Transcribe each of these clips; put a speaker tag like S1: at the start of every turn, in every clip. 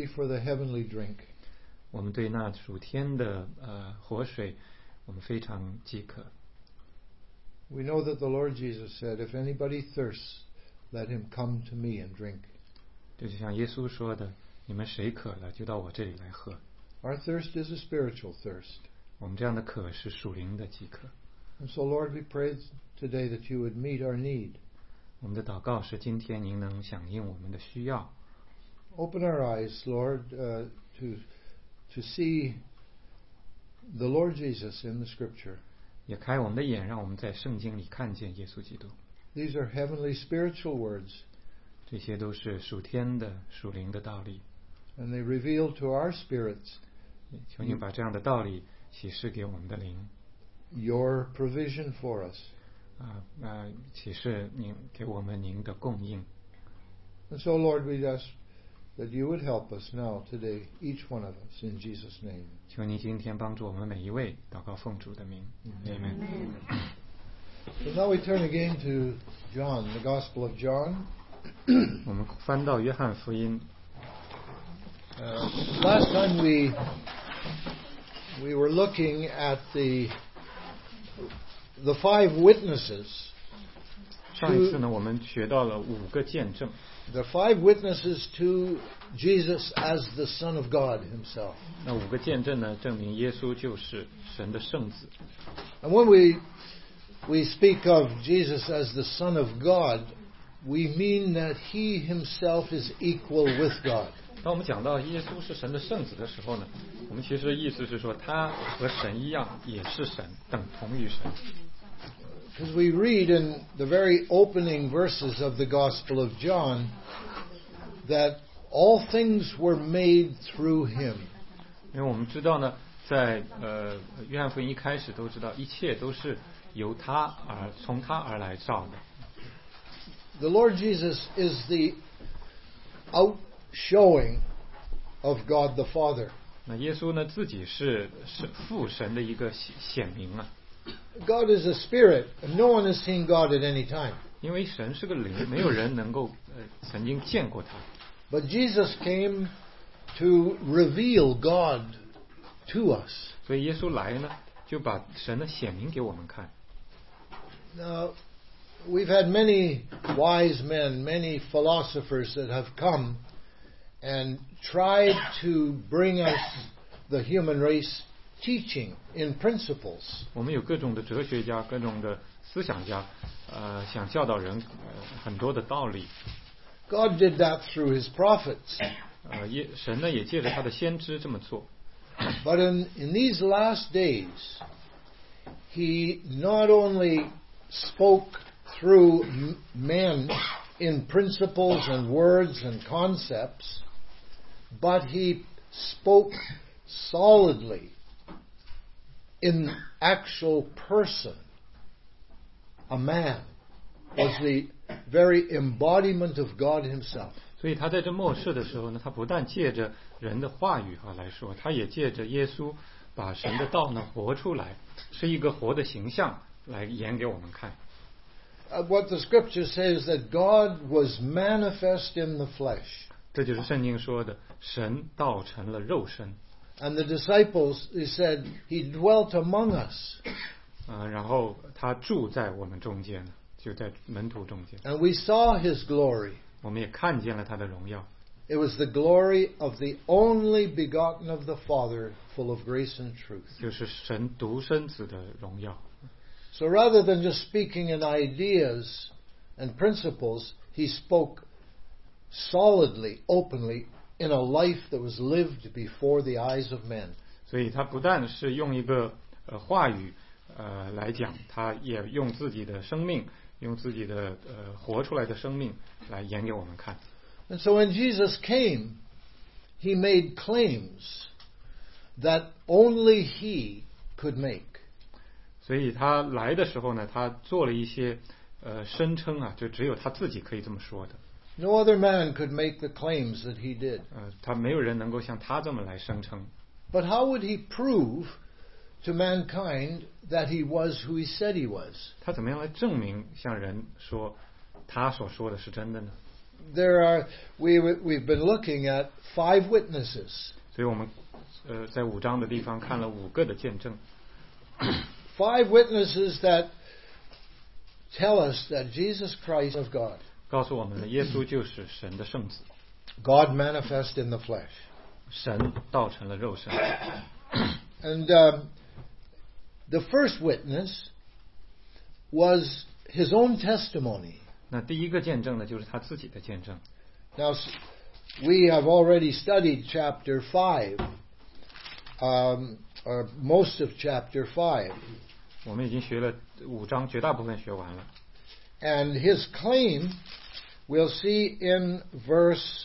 S1: for the heavenly drink.
S2: 我们对那属天的活水，我们非常饥渴。
S1: We know that the Lord Jesus said, "If anybody thirsts, let him come to me and drink."
S2: 这就像耶稣说的，你们谁渴了，就到我这里来喝。
S1: Our thirst is a spiritual thirst.
S2: 我们这样的渴是属灵的饥渴。
S1: And so, Lord, we pray today that you would meet our need.
S2: 我们的祷告是今天您能响应我们的需要。
S1: Open our eyes, Lord, to see the Lord Jesus in the Scripture.
S2: 也开我们的眼，让我们在圣经里看见耶稣基督。
S1: These are heavenly spiritual words.
S2: 这些都是属天的、属灵的道理。
S1: And they reveal to our spirits
S2: 求您把这样的道理启示给我们的灵。
S1: your provision for us.
S2: 启示您给我们您的供应。
S1: And so, Lord, we ask that you would help us now, today, each one of us, in Jesus' name.
S2: 求您今天帮助我们每一位，祷告奉主的名。Amen.
S1: So now we turn again to John, the Gospel of John.
S2: 我们翻到约翰福音。
S1: Last time we were looking at the five witnesses.
S2: 上一次呢，我们学到了5个见证。
S1: The five witnesses to Jesus as the Son of God Himself.
S2: 那5个见证呢，证明耶稣就是神的圣子。
S1: And when we speak of Jesus as the Son of God, we mean that He Himself is equal with God.
S2: 当我们讲到耶稣是神的圣子的时候呢，我们其实意思是说，他和神一样，也是神，等同于神。
S1: Because we read in the very opening verses of the Gospel of John that all things were made through Him.
S2: 因为我们知道呢，在约翰福音一开始都知道，一切都是由他从他而来造的。
S1: The Lord Jesus is the outshowing of God the Father.
S2: 那耶稣呢，自己是父神的一个显明啊。
S1: God is a spirit, and no one has seen God at any time.
S2: 因为神是个灵，没有人能够曾经见过他。
S1: But Jesus came to reveal God to us.
S2: 所以耶稣来呢，就把神的显明给我们看。
S1: Now, we've had many wise men, many philosophers that have come and tried to bring us, the human race, teaching in principles.
S2: 我们有各种的哲学家，各种的思想家，想教导人很多的道理。
S1: God did that through His prophets.
S2: 神呢也借着他的先知这么做。
S1: But in these last days, He not only spoke through men in principles and words and concepts, but He spoke solidly in actual person. A man was the very embodiment of God Himself.
S2: 所以他在这末世的时候呢，他不但借着人的话语来说，他也借着耶稣把神的道呢活出来，是一个活的形象来演给我们看。
S1: What the Scripture says that God was manifest in the flesh.
S2: 这就是圣经说的，神道成了肉身。
S1: And the disciples, they said, He dwelt among us.
S2: 然后他住在我们中间，就在门徒中间。
S1: And we saw His glory.
S2: 我们也看见了他的荣耀。
S1: It was the glory of the only begotten of the Father, full of grace and truth.
S2: 就是神独生子的荣耀。
S1: So rather than just speaking in ideas and principles, He spoke solidly, openly, in a life that was lived before the eyes of men.
S2: 所以他不但是用一个话语来讲，他也用自己的生命，用自己的活出来的生命来演给我们看。
S1: And so when Jesus came, He made claims that only He could make.
S2: 所以他来的时候呢，他做了一些声称啊，就只有他自己可以这么说的。
S1: No other man could make the claims that He did.
S2: 他没有人能够像他这么来声称。
S1: But how would He prove to mankind that He was who He said He was?
S2: 他怎么样来证明向人说他所说的是真的呢？
S1: we've been looking at 5 witnesses.
S2: 所以我们在5章的地方看了5个的见证。
S1: 5 witnesses that tell us that Jesus Christ of God.
S2: 告诉我们呢，耶稣就是神的圣子，
S1: God manifest in the flesh.
S2: 神道成了肉身。
S1: And the first witness was his own testimony.
S2: 那第一个见证呢，就是他自己的见证。
S1: Now, we have already studied chapter 5, or most of chapter 5.
S2: 我们已经学了5章，绝大部分学完了。
S1: And his claim, we'll see in verse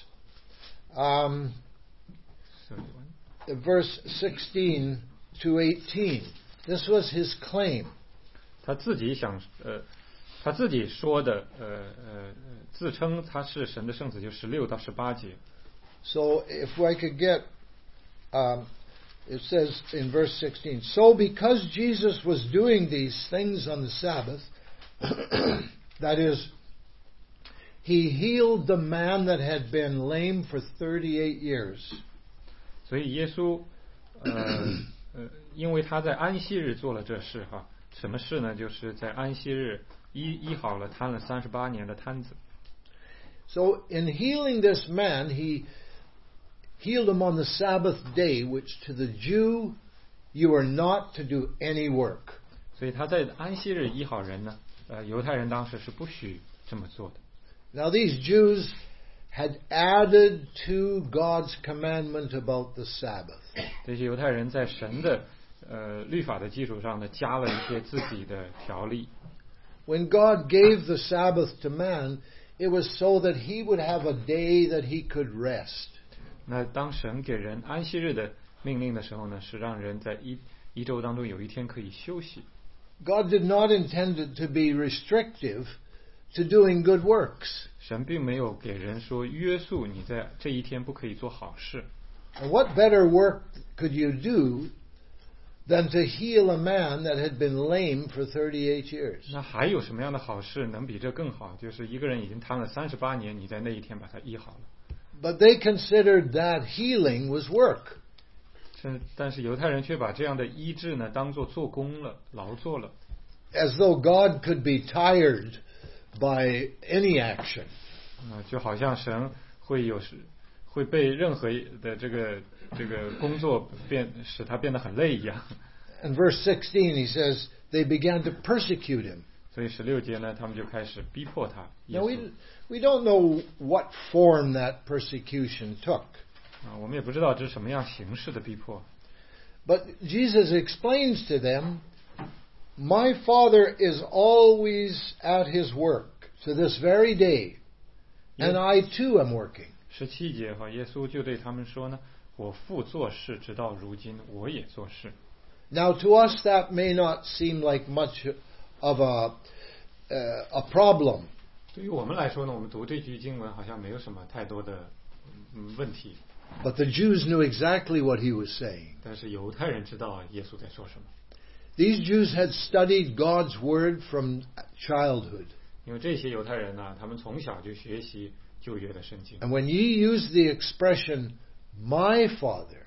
S1: 16 to 18. This was his claim.
S2: 他自己他自己说的，自称他是神的圣子，就16到18节。
S1: So if I could get, it says in verse 16, so because Jesus was doing these things on the Sabbath, that is, he healed the man that had been lame for 38 years.
S2: 所以耶稣，因为他在安息日做了这事哈，什么事呢？就是在安息日医好了瘫了38年的瘫子。
S1: So in healing this man, he healed him on the Sabbath day, which to the Jew, you are not to do any work.
S2: 所以他在安息日医好人呢，犹太人当时是不许这么做的。
S1: Now these Jews had added to God's commandment about the Sabbath.
S2: 这些犹太人在神的律法的基础上呢，加了一些自己的条例。
S1: When God gave the Sabbath to man, it was so that he would have a day that he could rest.
S2: 那当神给人安息日的命令的时候呢，是让人在一周当中有一天可以休息。
S1: God did not intend it to be restrictive to doing good works.
S2: 神并没有给人说约束你在这一天不可以做好事。
S1: And what better work could you do than to heal a man that had been lame for 38 years?
S2: 那还有什么样的好事能比这更好？就是一个人已经瘫了38年，你在那一天把他医好了。
S1: But they considered that healing was work.
S2: 但是犹太人却把这样的医治呢，当做做工了，劳作了。
S1: As though God could be tired by any action.
S2: 就好像神会被任何的这个工作使他变得很累一样。
S1: In verse 16 he says they began to persecute him.
S2: 所以16节呢，他们就开始逼迫他。
S1: Now we don't know what form that persecution took.
S2: 我们也不知道这是什么样形式的逼迫。
S1: But Jesus explains to them, my Father is always at his work to this very day, and I too am working.
S2: 17节哈，耶稣就对他们说呢，我父做事，直到如今，我也做事。
S1: Now to us that may not seem like much of a problem.
S2: 对于我们来说呢，我们读这句经文好像没有什么太多的问题。
S1: But the Jews knew exactly what he was saying.
S2: 但是犹太人知道耶稣在说什么。
S1: These Jews had studied God's word from childhood.
S2: 因为这些犹太人呢，他们从小就学习旧约的圣经。
S1: And when ye use the expression, my Father,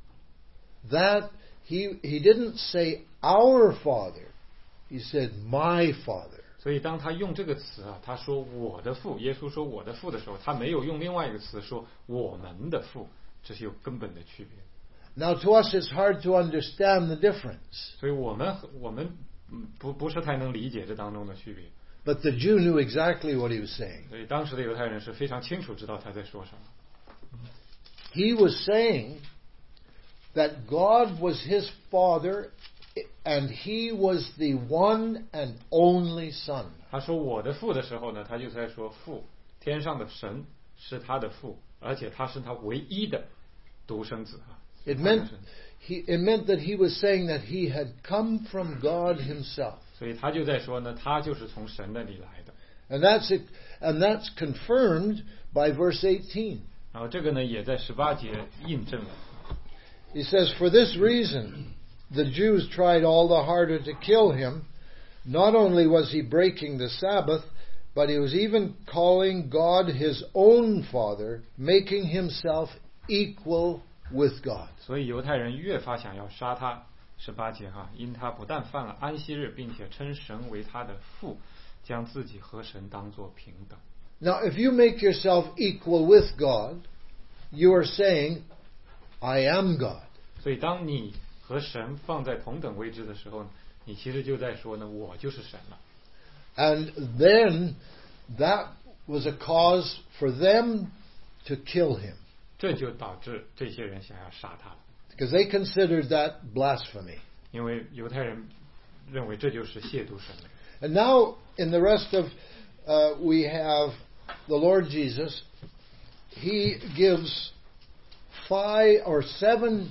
S1: that he didn't say our Father, he said my Father.
S2: 所以当他用这个词啊，他说我的父，耶稣说我的父的时候，他没有用另外一个词说我们的父，这是有根本的区别。
S1: Now to us it's hard to understand the difference.
S2: 所以我们不是太能理解这当中的区别。
S1: But the Jew knew exactly what he was saying.
S2: 所以当时的犹太人是非常清楚知道他在说什么。
S1: He was saying that God was his Father and he was the one and only Son.
S2: 他说我的父的时候呢，他就在说父，天上的神是他的父，而且他是他唯一的独生子啊。
S1: It meant that he was saying that he had come from God himself.
S2: 所以他就在说呢，他就是从神那里来的。
S1: And that's confirmed by verse 18.
S2: 然后这个呢，也在18节印证了。
S1: He says, for this reason, the Jews tried all the harder to kill him. Not only was he breaking the Sabbath, but he was even calling God his own Father, making himself equal with God.
S2: 所以犹太人越发想要杀他。18节哈，因他不但犯了安息日，并且称神为他的父，将自己和神当作平等。
S1: Now, if you make yourself equal with God, you are saying, I am God.
S2: 所以当你和神放在同等位置的时候呢，你其实就在说呢，我就是神了。
S1: And then that was a cause for them to kill him.
S2: 这就导致这些人想要杀他了。
S1: Because they considered that blasphemy.
S2: 因为犹太人认为这就是亵渎神了。
S1: And now, in the rest of, we have the Lord Jesus. He gives 5 or 7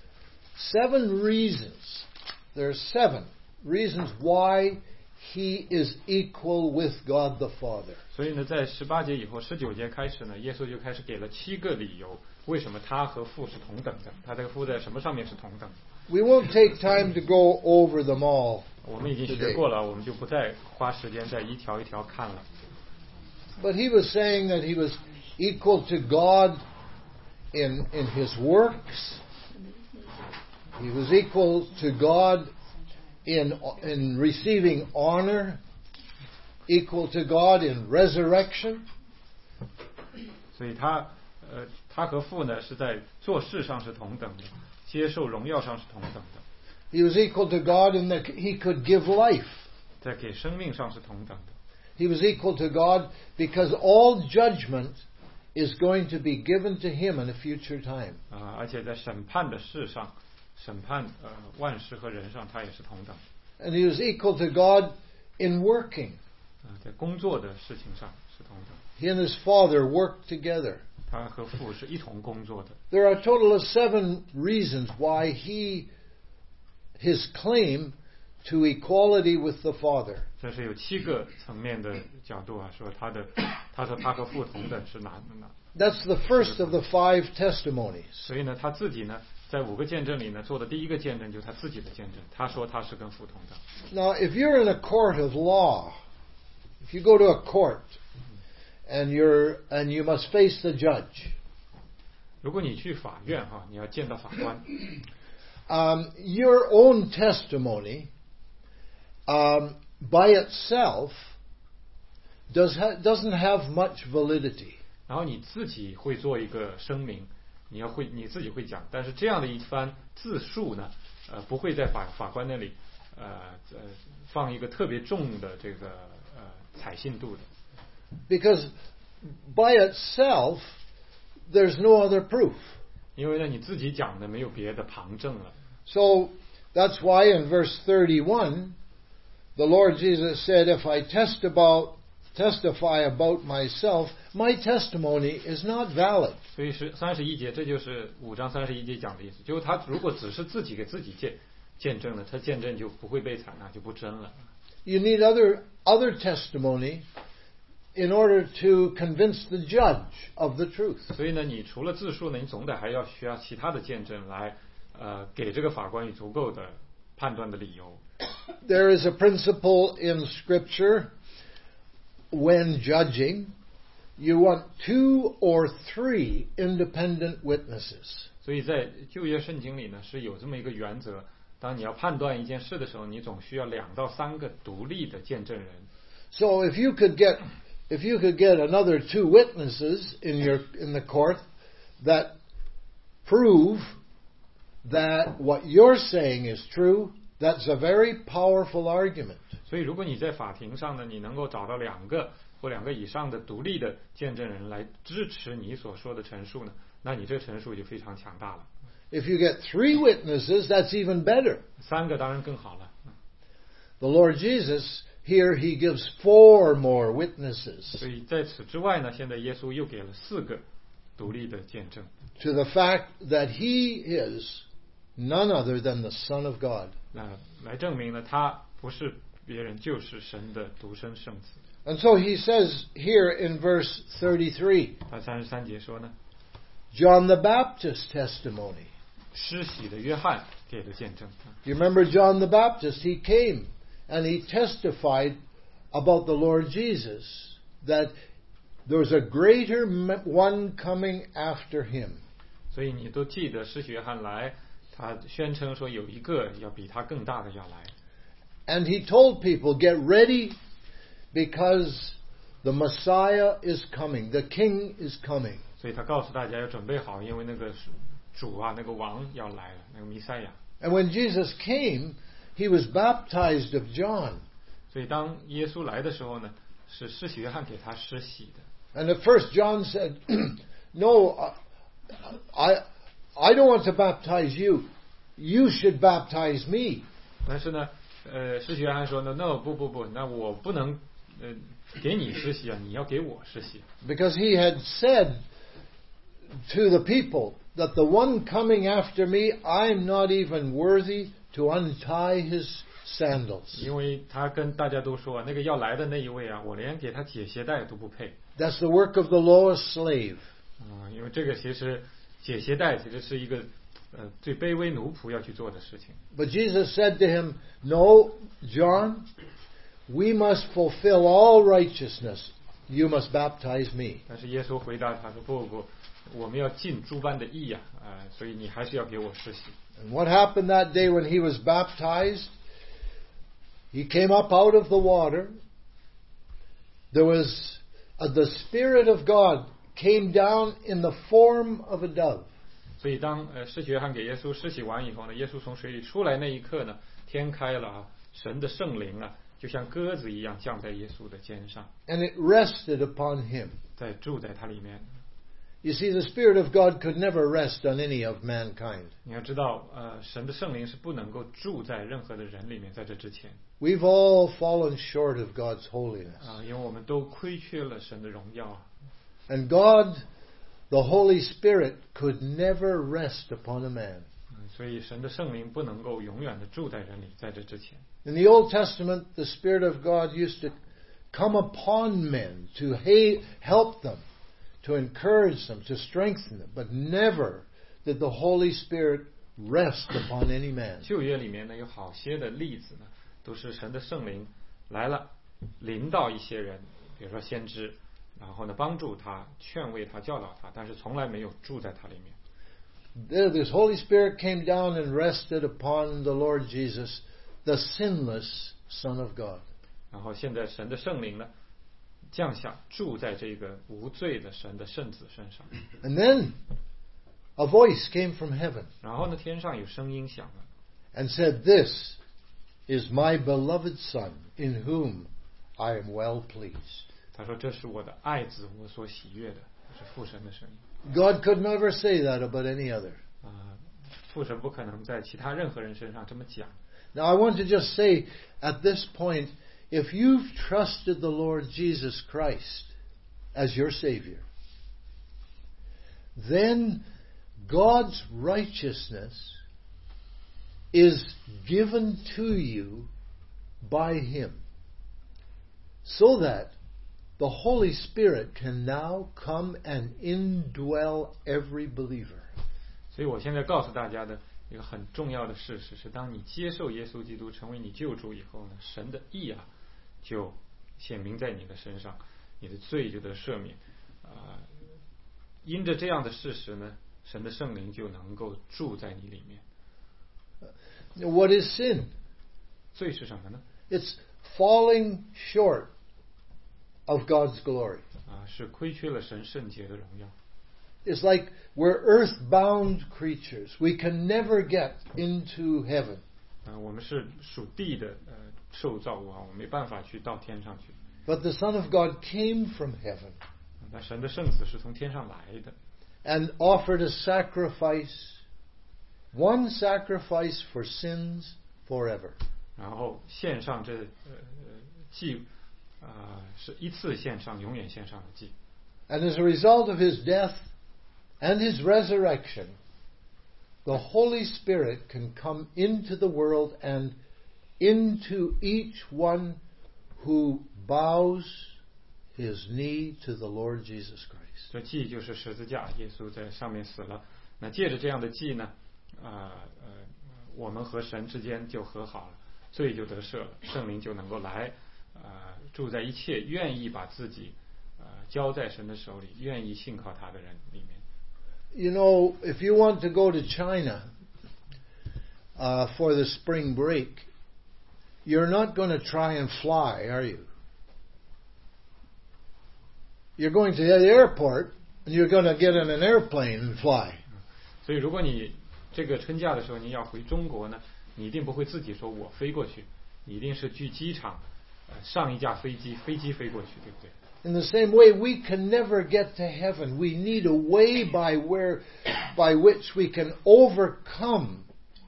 S1: reasons. There are 7 reasons why he is equal with God the Father.
S2: 所以呢，在18节以后，19节开始呢，耶稣就开始给了7个理由，为什么他和父是同等的，他这个父在什么上面是同等的。
S1: We won't take time to go over them all.
S2: 我们已经学过了，我们就不再花时间再一条一条看了。
S1: But he was saying that he was equal to God in his works. He was equal to God in receiving honor, equal to God in resurrection.
S2: 所以他和父呢是在做事上是同等的，接受荣耀上是同等的。
S1: He was equal to God in that he could give life.
S2: 在给生命上是同等的。
S1: He was equal to God because all judgment is going to be given to him in a future time.
S2: 而且在审判的事上，审判万事和人上，他也是同等。
S1: And he was equal to God in working.
S2: 在工作的事情上是同等。
S1: He and his Father worked together.
S2: 他和父是一同工作的。
S1: There are a total of 7 reasons why his claim to equality with the Father.
S2: 这是有7个层面的角度啊，说他说他和父同等是哪？
S1: That's the first of the 5 testimonies.
S2: 所以呢，他自己呢，在5个见证里呢，做的第一个见证就是他自己的见证。他说他是跟父同等。
S1: Now, if you're in a court of law, if you go to a court and you must face the judge.
S2: 如果你去法院哈，你要见到法官。
S1: Your own testimony by itself doesn't have much validity.
S2: 然后你自己会做一个声明，你自己会讲，但是这样的一番自述呢，不会在法官那里放一个特别重的这个采信度的。
S1: Because by itself there's no other proof.
S2: 因为呢，你自己讲的没有别的旁证了。
S1: So that's why in verse 31, the Lord Jesus said, "If I testify about myself, my testimony is not valid."
S2: 所以是31节，这就是5章31节讲的意思，就是他如果只是自己给自己见证了，他见证就不会被采纳，就不真了。
S1: You need other testimony in order to convince the judge of the truth.
S2: 所以呢，你除了自述呢，你总得还需要其他的见证来给这个法官以足够的判断的理由。
S1: There is a principle in Scripture when judging, you want 2 or 3 independent witnesses.
S2: 所以在旧约圣经里呢，是有这么一个原则：当你要判断一件事的时候，你总需要2到3个独立的见证人。
S1: So if you could get another 2 witnesses in the court that prove that what you're saying is true, that's a very powerful argument.
S2: 所以如果你在法庭上呢，你能够找到2个或2个以上的独立的见证人来支持你所说的陈述呢，那你这个陈述就非常强大了。
S1: If you get 3 witnesses, that's even better.
S2: 3个当然更好了。
S1: The Lord Jesus, here he gives 4 more witnesses.
S2: 所以在此之外呢，现在耶稣又给了4个独立的见证。
S1: To the fact that he is none other than the Son of God.
S2: 来证明呢，他不是别人，就是神的独生圣子。
S1: And so he says here in verse 33,
S2: 他33节说呢，
S1: John the Baptist's testimony.
S2: 施洗的约翰给的见证。
S1: You remember John the Baptist? He came and he testified about the Lord Jesus that there's a greater one coming after him.
S2: 所以你都记得施洗约翰来，他宣称说有一个要比他更大的要来。
S1: And he told people, get ready because the Messiah is coming, the King is coming.
S2: 所以他告诉大家要准备好，因为那个主啊，那个王要来了，那个弥赛亚。
S1: And when Jesus came, he was baptized of John.
S2: 所以当耶稣来的时候呢，是施洗约翰给他施洗的。
S1: And at first John said, no, I don't want to baptize you. You should baptize me.
S2: 但是呢，施洗约翰说呢，不，那我不能给你施洗啊，你要给我施洗。
S1: Because he had said to the people that the one coming after me, I'm not even worthy to untie his sandals.
S2: 因为他跟大家都说，那个要来的那一位啊，我连给他解鞋带都不配。
S1: That's the work of the lowest slave.
S2: 因为这个其实解鞋带其实是一个最卑微奴仆要去做的事情。
S1: But Jesus said to him, no, John, we must fulfill all righteousness. You must baptize me.
S2: 但是耶稣回答他说，不，我们要尽诸般的义啊，所以你还是要给我施洗。
S1: And what happened that day when he was baptized? He came up out of the water. There was the Spirit of God came down in the form of a dove.
S2: 所以当施洗约翰给耶稣施洗完以后呢，耶稣从水里出来那一刻呢，天开了啊，神的圣灵啊，就像鸽子一样降在耶稣的肩上。
S1: And it rested upon him.
S2: 在住在他里面。
S1: You see, the Spirit of God could never rest on any of mankind.
S2: 你要知道，神的圣灵是不能够住在任何的人里面，在这之前。
S1: We've all fallen short of God's holiness.
S2: 因为我们都亏缺了神的荣耀啊。
S1: And God, the Holy Spirit, could never rest upon a man.
S2: 所以神的圣灵不能够永远的住在人里，在这之前。
S1: In the Old Testament, the Spirit of God used to come upon men to help them, to encourage them, to strengthen them, but never did the Holy Spirit rest upon any man.
S2: 旧约里面呢有好些的例子呢，都是神的圣灵来了，临到一些人，比如说先知，然后呢帮助他、劝慰他、教导他，但是从来没有住在他里面。
S1: This Holy Spirit came down and rested upon the Lord Jesus, the sinless Son of God.
S2: 然后现在神的圣灵呢降下，住在这个无罪的神的圣子身上。
S1: And then a voice came from heaven.
S2: 然后呢，天上有声音响了
S1: And said, This is my beloved Son, in whom I am well pleased.
S2: 他说：“这是我的爱子，我所喜悦的。”是父神的声音。
S1: God could never say that about any other.
S2: 父神不可能在其他任何人身上这么讲。
S1: Now I want to just say at this point, if you've trusted the Lord Jesus Christ as your Savior, then God's righteousness is given to you by Him, so that the Holy Spirit can now come and indwell every believer.
S2: 所以我现在告诉大家的一个很重要的事实是，当你接受耶稣基督成为你救主以后呢，神的义啊就显明在你的身上，你的罪就得赦免。因着这样的事实呢，神的圣灵就能够住在你里面。
S1: What is sin?
S2: 罪是什么呢？
S1: It's falling short of God's glory.
S2: 是亏缺了神圣洁的荣耀。
S1: It's like we're earthbound creatures. We can never get into heaven.
S2: 我们是属地的受造物啊，我们没办法去到天上去。
S1: But the Son of God came from heaven.
S2: 但神的圣子是从天上来的。
S1: And offered a sacrifice, one sacrifice for sins forever.
S2: 然后献上这祭，是一次献上，永远献上的祭。
S1: And as a result of His death and His resurrection, the Holy Spirit can come into the world and into each one who bows his knee to the Lord Jesus Christ.
S2: 这祭就是十字架，耶稣在上面死了。那借着这样的祭呢，我们和神之间就和好了，罪就得赦了，圣灵就能够来，住在一切愿意把自己交在神的手里，愿意信靠他的人里面。
S1: You know, if you want to go to China for the spring break, you're not going to try and fly, are you? You're going to the airport and you're going to get in an airplane and fly.
S2: 所以如果你这个春假的时候你要回中国呢，你一定不会自己说我飞过去，你一定是去机场上一架飞机飞过去，对不对？
S1: In the same way, we can never get to heaven. We need a way by which we can overcome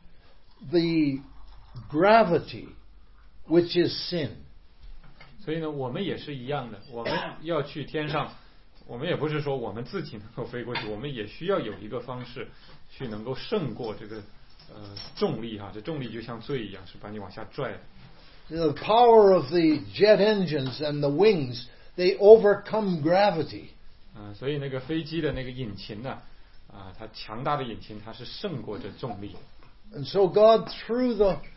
S1: the gravity which is sin.
S2: 所以呢，我们也是一样的，我们要去天上，我们也不是说我们自己能够飞过去，我们也需要有一个方式去能够胜过这个重力哈，这重力就像罪一样，是把你往下拽的。
S1: The power of the jet engines and the wings, they overcome gravity.
S2: 所以那个飞机的那个引擎呢，它强大的引擎，它是胜过这重力。
S1: And so God, through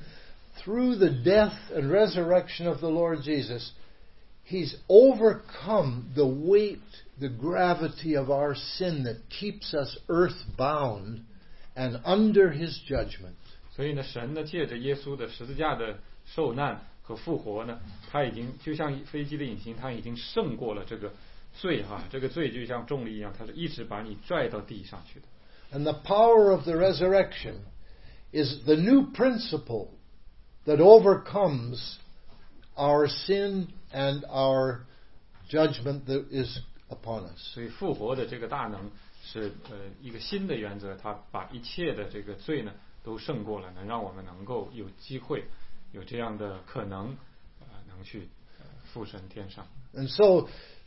S1: the death and resurrection of the Lord Jesus, He's overcome the weight, the gravity of our sin that keeps us earthbound and under His judgment.
S2: 所以呢，神呢借着耶稣的十字架的受难和复活呢，他已经就像飞机的引擎，他已经胜过了这个罪哈，这个罪就像重力一样，它是一直把你拽到地上去的。
S1: And the power of the resurrection is the new principle that overcomes our sin and our judgment that is upon us.
S2: 所以复活的这个大能是一个新的原则，它把一切的这个罪呢都胜过了，能让我们能够有机会有这样的可能能去复升天上。
S1: And so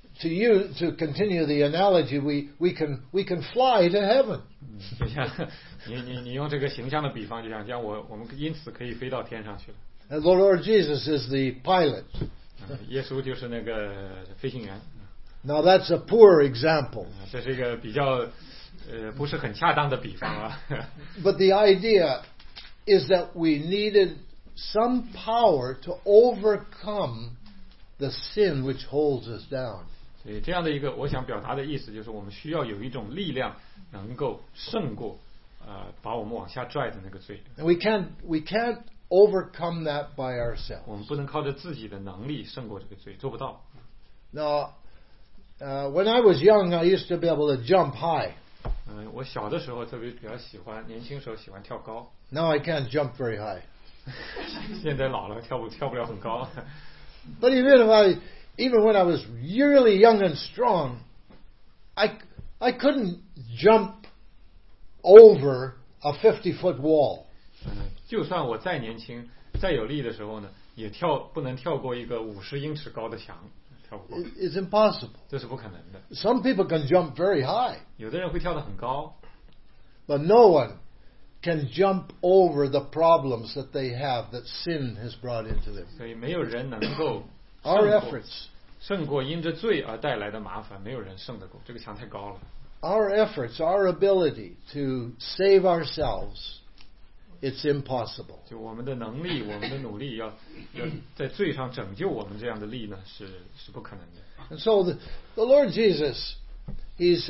S1: to continue the analogy, we can fly to heaven.
S2: 就像你用这个形象的比方，就像我们因此可以飞到天上去了。
S1: And the Lord Jesus is the pilot.
S2: 耶稣就是那个飞行员。
S1: Now that's a poor example.
S2: 这是一个比较不是很恰当的比方啊。
S1: But the idea is that we needed some power to overcome the sin which holds us down.
S2: 所以这样的一个我想表达的意思就是，我们需要有一种力量能够胜过把我们往下拽的那个罪。
S1: And we can't overcome that by ourselves.
S2: 我们不能靠着自己的能力胜过这个罪，做不到。
S1: Now, when I was young, I used to be able to jump high.
S2: 我小的时候特别比较喜欢，年轻时候喜欢跳高。
S1: Now I can't jump very high.
S2: 现在老了跳不了很高。
S1: But even when I was really young and strong, I couldn't jump over a 50-foot wall.
S2: 就算我再年轻、再有力的时候呢，也不能跳过一个50英尺高的墙，跳不过。
S1: It's impossible.
S2: 这是不可能的。
S1: Some people can jump very high,
S2: 有的人会跳得很高，
S1: but no one can jump over the problems that they have that sin has brought into them.
S2: 所以没有人能够
S1: Our efforts,
S2: 胜过因着罪而带来的麻烦，没有人胜得过。这个墙太高了。
S1: our efforts, our ability to save ourselves, it's impossible.
S2: 就我们的能力，我们的努力，要在罪上拯救我们这样的力呢，是不可能的。
S1: And so the Lord Jesus, He's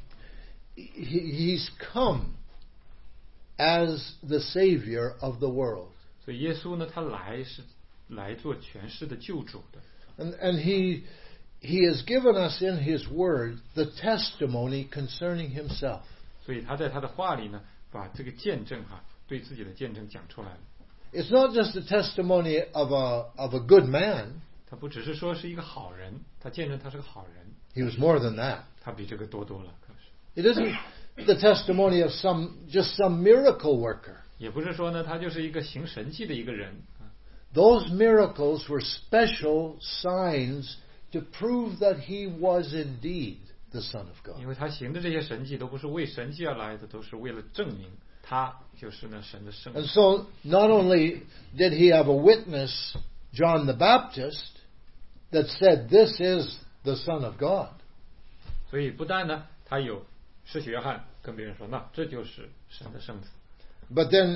S1: come as the Savior of the world.
S2: 所以耶稣呢，他是来做全世的救主的。
S1: And He has given us in His Word the testimony concerning Himself.
S2: 所以他在他的话里呢，把这个见证对自己的见证讲出来了。
S1: It's not just the testimony of a good man.
S2: 他不只是说是一个好人，他见证他是个好人。
S1: He was more than that.
S2: 他比这个多了。可是
S1: It isn't the testimony of just some miracle worker.
S2: 也不是说呢，他就是一个行神迹的一个人。
S1: Those miracles were special signs to prove that He was indeed the Son of God.
S2: 因为他行的这些神迹都不是为神迹而来的，都是为了证明他就是呢神的圣子。
S1: And so not only did He have a witness, John the Baptist, that said, "This is the Son of God."
S2: 所以不但呢，他有施洗约翰跟别人说，那这就是神的圣子。
S1: But then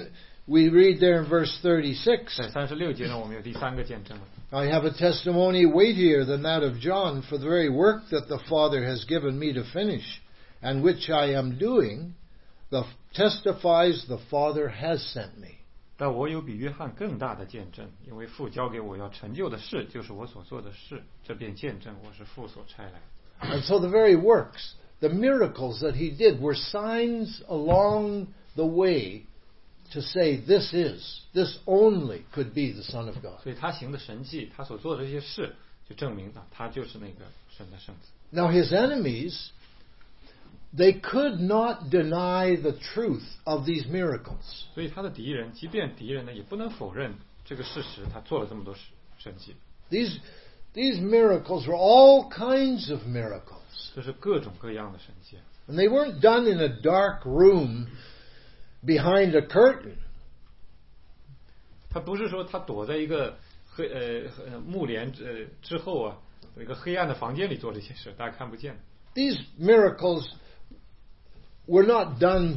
S1: we read there in verse 36,
S2: 在36节呢，我们有第三个见证了。
S1: I have a testimony weightier than that of John, for the very work that the Father has given me to finish, and which I am doing, testifies the Father has sent me.
S2: 但我有比约翰更大的见证，因为父交给我要成就的事，就是我所做的事，这便见证我是父所差来的。
S1: And so the very works, the miracles that he did were signs along the way to say this only could be the Son of God.
S2: 所以他行的神迹，他所做的这些事，就证明啊，他就是那个神的圣子。
S1: Now his enemies, they could not deny the truth of these miracles.
S2: 所以他的敌人，即便敌人呢，也不能否认这个事实，他做了这么多神迹。
S1: These miracles were all kinds of miracles.
S2: 这是各种各样的神迹，
S1: And they weren't done in a dark room behind a curtain.
S2: 他不是说他躲在一个幕帘之后啊，一个黑暗的房间里做这些事，大家看不见。
S1: These miracles were not done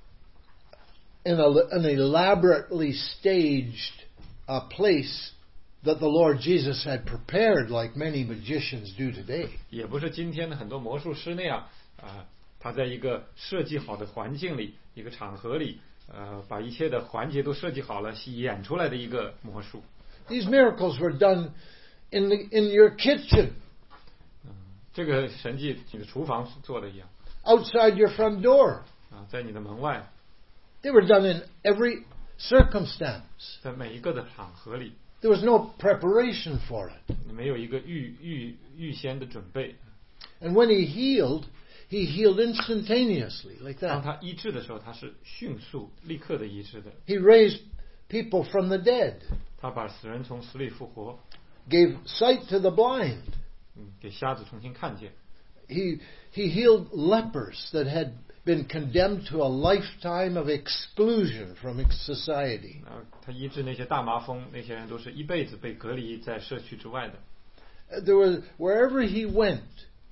S1: in an elaborately staged place that the Lord Jesus had prepared like many magicians do today.
S2: 也不是今天的很多魔术师那样他在一个设计好的环境里，一个场合里，把一切的环节都设计好了，演出来的一个魔术。
S1: These miracles were done in your kitchen,
S2: 这个神迹你的厨房做的一样，
S1: outside your front door.
S2: 在你的门外，
S1: They were done in every circumstance.
S2: 在每一个的场合里，
S1: There was no preparation for it.
S2: 没有一个预先的准备。
S1: And when he healed instantaneously, like
S2: 当
S1: that.
S2: 他医治的时候，他是迅速立刻的医治的。
S1: He raised people from the dead,
S2: 他把死人从死里复活，
S1: gave sight to the blind.
S2: 给瞎子重新看见。
S1: He healed lepers that had been condemned to a lifetime of exclusion from society.
S2: 他医治那些大麻风，那些人都是一辈子被隔离在社区之外的。
S1: Wherever he went,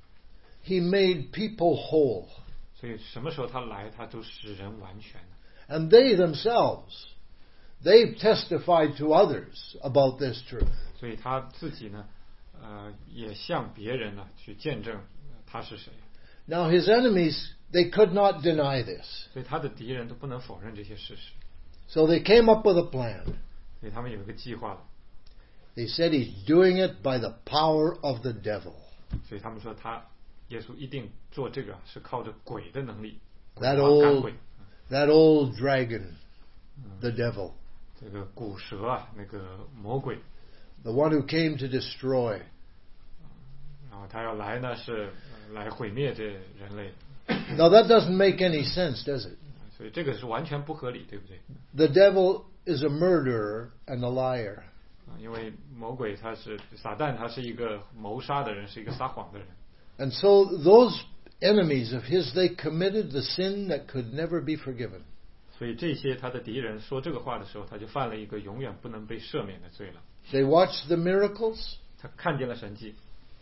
S1: he made people whole.
S2: 所以什么时候他来，他都使人完全。
S1: And they themselves, they testified to others about this truth.
S2: 所以他自己呢，也向别人呢去见证他是谁。
S1: Now his enemies, they could not deny this.
S2: 所以他的敌人都不能否认这些事实。
S1: So they came up with a plan.
S2: 所以他们有一个计划了。
S1: They said he's doing it by the power of the devil.
S2: 所以他们说耶稣一定做这个是靠着鬼的能力。
S1: That
S2: 赶鬼
S1: old dragon, the devil,
S2: 这个古蛇啊，那个魔鬼，
S1: the one who came to destroy.
S2: 然后他要来呢，是来毁灭这人类。
S1: Now that doesn't make any sense, does it?
S2: 所以这个是完全不合理，对不对？
S1: The devil is a murderer and a liar.
S2: 因为魔鬼撒旦，他是一个谋杀的人，是一个撒谎的人。
S1: And so those enemies of his, they committed the sin that could never be forgiven.
S2: 所以这些他的敌人说这个话的时候，他就犯了一个永远不能被赦免的罪了。
S1: They watched the miracles
S2: 他看见了神迹，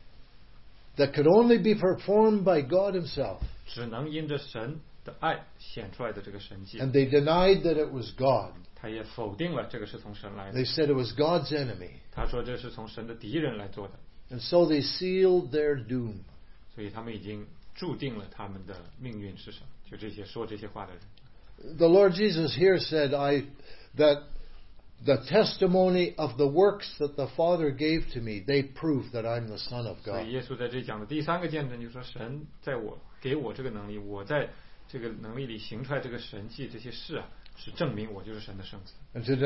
S1: that could only be performed by God himself.
S2: 只能因着神的爱显出来的这个神迹，
S1: And they denied that it was God.
S2: 他也否定了这个是从神来的。
S1: They said it was God's enemy.
S2: 他说这是从神的敌人来做的，
S1: And so they sealed their doom.
S2: 所以他们已经注定了他们的命运是什么。就这些说这些话的人。
S1: The Lord Jesus here said, that the testimony of the works that the Father gave to me, they prove that I'm the Son of
S2: 所
S1: God.
S2: 以耶稣在这里讲的第三个见证，就是说神给我这个能力，我在这个能力里行出来这个神迹这些事啊，是证明我就是神的圣子。
S1: And to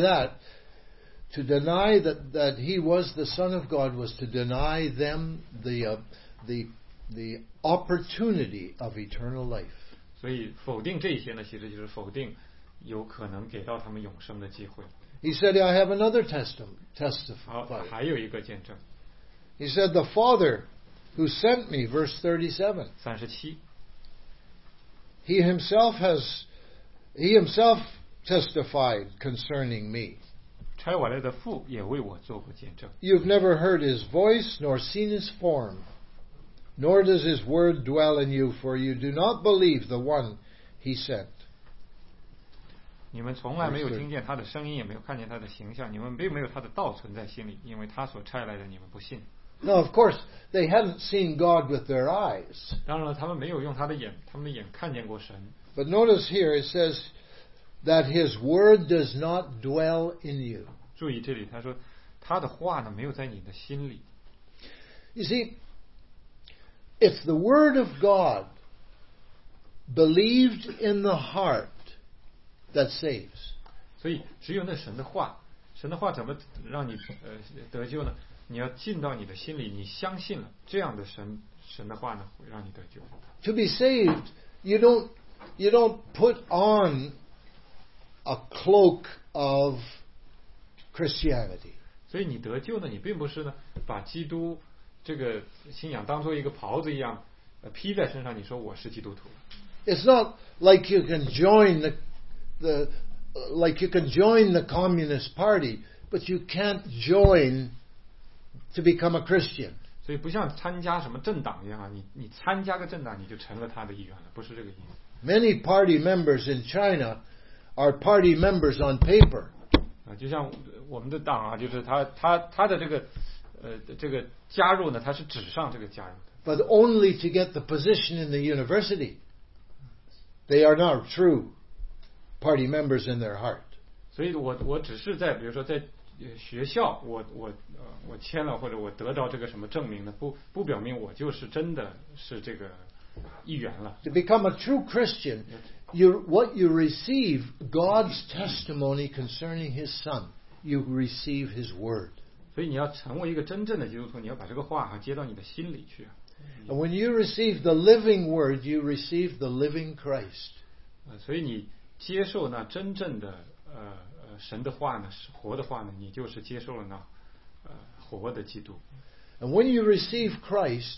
S1: deny that he was the Son of God was to deny them the opportunity of eternal life.
S2: 所以否定这些呢，其实就是否定有可能给到他们永生的机会。
S1: He said, I have another
S2: 好，
S1: testify.
S2: 还有一个见证，
S1: He said, the Father who sent me, verse 37,
S2: 37，
S1: he himself testified concerning me.
S2: 差我来的父也为我做过见证。
S1: You've never heard his voice nor seen his form, nor does his word dwell in you, for you do not believe the one he sent.
S2: 你们从来没有听见他的声音，也没有看见他的形象，你们并没有他的道存在心里，因为他所差来的你们不信。
S1: Now, of course, they hadn't seen God with their eyes.
S2: 当然了，他们没有用他们的眼看见过神。
S1: But notice here it says that His Word does not dwell in you.
S2: 注意这里，他说他的话呢没有在你的心里。
S1: You see, it's the Word of God believed in the heart that saves.
S2: 所以只有那神的话怎么让你得救呢？你要进到你的心里，你相信了，这样的神的话呢会让你得救。
S1: To be saved, you don't put on a cloak of Christianity.
S2: 所以你得救呢，你并不是呢把基督这个信仰当做一个袍子一样披在身上，你说我是基督徒。
S1: It's not like you can join the Communist Party, but you can't join to become a Christian.
S2: 所以不像参加什么政党一样啊，你参加个政党你就成了他的一员了，不是这个意思。
S1: Many party members in China are party members on paper.
S2: 就像我们的党啊，就是他的这个加入呢，他是纸上这个加入的。
S1: But only to get the position in the university. They are not true party members in their heart.
S2: 所以我只是在比如说在学校，我签了或者我得到这个什么证明呢，不表明我就是真的是这个一员了。
S1: To become a true Christian, what you receive, God's testimony concerning His Son. You receive His Word.
S2: 所以你要成为一个真正的基督徒，你要把这个话接到你的心里去。
S1: And when you receive the living Word, you receive the living Christ.
S2: 所以你接受那真正的神的话呢，活的话呢，你就是接受了那活的基督。
S1: And when you receive Christ,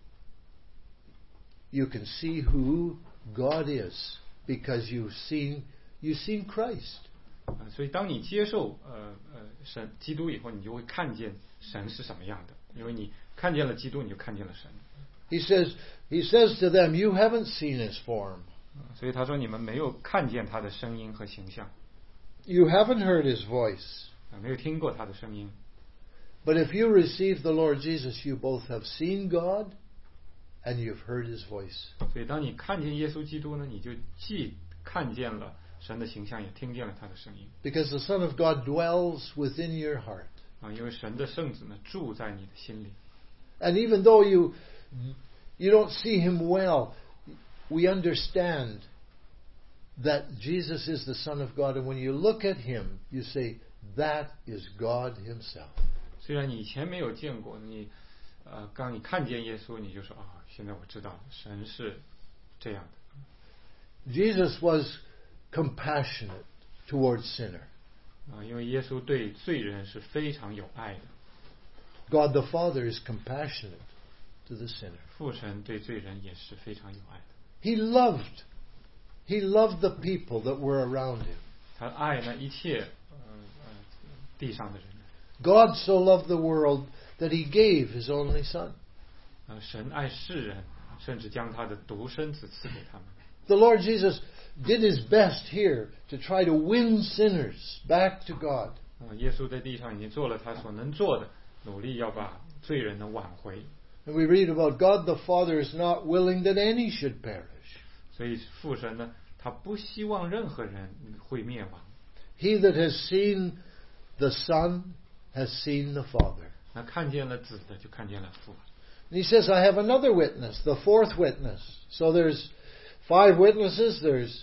S1: you can see who God is because you've seen Christ.
S2: 所以当你接受神基督以后，你就会看见神是什么样的，因为你看见了基督，你就看见了神。
S1: He says to them, you haven't seen His form.
S2: 所以他说你们没有看见他的声音和形象，
S1: You haven't heard His voice.
S2: 没有听过他的声音。
S1: But if you receive the Lord Jesus, you both have seen God and you've heard His voice.
S2: 所以当你看见耶稣基督呢，你就既看见了神的形象，也听见了他的声音。
S1: Because the Son of God dwells within your heart.
S2: 因为神的圣子呢住在你的心里。
S1: And even though you don't see Him well, we understand that Jesus is the Son of God. And when you look at Him, you say, that is God Himself.
S2: 虽然你以前没有见过，刚你看见耶稣，你就说现在我知道神是这样的。
S1: Jesus was compassionate towards sinner.
S2: 因为耶稣对罪人是非常有爱的。
S1: God the Father is compassionate to the sinner.
S2: 父神对罪人也是非常有爱的。
S1: He loved the people that were around Him.
S2: 他爱那一切地上的人。
S1: God so loved the world that He gave His only Son.
S2: 神爱世人，甚至将他的独生子赐给他们。
S1: The Lord Jesus did His best here to try to win sinners back to God.
S2: 耶稣在地上已经做了他所能做的，努力要把罪人呢挽回。
S1: And we read about God the Father is not willing that any should perish.
S2: 所以父神呢，他不希望任何人会灭亡。
S1: He that has seen the Son has seen the Father.
S2: 那看见了子的，就看见了父。
S1: And He says, I have another witness, the fourth witness. So there's 5 witnesses. There's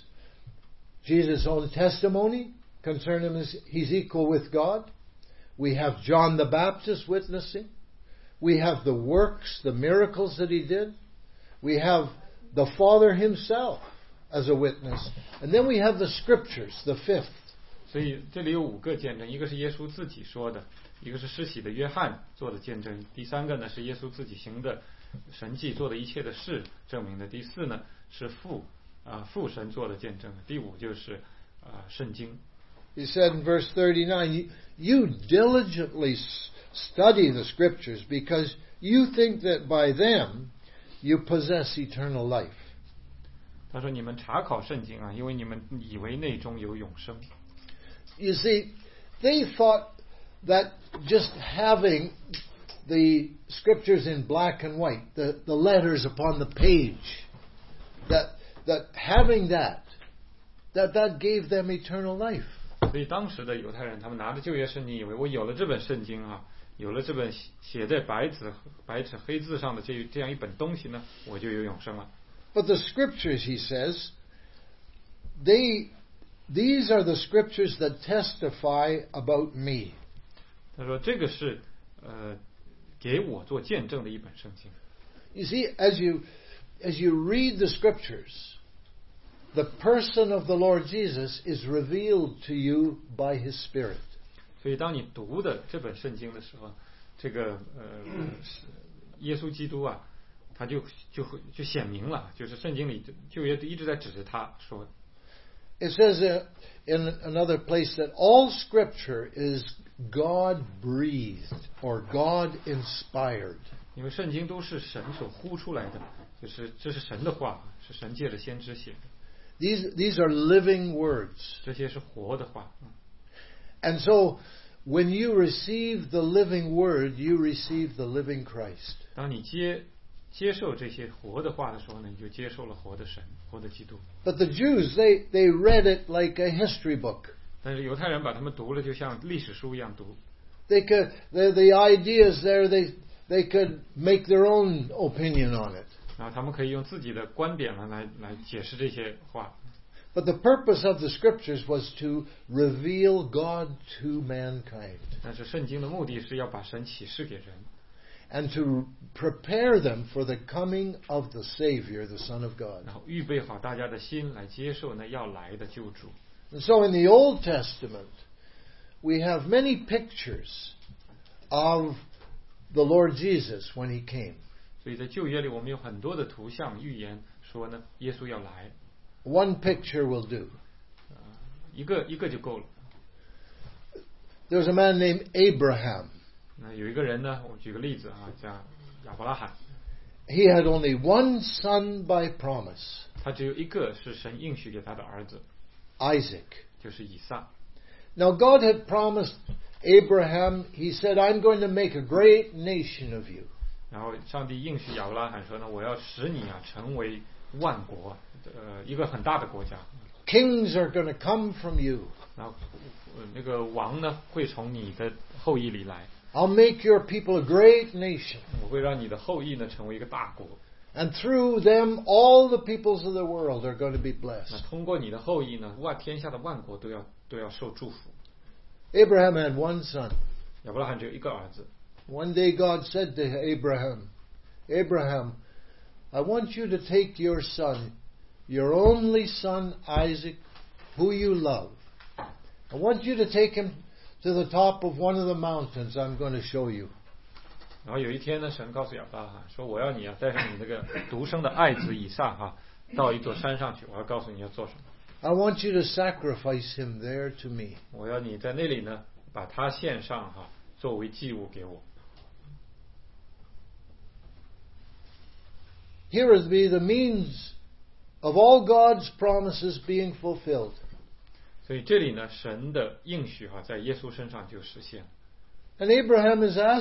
S1: Jesus' own testimony concerning Him. He's equal with God. We have John the Baptist witnessing. We have the works, the miracles that He did. We have the Father Himself as a witness. And then we have the Scriptures, the 5th.
S2: 所以这里有5个见证，一个是耶稣自己说的，一个是施洗的约翰做的见证，第3个呢是耶稣自己行的神迹做的一切的事证明的，第4呢是父神做的见证，第5就是圣经。
S1: He said in verse 39, you diligently study the Scriptures because you think that by them you possess eternal life.
S2: 他说你们查考圣经啊，因为你们以为内中有永生。
S1: You see, they thought that just having the scriptures in black and white, the letters upon the page, that having that gave them eternal life.
S2: 所以当时的犹太人，他们拿着旧约圣经，以为我有了这本圣经啊，有了这本写在白纸黑字上的这样一本东西呢，我就有永生了。
S1: But the scriptures, he says, these are the scriptures that testify about me.
S2: 他说这个是给我做见证的一本圣经。
S1: You see, as you read the scriptures, the person of the Lord Jesus is revealed to you by His Spirit.
S2: 所以当你读的这本圣经的时候，这个耶稣基督啊，他就显明了，就是圣经里旧约一直在指着他说。
S1: It says in another place that all scripture is God-breathed or God-inspired.
S2: 因为圣经都是神所呼出来的，就是这是神的话，是神借着先知写的。
S1: These are living words.
S2: 这些是活的话。
S1: And so, when you receive the living word, you receive the living Christ.
S2: 当你接受这些活的话的时候呢，你就接受了活的神，活的基督。
S1: But the Jews, they read it like a history book.
S2: 但是犹太人把他们读了，就像历史书一样读。
S1: The ideas there, they could make their own opinion on it.
S2: 然后他们可以用自己的观点来解释这些话。
S1: But the purpose of the scriptures was to reveal God to mankind
S2: 但是圣经的目的是要把神启示给人，
S1: and to prepare them for the coming of the Savior, the Son of God.
S2: 然后预备好大家的心来接受那要来的救主。
S1: And so in the Old Testament, we have many pictures of the Lord Jesus when He came.
S2: 所以在旧约里，我们有很多的图像预言说呢，耶稣要来。
S1: One picture will do.
S2: 一个就够了。
S1: There's a man named Abraham.
S2: 那有一个人呢，我举个例子啊，叫亚伯拉罕，
S1: He had only one son by promise,
S2: 他只有一个是神应许给他的儿子，
S1: Isaac.
S2: 就是以撒。
S1: Now God had promised Abraham, He said, I'm going to make a great nation of you.
S2: 然后上帝应许亚伯拉罕说呢，我要使你啊成为万国，一个很大的国家。
S1: Kings are going to come from you.
S2: 然后那个王呢会从你的后裔里来，
S1: I'll make your people a great nation.
S2: 我会让你的后裔呢成为一个大国。
S1: And through them, all the peoples of the world are going to be
S2: 那
S1: blessed.
S2: 通过你的后裔呢，天下的万国都要受祝福。
S1: Abraham had one son.
S2: 亚伯拉罕只有一个儿子。
S1: One day God said to Abraham, Abraham, I want you to take your son, your only son Isaac, who you love. I want you to take him to the top of one of the mountains I'm going to show you.
S2: 然后有一天呢，神告诉亚伯拉罕说：“我要你啊，带上你那个独生的爱子以撒哈，到一座山上去，我要告诉你要做什么。
S1: I want you to sacrifice him there to me.
S2: 我要你在那里呢，把他献上哈，作为祭物给我。”
S1: Here is the means of all God's promises being fulfilled.
S2: 所以这里呢，神的应许哈，在耶稣身上就实现。
S1: And Abraham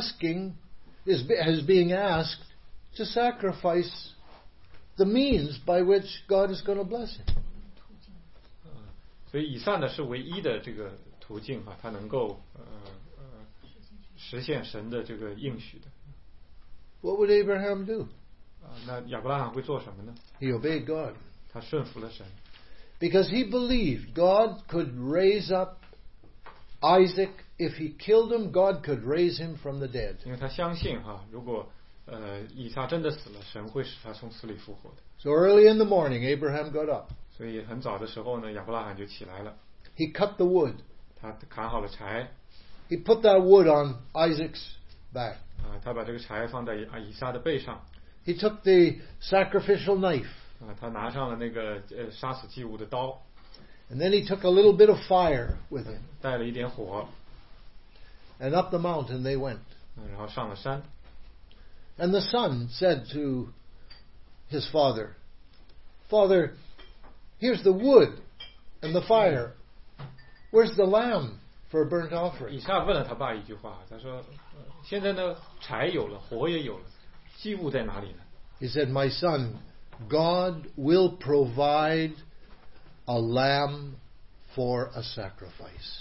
S1: is being asked to sacrifice the means by which God is going to bless him.
S2: 所以以撒呢是唯一的这个途径哈，他能够实现神的这个应许的。
S1: What would Abraham do?
S2: 那亚伯拉罕会做什么呢？
S1: He obeyed God.
S2: 他顺服了神，
S1: Because he believed God could raise up Isaac. If he killed him, God could raise him from the dead.
S2: 因为他相信哈，如果以撒真的死了，神会使他从死里复活的。
S1: So early in the morning, Abraham got up.
S2: 所以很早的时候呢，亚伯拉罕就起来了，
S1: He cut the wood.
S2: 他砍好了柴，
S1: He put that wood on Isaac's back.
S2: 他把这个柴放在以撒的背上，
S1: He took the sacrificial knife.
S2: 他拿上了那个杀死祭物的刀，
S1: And then he took a little bit of fire with him.
S2: 带了一点火，
S1: And up the mountain they went.
S2: 然后上了山。
S1: And the son said to his father, Father, Here's the wood and the fire. Where's the lamb for a burnt offering?
S2: 以撒问了他爸一句话，他说：“现在呢，柴有了，火也有了，祭物在哪里呢？”
S1: He said, "My son, God will provide a lamb for a sacrifice."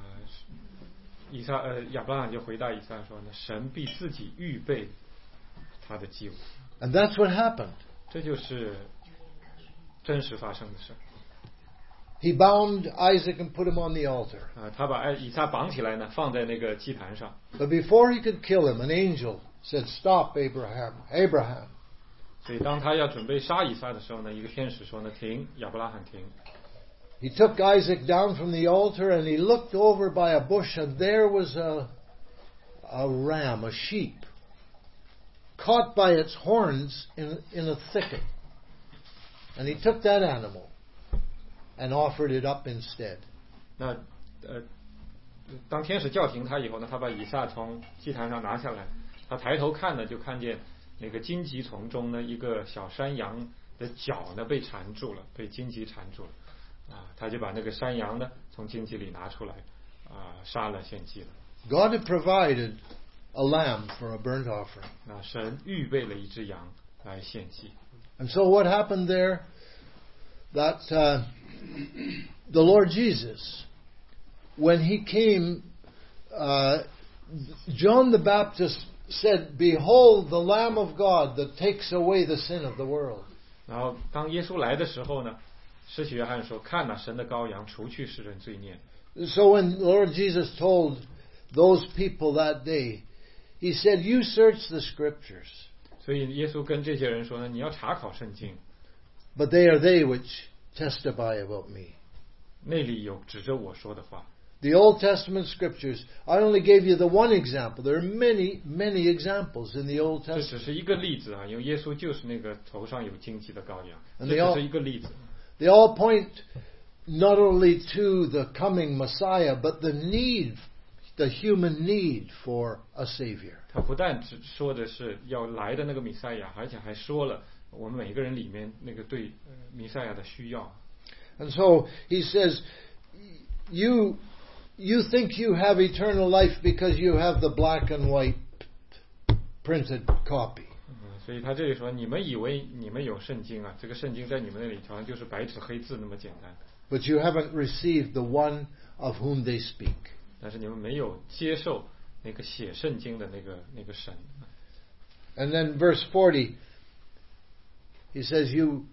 S2: 亚伯拉罕就回答以撒说呢：“神必自己预备他的祭物。”
S1: And that's what happened.
S2: 这就是真实发生的事。
S1: He bound Isaac and put him on the altar.
S2: 他把以撒绑起来呢，放在那个祭坛上。
S1: But before he could kill him, an angel said, "Stop, Abraham, Abraham."
S2: 所以当他要准备杀以撒的时候呢，一个天使说呢：“停，亚伯拉罕停。”
S1: He took Isaac down from the altar and he looked over by a bush, and there was a ram, a sheep, caught by its horns in a thicket. And he took that animal and offered it up instead.
S2: 那当天使叫停他以后呢，他把以撒从祭坛上拿下来，他抬头看呢，就看见那个荆棘丛中呢，一个小山羊的脚呢被缠住了，被荆棘缠住了。他就把那个山羊呢从荆棘里拿出来，杀了献祭了。
S1: God had provided a lamb for a burnt offering.
S2: 那神预备了一只羊来献祭。
S1: And so what happened there? That the Lord Jesus, when he came, John the Baptist said, "Behold the Lamb of God that takes away the sin of the world."
S2: 然后当耶稣来的时候呢，施洗约翰说：“看哪，神的羔羊，除去世人罪孽。”
S1: So when Lord Jesus told those people that day, he said, "You search the scriptures."
S2: 所以耶稣跟这些人说呢：“你要查考圣经。”
S1: But they are they which testify about me.
S2: 那里有指着我说的话。
S1: The Old Testament scriptures, I only gave you the one example. There are many, many examples in the Old
S2: 这
S1: Testament.
S2: 只是一个例子啊，因为耶稣就是那个头上有荆棘的羔羊，
S1: And
S2: 这
S1: they all-
S2: 只是一个例子。
S1: They all point not only to the coming Messiah, but the need, the human need for a Savior.
S2: 他不但只说的是要来的那个弥赛亚，而且还说了我们每一个人里面那个对弥赛亚的需要。
S1: And so he says, you think you have eternal life because you have the black and white printed copy.
S2: 所以他这里说，你们以为你们有圣经啊，这个圣经在你们那里好像就是白纸黑字那么简单，
S1: But you haven't received the one of whom they speak.
S2: 但是你们没有接受那个写圣经的那个神。
S1: And then verse 40, he says, you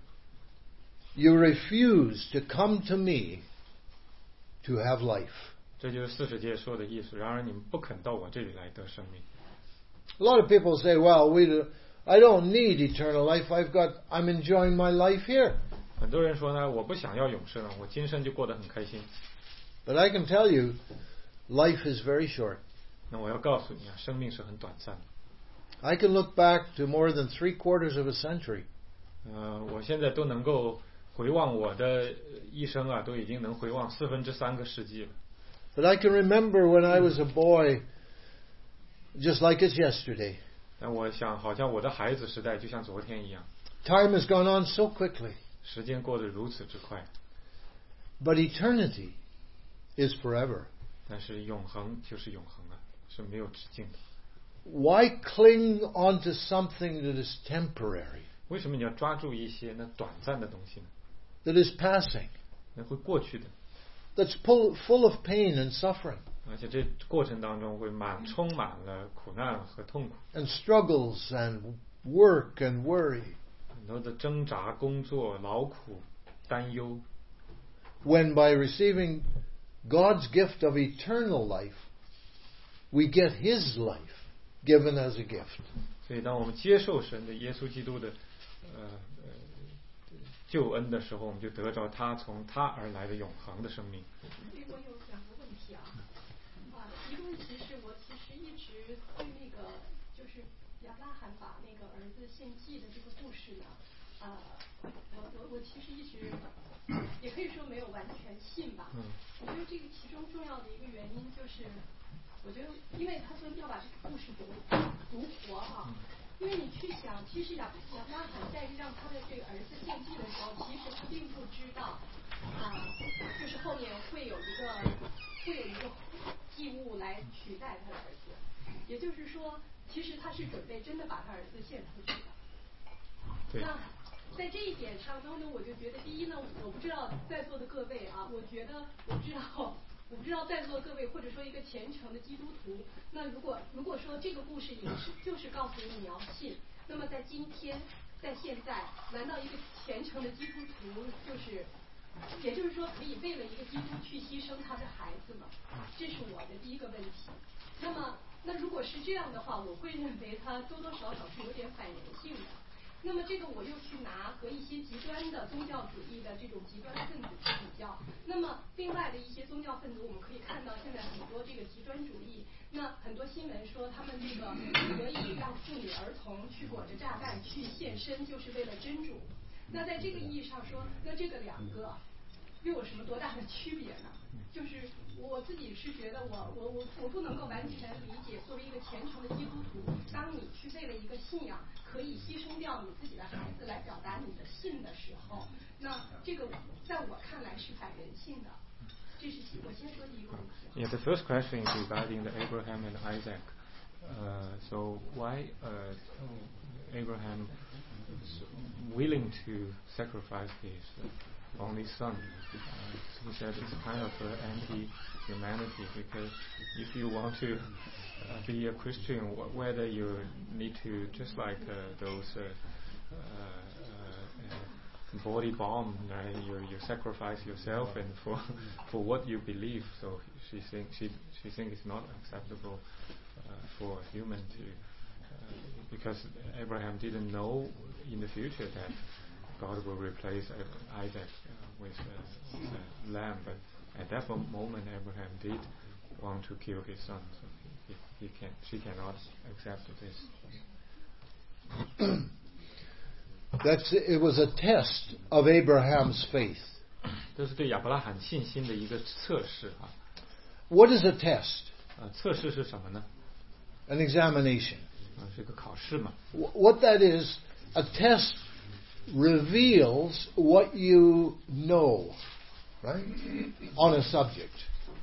S1: refuse to come to me to have life.
S2: 这就是40节说的意思。然而你们不肯到我这里来得生命。
S1: A lot of people say, well, I don't need eternal life. I'm enjoying my life here.
S2: 很多人说呢，我不想要永生了，我今生就过得很开心。
S1: But I can tell you, life is very short.
S2: 那我要告诉你啊，生命是很短暂的。
S1: I can look back to more than 3/4 of a century.
S2: 我现在都能够回望我的一生啊，都已经能回望3/4个世纪了。
S1: But I can remember when I was a boy, just like it's yesterday.
S2: 但我想，好像我的孩子时代就像昨天一样，
S1: Time has gone on so quickly.
S2: 时间过得如此之快。
S1: But eternity is forever.
S2: 但是永恒就是永恒啊，是没有止境的。
S1: Why cling onto something that is temporary,
S2: 为什么你要抓住一些那短暂的东西呢？
S1: that is passing,
S2: 那会过去的，
S1: that's full of pain and suffering
S2: 而且这过程当中会充满了苦难和痛苦，
S1: and struggles and work and worry?
S2: 很多的挣扎、工作、劳苦、担忧。
S1: When by receiving God's gift of eternal life, we get His life given as a gift.
S2: 所以，当我们接受神的耶稣基督的救恩的时候，我们就得着他从他而来的永恒的生命。
S3: 我有2个问题啊，一个问题是我其实一直对那个就是亚伯拉罕把那个儿子献祭的这个故事呢，我其实一直也可以说没有完全信吧。我觉得这个其中重要的一个原因就是，我觉得因为他说要把这个故事读活啊， 因为你去想，其实亚伯拉罕在让他的这个儿子献祭的时候，其实他并不知道，就是后面会有一个祭物来取代他的儿子。也就是说，其实他是准备真的把他儿子献出去的。那在这一点上呢，我就觉得，第一呢，我不知道在座的各位啊，我不知道在座各位或者说一个虔诚的基督徒，那如果说这个故事也是就是告诉你要信，那么在今天在现在，难道一个虔诚的基督徒也就是说可以为了一个基督去牺牲他的孩子吗？这是我的第一个问题。那如果是这样的话，我会认为他多多少少是有点反人性的。那么这个我又去拿和一些极端的宗教主义的这种极端分子去比较。那么另外的一些宗教分子，我们可以看到现在很多这个极端主义，那很多新闻说他们这个可以让妇女儿童去裹着炸弹去献身，就是为了真主。那在这个意义上说，那这个两个又有什么多大的区别呢？就是我自己是觉得我不能够完全理解，作为一个虔诚的基督徒，当你去为了一个信仰可以牺牲掉你自己的孩子来表达你的信的时候，那这个在我看来是反人性的。这是我先说第一个问题。
S2: Yeah, the first question is regarding the Abraham and Isaac. So why Abraham is willing to sacrifice his only son? He said it's kind of anti-humanity, because if you want to be a Christian, whether you need to, just like those body bomb, right? You sacrifice yourself and for what you believe. So she thinks it's not acceptable for a human to, because Abraham didn't know in the future that God will replace Isaac with a lamb, but at that moment Abraham did want to kill his son, so she cannot accept this.
S1: It was a test of Abraham's faith.
S2: 这是对亚伯拉罕信心的一个测试啊。
S1: What is a test?
S2: 测试是什么呢？
S1: An examination.
S2: 是个考试嘛。
S1: What that is, a test reveals what you know, right? On a subject.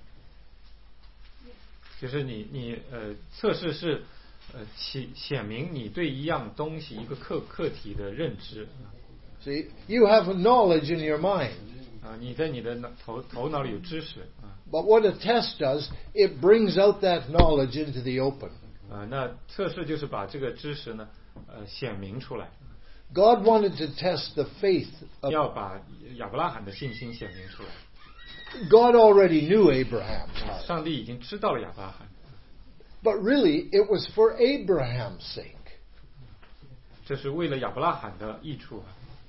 S2: 就是你测试是显明你对一样东西一个课题的认知。
S1: See, you have knowledge in your mind.
S2: 你在你的头脑里有知识。
S1: But what a test does, it brings out that knowledge into the open.
S2: 那测试就是把这个知识呢显明出来。
S1: God wanted to test the faith of
S2: 要把亚伯拉罕的信心显明出来。
S1: God already knew Abraham.
S2: 上帝已经知道了亚伯拉罕。
S1: But really, it was for Abraham's sake.
S2: 这是为了亚伯拉罕的益处。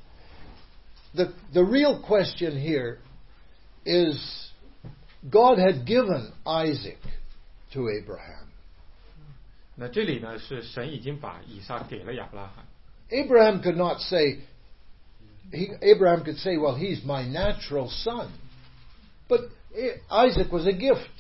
S1: The real question here is, God had given Isaac to Abraham.
S2: 那这里呢是神已经把以撒给了亚伯拉罕。
S1: Abraham could not say, Abraham could say, well, he's my natural son. But Isaac was a gift.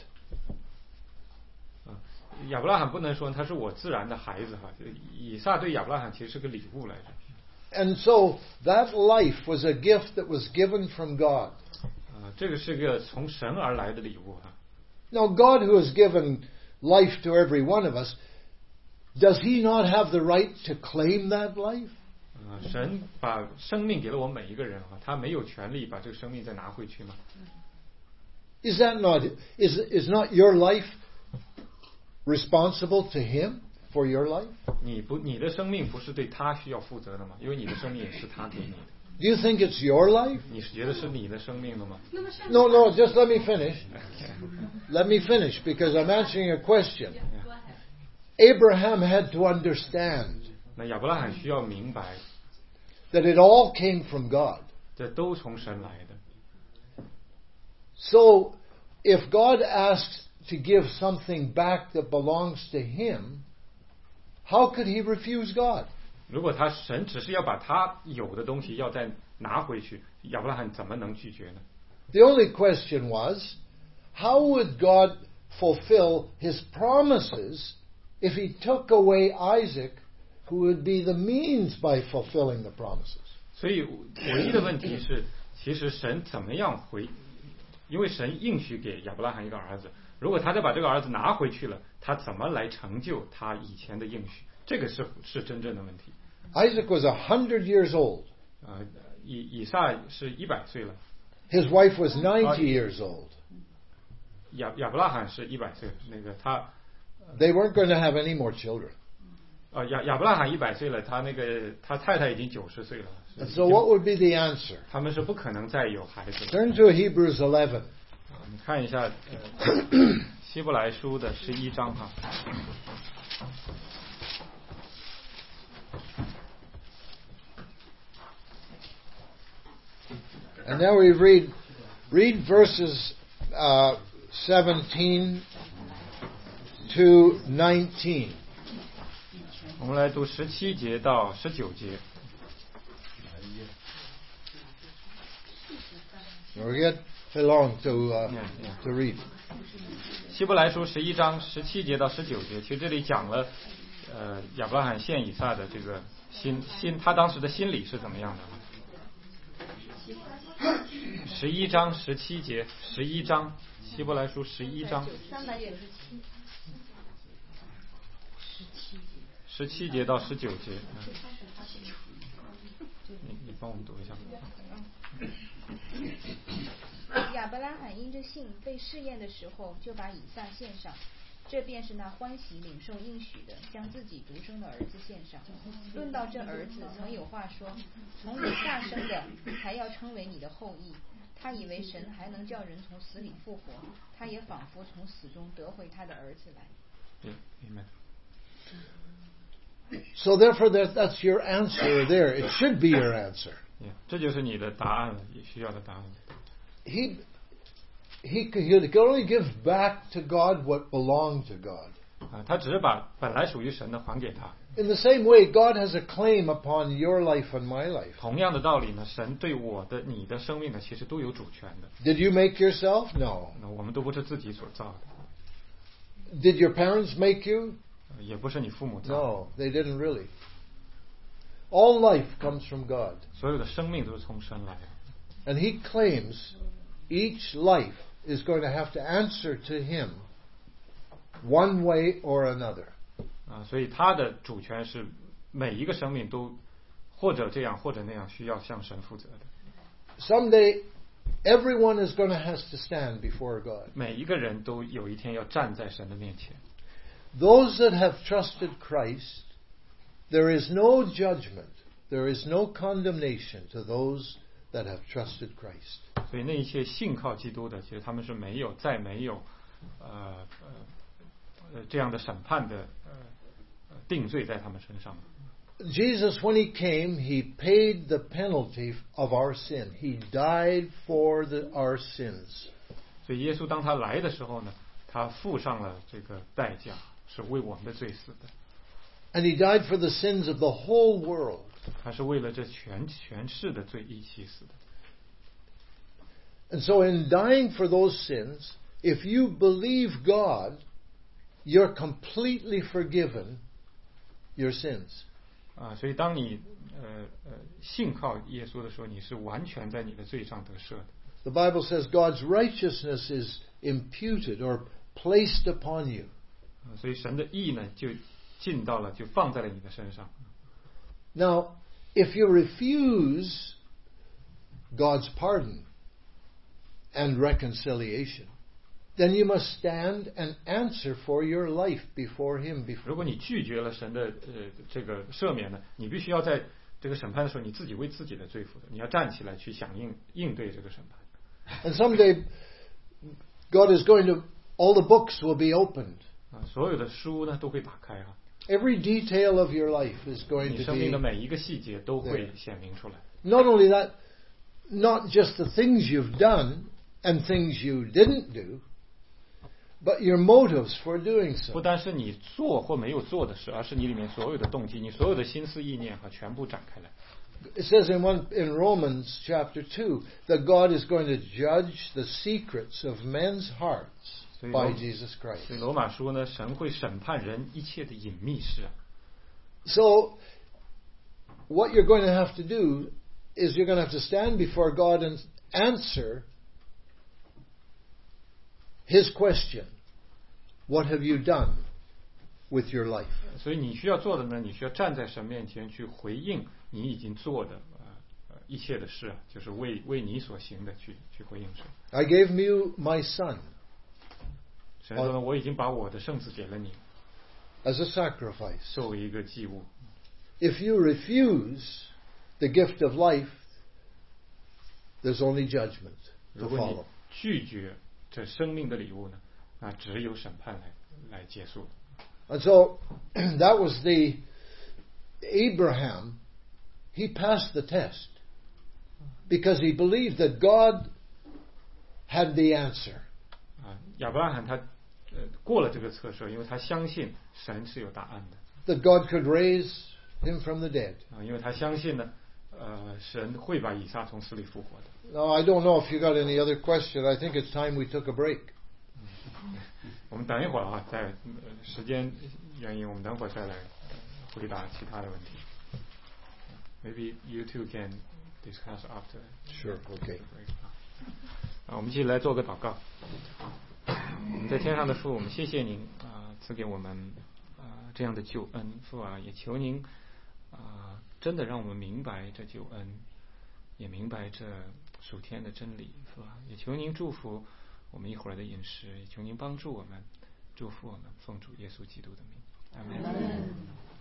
S2: 亚伯拉罕不能说他是我自然的孩子哈，以撒对亚伯拉罕其实是个礼物来着。
S1: And so that life was a gift that was given from God.
S2: 这个是个从神而来的礼物哈。
S1: Now God, who has given life to every one of us, does He not have the right to claim that life?
S2: 神把生命给了我每一个人哈，他没有权利把这个生命再拿回去吗？
S1: Is not your life responsible to Him for your life?
S2: 你的生命不是对他需要负责的吗？因为你的生命也是他给你的。
S1: Do you think it's your life?
S2: 你是觉得是你的生命的吗？
S1: No, just let me finish. Let me finish, because I'm answering a question. Abraham had to understand
S2: 那亚伯拉罕需要明白
S1: that it all came from God.
S2: 这都从神来的。
S1: So, if God asks to give something back that belongs to Him, how could He refuse God?
S2: 如果神只是要把他有的东西要再拿回去，亚伯拉罕怎么能拒绝呢？
S1: The only question was, how would God fulfill His promises if He took away Isaac who would be the means by fulfilling the promises.
S2: 所以唯一的问题是，其实神怎么样因为神应许给亚伯拉罕一个儿子，如果他再把这个儿子拿回去了，他怎么来成就他以前的应许？这个是真正的问题。
S1: Isaac was 100 years old.
S2: 以撒是100岁了。
S1: His wife was 90 years old.
S2: 亚伯拉罕是100岁，那个他
S1: They weren't going to have any more children.
S2: 亚伯拉罕100岁了，他太太已经90岁了。
S1: And so what would be the answer?
S2: 他们是不可能再有孩子的。
S1: Turn to Hebrews 11.
S2: 我们看一下希伯来书的11章哈。
S1: And now we read verses 17 to 19.
S2: 我们来读17节到19节。
S1: We'll get long to read.
S2: 希伯来书11章17节到19节，其实这里讲了亚伯拉罕献以撒的这个他当时的心理是怎么样的。11章17节，11章希伯来书11章17节到19节。你帮我们读一下。
S4: 亚伯拉罕因着信被试验的时候，就把以撒献上，这便是那欢喜领受应许的，将自己独生的儿子献上。论到这儿子，曾有话说：从以撒生的，才要称为你的后裔。他以为神还能叫人从死里复活，他也仿佛从死中得回他的儿子来。
S2: Amen.
S1: So therefore that's your answer there. It should be your answer.
S2: 这就是你的答案了，也需要的答案。
S1: He could only give back to God what belonged to God.
S2: 他只是把本来属于神的还给他。
S1: In the same way, God has a claim upon your life and my life.
S2: 同样的道理呢，神对你的生命呢，其实都有主权的。
S1: Did you make yourself? No.
S2: 我们都不是自己所造的。
S1: Did your parents make you?
S2: 也不是你父母造的。
S1: No, they didn't really. All life comes from God.
S2: 所有的生命都是从神来的。
S1: And He claims each life is going to have to answer to Him one way or another.
S2: 所以他的主权是每一个生命都或者这样或者那样，需要向神负责的。
S1: Someday, everyone is going to have to stand before God.
S2: 每一个人都有一天要站在神的面前。
S1: Those that have trusted Christ, there is no judgment, there is no condemnation to those that have trusted Christ.
S2: 所以那一切信靠基督的，其实他们是再没有这样的审判的定罪在他们身上。
S1: Jesus, when He came, He paid the penalty of our sin. He died for our sins.
S2: 所以耶稣当他来的时候呢，他付上了这个代价，是为我们的罪死的。
S1: And He died for the sins of the whole world.
S2: 他是为了这全世的罪一起死的。
S1: And so in dying for those sins, if you believe God, you're completely forgiven your sins.
S2: 所以当你信靠耶稣的时候，你是完全在你的罪上得赦的。
S1: The Bible says God's righteousness is imputed or placed upon you.
S2: 所以神的义呢，就放在了你的身上。
S1: Now, if you refuse God's pardon and reconciliation, then you must stand and answer for your life before Him.
S2: 如果你拒绝了神的这个赦免呢，你必须要在这个审判的时候，你自己为自己的罪负责，你要站起来去响应对这个审判。
S1: And someday, God is going to, all the books will be opened.
S2: 所有的书呢都会打开哈。
S1: Every detail of your life is going
S2: 你
S1: to
S2: 生命的
S1: be.
S2: 每一个细节都会显明出来。
S1: Not only that, not just the things you've done and things you didn't do, but your motives for doing
S2: 不
S1: so.
S2: 单是你做或没有做的事，而是你里面所有的动机，你所有的心思意念和全部展开来。
S1: It says in Romans chapter 2 that God is going to judge the secrets of men's hearts by Jesus Christ.
S2: 所以罗马书呢，神会审判人一切的隐秘事。
S1: So what you're going to have to do is you're going to have to stand before God and answer His question. What have you done with your life?
S2: 所以你需要做的呢，你需要站在神面前去回应你已经做的一切的事，就是为你所行的去回应神。
S1: I gave you my son
S2: 神说呢，我已经把我的圣子给了你，
S1: as a sacrifice.
S2: 作为一个祭物。
S1: If you refuse the gift of life, there's only judgment to
S2: 如果你
S1: follow.
S2: 拒绝这生命的礼物呢，那只有审判来结束。
S1: And so that was the Abraham. He passed the test because he believed that God had the answer.
S2: 亚伯拉罕他过了这个测试，因为他相信神是有答案的。
S1: That God could raise him from the dead.
S2: 因为他相信呢，神会把以撒从死里复活的。
S1: Now, I don't know if you got any other question. I think it's time we took a break.
S2: 我们等一会儿啊，在时间原因，我们等会儿再来回答其他的问题。Maybe you two can discuss after.
S1: Sure, okay.
S2: 我们一起来做个祷告。我们在天上的父，我们谢谢您赐给我们这样的救恩，父啊，也求您真的让我们明白这救恩，也明白这属天的真理，父啊，也求您祝福我们一会儿的饮食，也求您帮助我们，祝福我们，奉主耶稣基督的名，阿门。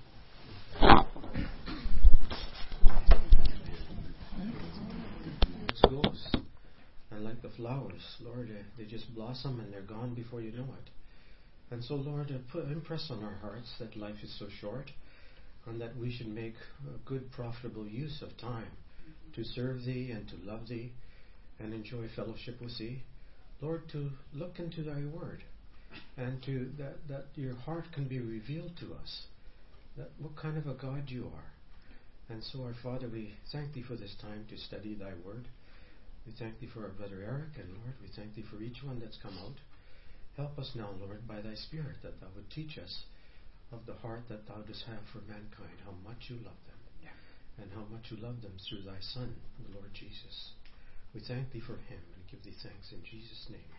S5: And like the flowers, Lord, they just blossom and they're gone before you know it. And so, Lord, impress on our hearts that life is so short and that we should make a good, profitable use of time to serve Thee and to love Thee and enjoy fellowship with Thee. Lord, to look into Thy Word and to that your heart can be revealed to us, that what kind of a God you are. And so, our Father, we thank Thee for this time to study Thy Word. We thank Thee for our brother Eric, and Lord, we thank Thee for each one that's come out. Help us now, Lord, by Thy Spirit, that Thou would teach us of the heart that Thou dost have for mankind, how much You love them, and how much You love them through Thy Son, the Lord Jesus. We thank Thee for Him, and give Thee thanks in Jesus' name.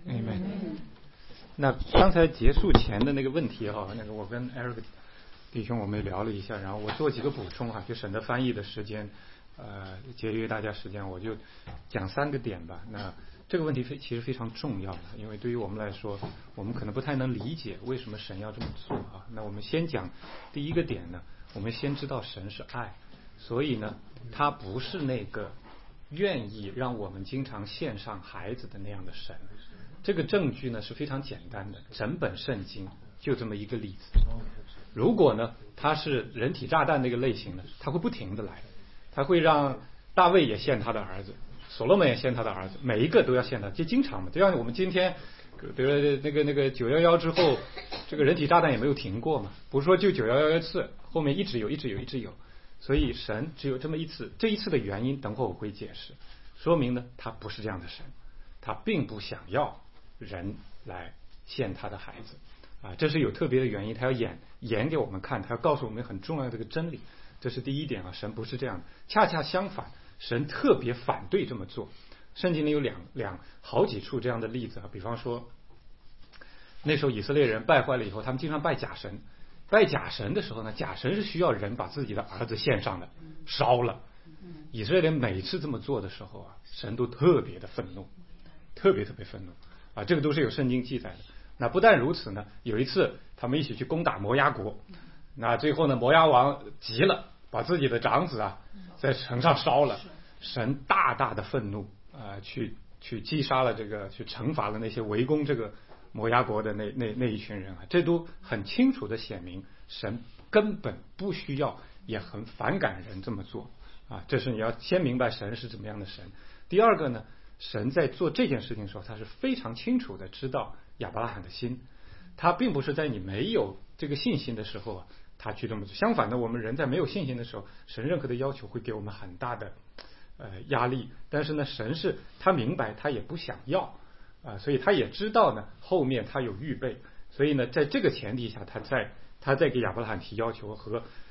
S2: Amen. 那刚才结束前的那个问题哈，那个我跟 Eric 弟兄我们聊了一下，然后我做几个补充哈，就省得翻译的时间。节约大家时间，我就讲3个点吧。那这个问题其实非常重要的，因为对于我们来说，我们可能不太能理解为什么神要这么做啊。那我们先讲第一个点呢，我们先知道神是爱，所以呢，他不是那个愿意让我们经常献上孩子的那样的神。这个证据呢是非常简单的，整本圣经就这么一个例子。如果呢他是人体炸弹那个类型的，他会不停的来。他会让大卫也献他的儿子，所罗门也献他的儿子，每一个都要献他，就经常嘛。就像我们今天，比如那个911之后，这个人体炸弹也没有停过嘛，不是说就911一次，后面一直有。所以神只有这么一次，这一次的原因等会我会解释，说明呢他不是这样的神，他并不想要人来献他的孩子这是有特别的原因，他要演给我们看，他要告诉我们很重要的这个真理。这是第一点神不是这样的，恰恰相反，神特别反对这么做。圣经里有好几处这样的例子比方说，那时候以色列人败坏了以后，他们经常拜假神。拜假神的时候呢，假神是需要人把自己的儿子献上的，烧了。以色列人每次这么做的时候神都特别的愤怒，特别愤怒这个都是有圣经记载的。那不但如此呢，有一次他们一起去攻打摩押国。那最后呢，摩押王急了，把自己的长子在城上烧了。神大的愤怒去击杀了去惩罚了那些围攻这个摩押国的那一群人这都很清楚的显明，神根本不需要，也很反感人这么做这是你要先明白神是怎么样的神。第二个呢，神在做这件事情的时候，他是非常清楚的知道亚伯拉罕的心，他并不是在你没有这个信心的时候他去这么做。相反的，我们人在没有信心的时候，神任何的要求会给我们很大的压力。但是呢，神是他明白，他也不想要所以他也知道呢后面他有预备。所以呢，在这个前提下，他在给亚伯拉罕提要求和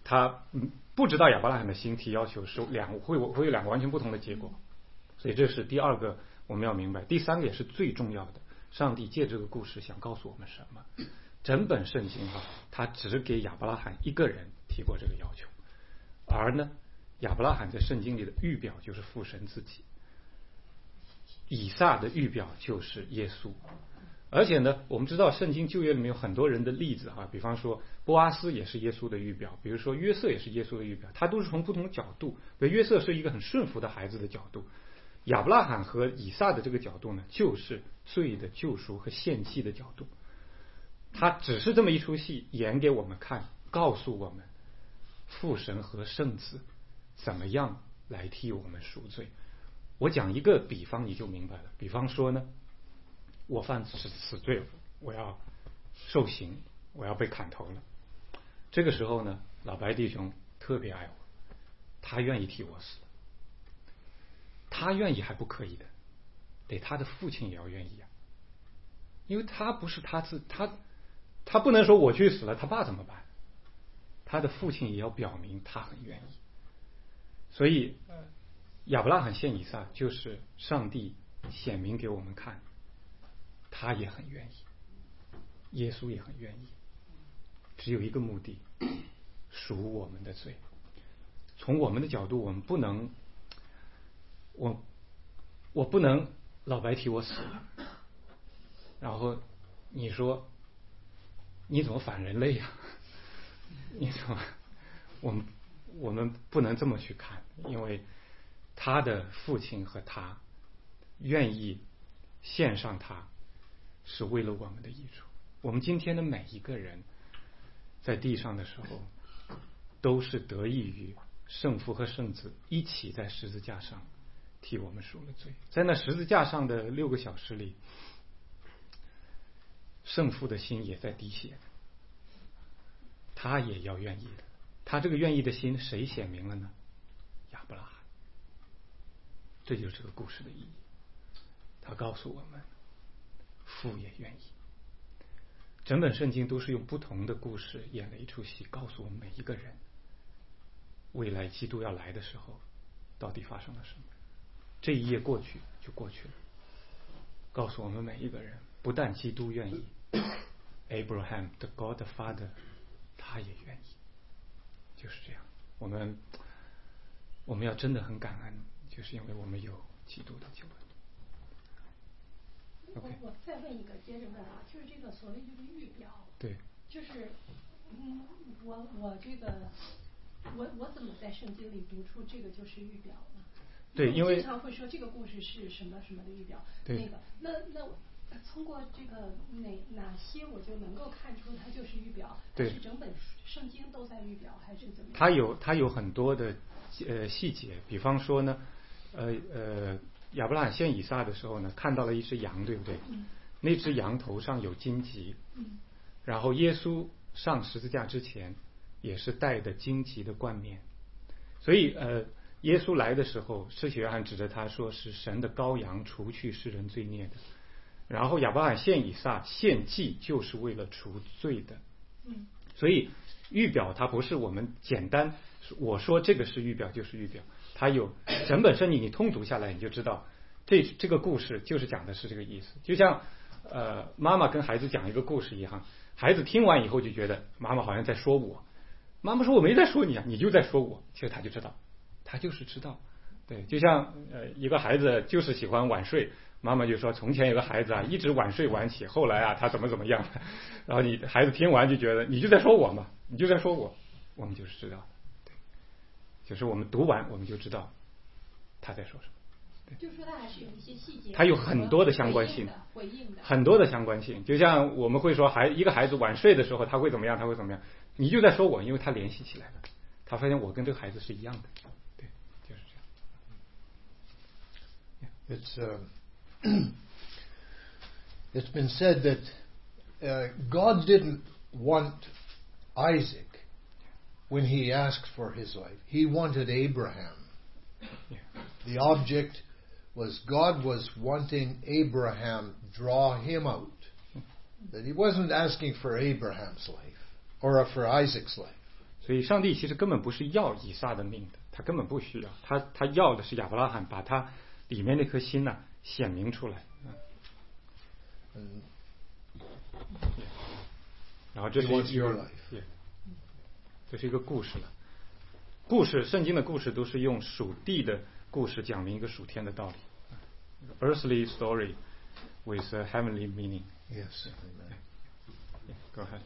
S2: 他不知道亚伯拉罕的心提要求是会有两个完全不同的结果。所以这是第二个我们要明白。第三个也是最重要的，上帝借这个故事想告诉我们什么？整本圣经他只给亚伯拉罕一个人提过这个要求，而呢，亚伯拉罕在圣经里的预表就是父神自己，以撒的预表就是耶稣。而且呢，我们知道圣经旧约里面有很多人的例子比方说波阿斯也是耶稣的预表，比如说约瑟也是耶稣的预表，他都是从不同的角度。比如约瑟是一个很顺服的孩子的角度，亚伯拉罕和以撒的这个角度呢，就是罪的救赎和献祭的角度。他只是这么一出戏演给我们看，告诉我们父神和圣子怎么样来替我们赎罪。我讲一个比方你就明白了。比方说呢，我犯死罪，我要受刑，我要被砍头了。这个时候呢，老白弟兄特别爱我，他愿意替我死。他愿意还不可以的，得他的父亲也要愿意因为他不是他不能说我去死了，他爸怎么办？他的父亲也要表明他很愿意。所以亚伯拉罕献以撒就是上帝显明给我们看，他也很愿意，耶稣也很愿意，只有一个目的，赎我们的罪。从我们的角度，我们不能，我不能老白替我死了，然后你说你怎么反人类呀？你怎么我们不能这么去看，因为他的父亲和他愿意献上他，是为了我们的益处。我们今天的每一个人在地上的时候，都是得益于圣父和圣子一起在十字架上替我们赎了罪。在那十字架上的6个小时里，圣父的心也在滴血，他也要愿意的。他这个愿意的心谁显明了呢？亚伯拉罕。这就是这个故事的意义。他告诉我们，父也愿意。整本圣经都是用不同的故事演了一出戏，告诉我们每一个人，未来基督要来的时候，到底发生了什么。这一页过去就过去了，告诉我们每一个人，不但基督愿意，Abraham the God the Father 他也愿意。就是这样，我们要真的很感恩，就是因为我们有基督的救恩。
S3: 我再问一个，接着问就是这个所谓这个预表，
S2: 对，
S3: 就是我怎么在圣经里读出这个就是预表呢？
S2: 对，因为
S3: 经常会说这个故事是什么什么的预表，
S2: 对，
S3: 那通过这个哪些我就能够看出它就是预表？
S2: 对，
S3: 是整本圣经都在预表，还是怎么样？
S2: 它有很多的细节，比方说呢，亚伯拉罕献以撒的时候呢，看到了一只羊，对不对？那只羊头上有荆棘，然后耶稣上十字架之前也是带的荆棘的冠冕，所以耶稣来的时候，施洗约翰指着他说是神的羔羊，除去世人罪孽的。然后亚伯拉罕献以撒献祭就是为了除罪的。所以预表它不是我们简单我说这个是预表就是预表，它有整本圣经你通读下来你就知道这个故事就是讲的是这个意思。就像妈妈跟孩子讲一个故事一样，孩子听完以后就觉得妈妈好像在说我，妈妈说我没在说你啊，你就在说我，其实他就知道，他就是知道。对，就像一个孩子就是喜欢晚睡，妈妈就说从前有个孩子一直晚睡晚起，后来他怎么样，然后孩子听完就觉得你就在说我嘛，你就在说我，我们就是知道的。对，就是我们读完我们就知道他在说什么。
S3: 就是说它还是有一些细节，
S2: 它有很多的相关性，
S3: 回应的
S2: 很多的相关性。就像我们会说一个孩子晚睡的时候他会怎么样，他会怎么样，你就在说我，因为他联系起来了，他发现我跟这个孩子是一样的。对，就是
S1: 这样。It's been said that God didn't want Isaac when he asked for his life. He wanted Abraham. The object was God was wanting Abraham, draw him out. That he wasn't asking for Abraham's life or for Isaac's life.
S2: 所以上帝其实根本不是要以撒的命的，他根本不需要，他要的是亚伯拉罕把他里面那颗心呢显明出来。然后这是一个故事了。故事，圣经的故事都是用属地的故事讲明一个属天的道理。Earthly story with a heavenly meaning.
S1: Yes.
S2: Yeah, go ahead.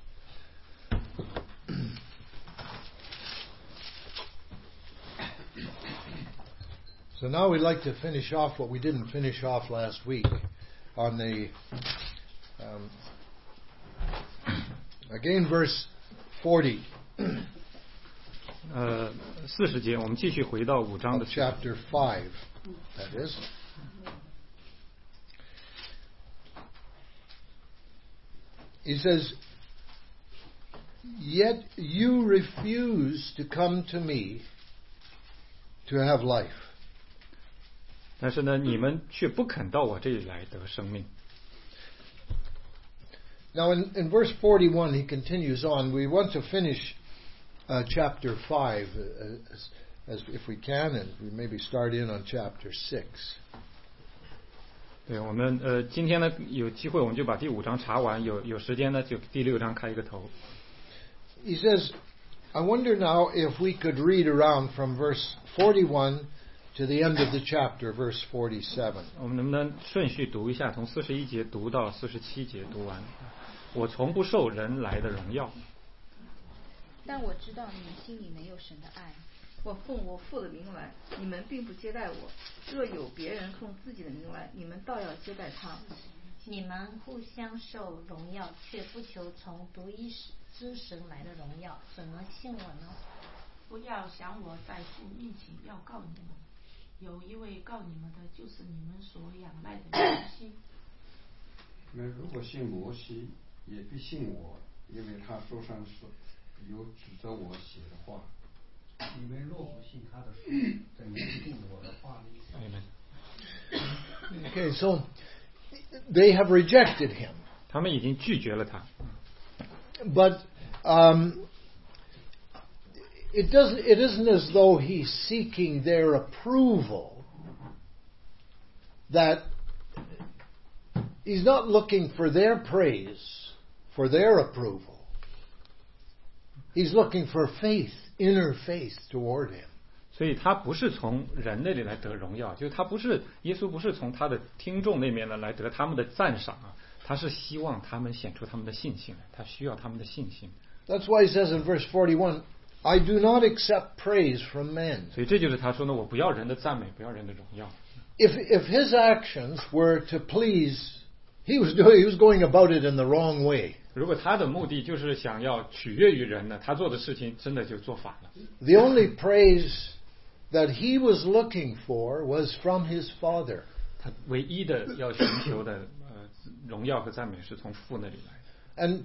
S1: So now we'd like to finish off what we didn't finish off last week on the again verse 40.
S2: 40节，我们继续回到5章的
S1: chapter 5. That is. He says, "Yet you refuse to come to me to have life."
S2: 但是呢，你们却不肯到我这里来得生命。
S1: Now in verse 41 he continues on. We want to finish chapter 5 as if we can, and we maybe start in on chapter 6.
S2: 对，我们今天呢有机会我们就把第5章查完，有时间呢就第6章开一个头。
S1: He says, I wonder now if we could read around from verse 41 to the end of the chapter, verse 47.
S2: 我们能不能顺序读一下，从41节读到47节读完？我从不受人来的荣耀，
S4: 但我知道你们心里没有神的爱。
S6: 我奉我父的名来，你们并不接待我；若有别人奉自己的名来，你们倒要接待他。
S7: 你们互相受荣耀，却不求从独一之神来的荣耀，怎么信我呢？
S8: 不要想我在父面前要告你们，有一位告你们的，就是你们所仰赖的摩西。
S9: 你们如果信摩西，也必信我，因为他书上有指着我写的话。
S10: 你们若不信他的书，怎能信我的话呢？
S1: Okay, so they have rejected him.
S2: 他们已经拒绝了他。
S1: But it isn't as though he's seeking their approval. That he's not looking for their praise, for their approval. He's looking for faith, inner faith toward him.
S2: 所以他不是从人那里来得荣耀，就是耶稣不是从他的听众那边呢来得他们的赞赏啊，他是希望他们显出他们的信心，他需要他们的信心。
S1: That's why he says in verse 41, I do not accept praise from men.
S2: 所以这就是他说呢，我不要人的赞美，不要人的荣耀。
S1: If his actions were to please, he was going about it in the wrong way.
S2: 如果他的目的就是想要取悦于人呢，他做的事情真的就做反了。
S1: The only praise that he was looking for was from his Father.
S2: 他唯一的要寻求的荣耀和赞美是从父那里来的。
S1: And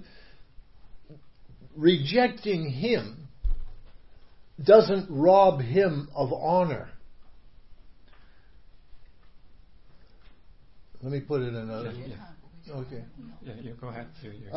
S1: rejecting him doesn't rob him of honor. Let me put it another way. Okay.
S2: Yeah, you go ahead.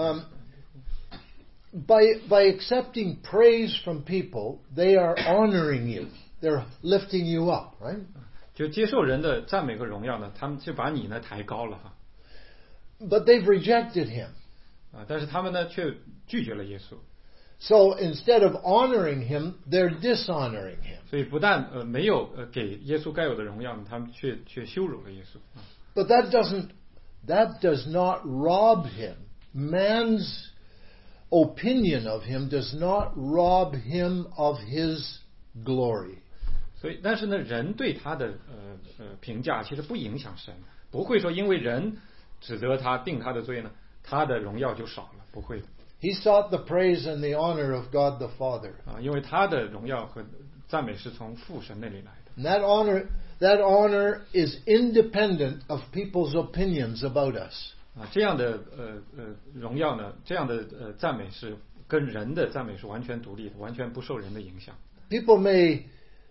S1: By accepting praise from people, they are honoring you. They're lifting you up, right?
S2: 就接受人的赞美和荣耀呢，他们就把你呢抬高了哈。
S1: But they've rejected him.
S2: 但是他们呢却拒绝了耶稣。
S1: So instead of honoring him, they're dishonoring him.
S2: 所以不但没有给耶稣该有的荣耀呢，他们却羞辱了耶稣。
S1: But that does not rob him. Man's opinion of him does not rob him of his glory.
S2: 所以，但是呢，人对他的评价其实不影响神，不会说因为人指责他、定他的罪呢，他的荣耀就少了，不会的。
S1: He sought the praise and the honor of God the Father.
S2: 因为他的荣耀和赞美是从父神那里来的。
S1: And that honor is independent of people's opinions about us.
S2: 这样的荣耀呢，这样的赞美是跟人的赞美是完全独立的，完全不受人的影响。
S1: People may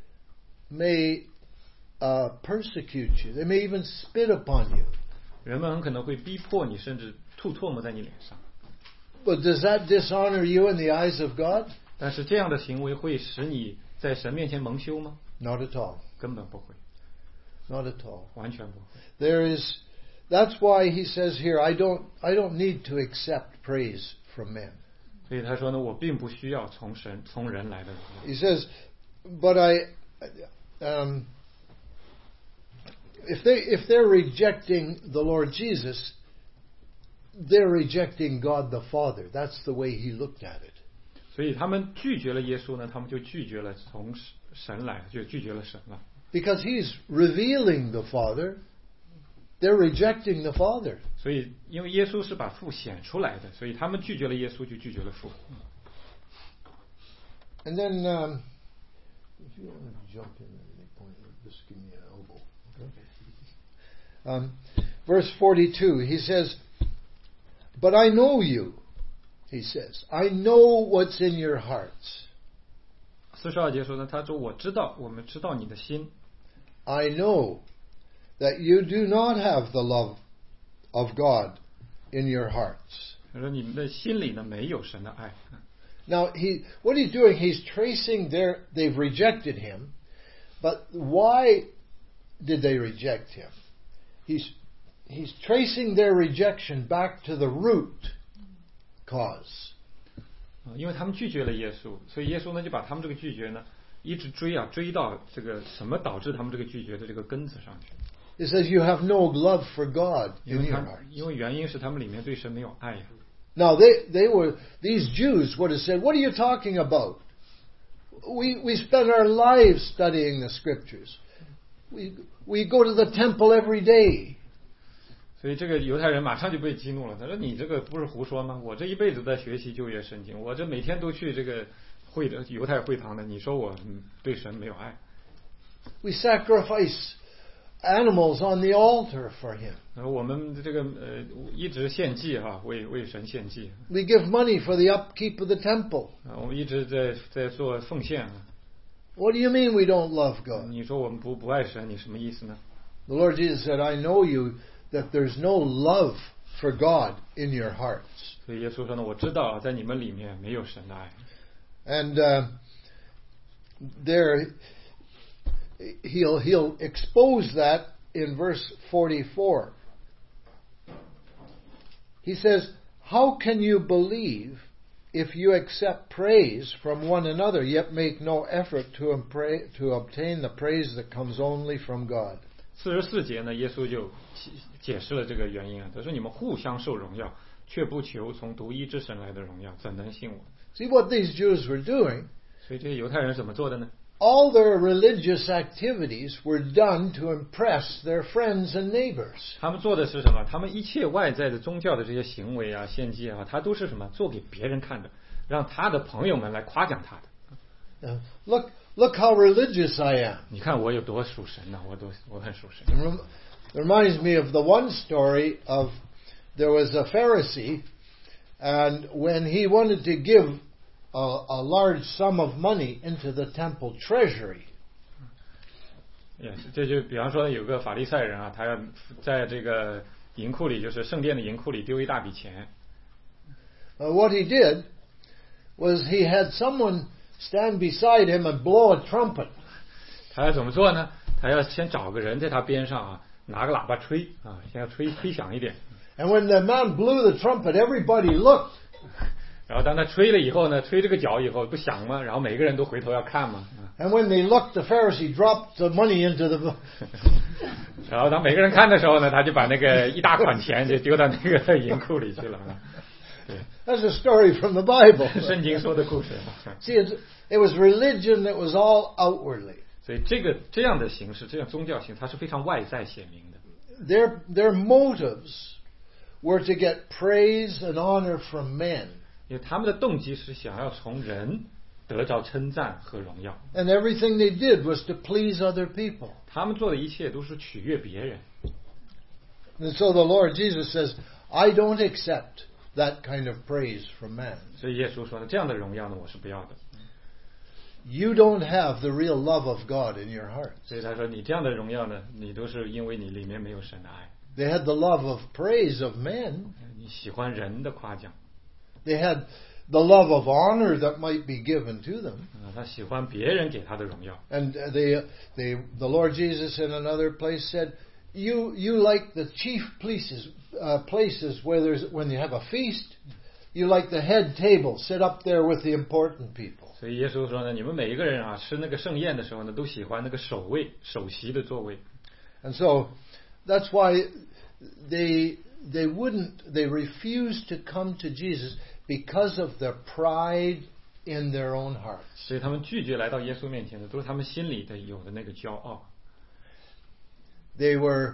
S1: persecute you. They may even spit upon you.
S2: 人们很可能会逼迫你，甚至吐唾沫在你脸上。
S1: But does that dishonor you in the eyes of God?
S2: 但是这样的行为会使你在神面前蒙羞吗？
S1: Not at all.
S2: 根本不会，
S1: Not at all.
S2: 完全不会。
S1: That's why he says here, I don't need to accept praise from men.
S2: 所以他说呢，我并不需要从人来的荣耀。
S1: He says, but if they're rejecting the Lord Jesus, they're rejecting God the Father. That's the way he looked at it.
S2: 所以他们拒绝了耶稣呢，他们就拒绝了从神来，就拒绝了神了。
S1: Because he's revealing the Father, they're rejecting the Father.
S2: 所以因为耶稣是把父显出来的，所以他们拒绝了耶稣，就拒绝了父。
S1: And then, if you want to jump in at any point, just give me an elbow. Verse 42, he says, but I know you, he says. I know what's in your hearts.
S2: 42节说呢，他说我知道，我们知道你的心。
S1: I know that you do not have the love of God in your hearts.
S2: 他说你们的心里呢没有神的爱。
S1: Now, what he's doing, he's tracing they've rejected him, but why did they reject him? He's tracing their rejection back to the root cause.
S2: 因为他们拒绝了耶稣，所以耶稣呢就把他们这个拒绝呢一直追到这个什么导致他们这个拒绝的这个根子上去。
S1: It says you have no love for God in your heart.
S2: 因为原因是他们里面对神没有爱呀。
S1: Now these Jews would have said, "What are you talking about? We spend our lives studying the scriptures. We go to the temple every day."
S2: 所以这个犹太人马上就被激怒了。他说：“你这个不是胡说吗？我这一辈子在学习旧约圣经，我这每天都去这个犹太会堂的。你说我对神没有爱？”
S1: We sacrifice animals on the altar for him.
S2: 我们这个一直献祭哈，为神献祭。
S1: We give money for the upkeep of the temple.
S2: 我们一直在做奉献。
S1: What do you mean we don't love God?
S2: 你说我们不爱神，你什么意思呢？
S1: The Lord Jesus said, "I know you that there's no love for God in your hearts."
S2: 所以耶稣说呢，我知道在你们里面没有神的爱。
S1: And he'll expose that in verse 44. He says, "How can you believe if you accept praise from one another, yet make no effort to obtain the praise that comes only from God?"
S2: 44节呢，耶稣就解释了这个原因啊。他说：“你们互相受荣耀，却不求从独一之神来的荣耀，怎能信我？”
S1: See what these Jews were doing?
S2: 所以这些犹太人怎么做的呢？
S1: All their religious activities were done to impress their friends and neighbors.
S2: 他们做的是什么？他们一切外在的宗教的这些行为啊、献祭啊，他都是什么？做给别人看的，让他的朋友们来夸奖他的。
S1: Look how religious I am.
S2: 你看我有多属神呢？我很属神。
S1: It reminds me of the one story of there was a Pharisee, and when he wanted to give a large sum of money into the temple treasury.
S2: 这就比方说有个法利赛人啊，他要在这个银库里，就是圣殿的银库里丢一大笔钱。
S1: What he did was he had someone stand beside him and blow a trumpet.
S2: 他要怎么做呢？他要先找个人在他边上啊，拿个喇叭吹啊，先要吹响一点。
S1: And when the man blew the trumpet, everybody looked.
S2: 然后当他吹了以后呢，吹这个角以后不响吗？然后每个人都回头要看嘛。
S1: And when they looked, the Pharisee dropped the money into the.
S2: 然后当每个人看的时候呢，他就把那个一大款钱就丢到那个银库里去了。对。
S1: That's a story from the Bible.
S2: 圣经说的故事。
S1: See, it was religion that was all outwardly.
S2: 所以这样的形式，这样宗教形式，它是非常外在显明
S1: 的。Their motives were to get praise and honor from men.
S2: 因为他们的动机是想要从人得着称赞和荣耀。
S1: And everything they did was to please other people.
S2: 他们做的一切都是取悦别人。
S1: And so the Lord Jesus says, "I don't accept that kind of praise from man."
S2: 所以耶稣说呢，这样的荣耀呢，我是不要的。
S1: You don't have the real love of God in your heart.
S2: 所以他说，你这样的荣耀呢，你都是因为你里面没有神的爱。
S1: They had the love of praise of men.
S2: 你喜欢人的夸奖。
S1: They had the love of honor that might be given to them.
S2: 他喜欢别人给他的荣耀。
S1: And the Lord Jesus in another place said, "You like the chief places when you have a feast, you like the head table, sit up there with the important people."
S2: 所以耶稣说呢，你们每一个人啊，吃那个盛宴的时候呢，都喜欢那个首席的座位。
S1: And so that's why they refused to come to Jesus because of their pride in their own hearts.
S2: 所以他们拒绝来到耶稣面前的，都是他们心里的有的那个骄傲。
S1: They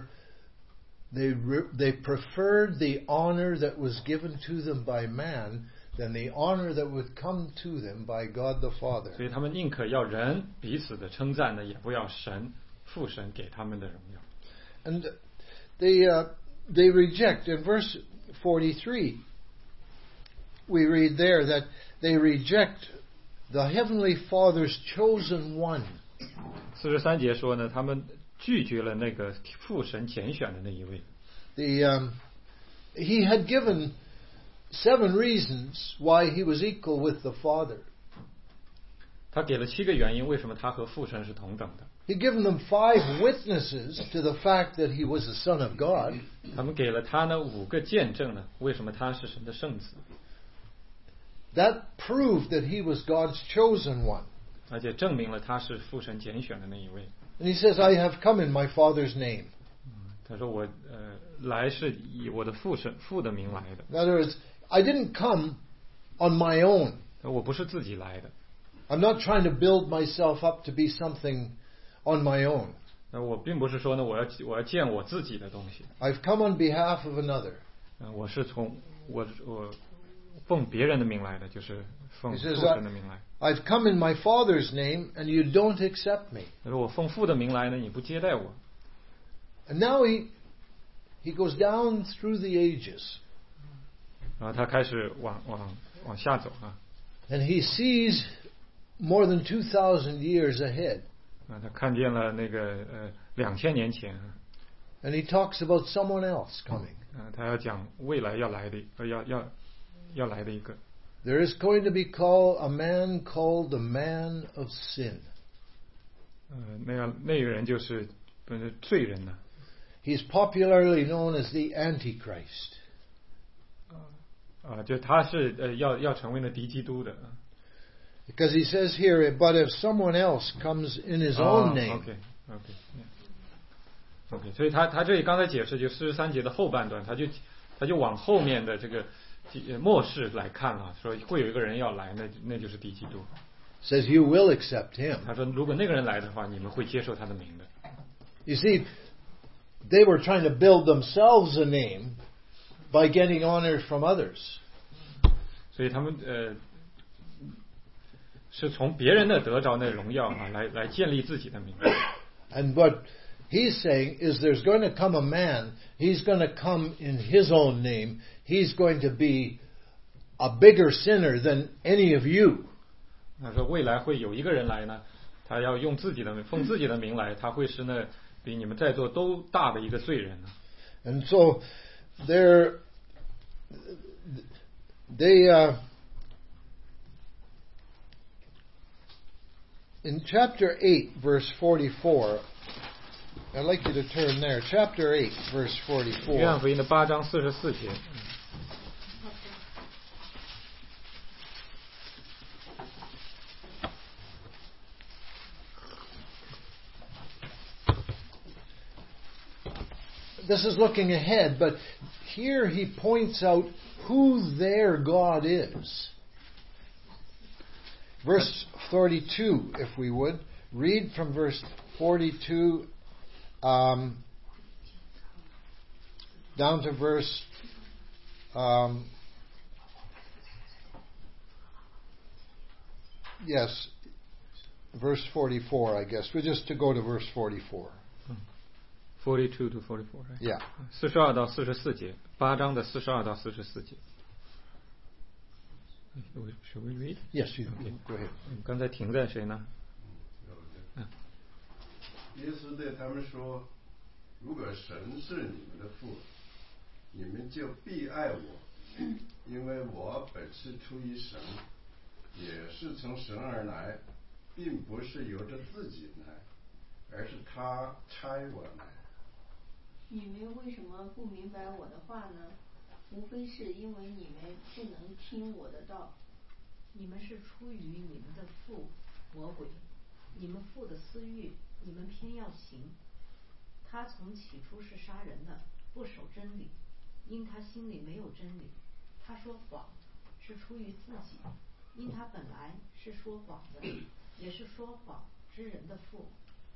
S1: preferred the honor that was given to them by man than the honor that would come to them by God the Father.
S2: 所以他们宁可要人彼此的称赞呢，也不要父神给他们的荣耀。
S1: And they reject. In verse 43, we read there that they reject the Heavenly Father's chosen one.
S2: 43节说呢，他们拒绝了那个父神拣选的那一位。
S1: He had given 7 reasons why he was equal with the Father.
S2: 他给了7个原因，为什么他和父神是同等的。
S1: He'd given them 5 witnesses to the fact that he was the Son of God.
S2: 他们给了他呢5个见证呢，为什么他是神的圣子。
S1: That proved that he was God's chosen one.
S2: 而且证明了他是父神拣选的那一位。
S1: And he says, "I have come in my Father's name."
S2: 他说我来是以我的父的名来的。
S1: In other words, I didn't come on my own.
S2: 我不是自己来的。
S1: I'm not trying to build myself up to be something on my own.
S2: 我并不是说呢，我要建我自己的东西。
S1: I've come on behalf of another.
S2: 我是从我奉别人的名来的，就是奉父神的名来。
S1: I've come in my Father's name, and you don't accept me.
S2: 他说我奉父的名来呢，你不接待我。
S1: And now he goes down through the ages.
S2: 然后他开始往下走啊。
S1: And he sees more than 2,000 years ahead.
S2: 他看见了那个2000年前。
S1: And he talks about someone else coming.
S2: 他要讲未来要来的要来的一个。
S1: There is going to be a man called the man of sin.
S2: 那个人就是罪人呢。
S1: He's popularly known as the Antichrist.
S2: 就他是要成为了敌基督的。
S1: Because he says here, but if someone else comes in his own name.
S2: OK， 所以他这里刚才解释就43节的后半段，他就往后面的这个末世来看了，说会有一个人要来，那就是敌基督。
S1: Says you will accept him.
S2: 他说如果那个人来的话，你们会接受他的名的。
S1: You see, they were trying to build themselves a name by getting honor from others.
S2: 所以他们是从别人的得着那荣耀啊，来建立自己的名。
S1: And what he's saying is there's going to come a man, he's going to come in his own name, he's going to be a bigger sinner than any of you.
S2: 他说未来会有一个人来呢，他要用奉自己的名来，他会是那比你们在座都大的一个罪人呢。
S1: And so in chapter 8, verse 44, I'd like you to turn there. Chapter 8, verse 44.
S2: 约翰福音的8章44节。
S1: This is looking ahead, but here he points out who their God is. Verse 42, if we would. Read from verse 42 down to verse verse 44, I guess. We're just to go to verse 44.
S2: 42 to 44, right?
S1: Yeah.
S2: 42到44节，8章的42到44节。Should we read?
S1: Yes, you
S2: okay.
S1: Go ahead.
S2: 刚才停在谁呢？
S11: 耶稣对他们说：“如果神是你们的父，你们就必爱我， 因为我本是出于神，也是从神而来，并不是由着自己来，而是他差我来。
S12: 你们为什么不明白我的话呢？无非是因为你们不能听我的道。
S13: 你们是出于你们的父魔鬼，你们父的私欲，你们偏要行。他从起初是杀人的，不守真理，因他心里没有真理。他说谎是出于自己，因他本来是说谎的，也是说谎之人的父。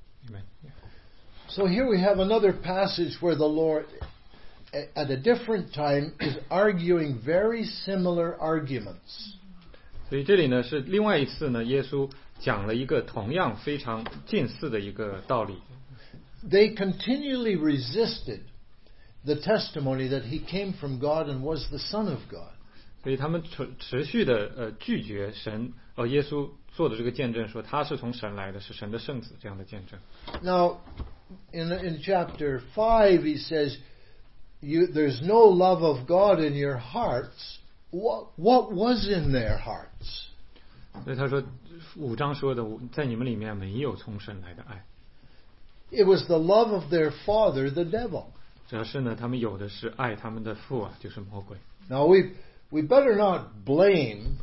S1: So here we have another passage where the Lord, at a different time, is arguing very similar arguments.
S2: 所以这里呢是另外一次呢，耶稣讲了一个同样非常近似的一个道理。
S1: They continually resisted the testimony that he came from God and was the Son of God.
S2: 所以他们持续的拒绝神耶稣做的这个见证，说他是从神来的，是神的圣子这样的见证。
S1: Now, in chapter 5, he says, there's no love of God in your hearts. What was in their hearts?
S2: 所以他说5章说的，在你们里面没有从神来的爱。
S1: It was the love of their father, the devil.
S2: 主要是呢，他们有的是爱他们的父啊，就是魔鬼。
S1: Now we better not blame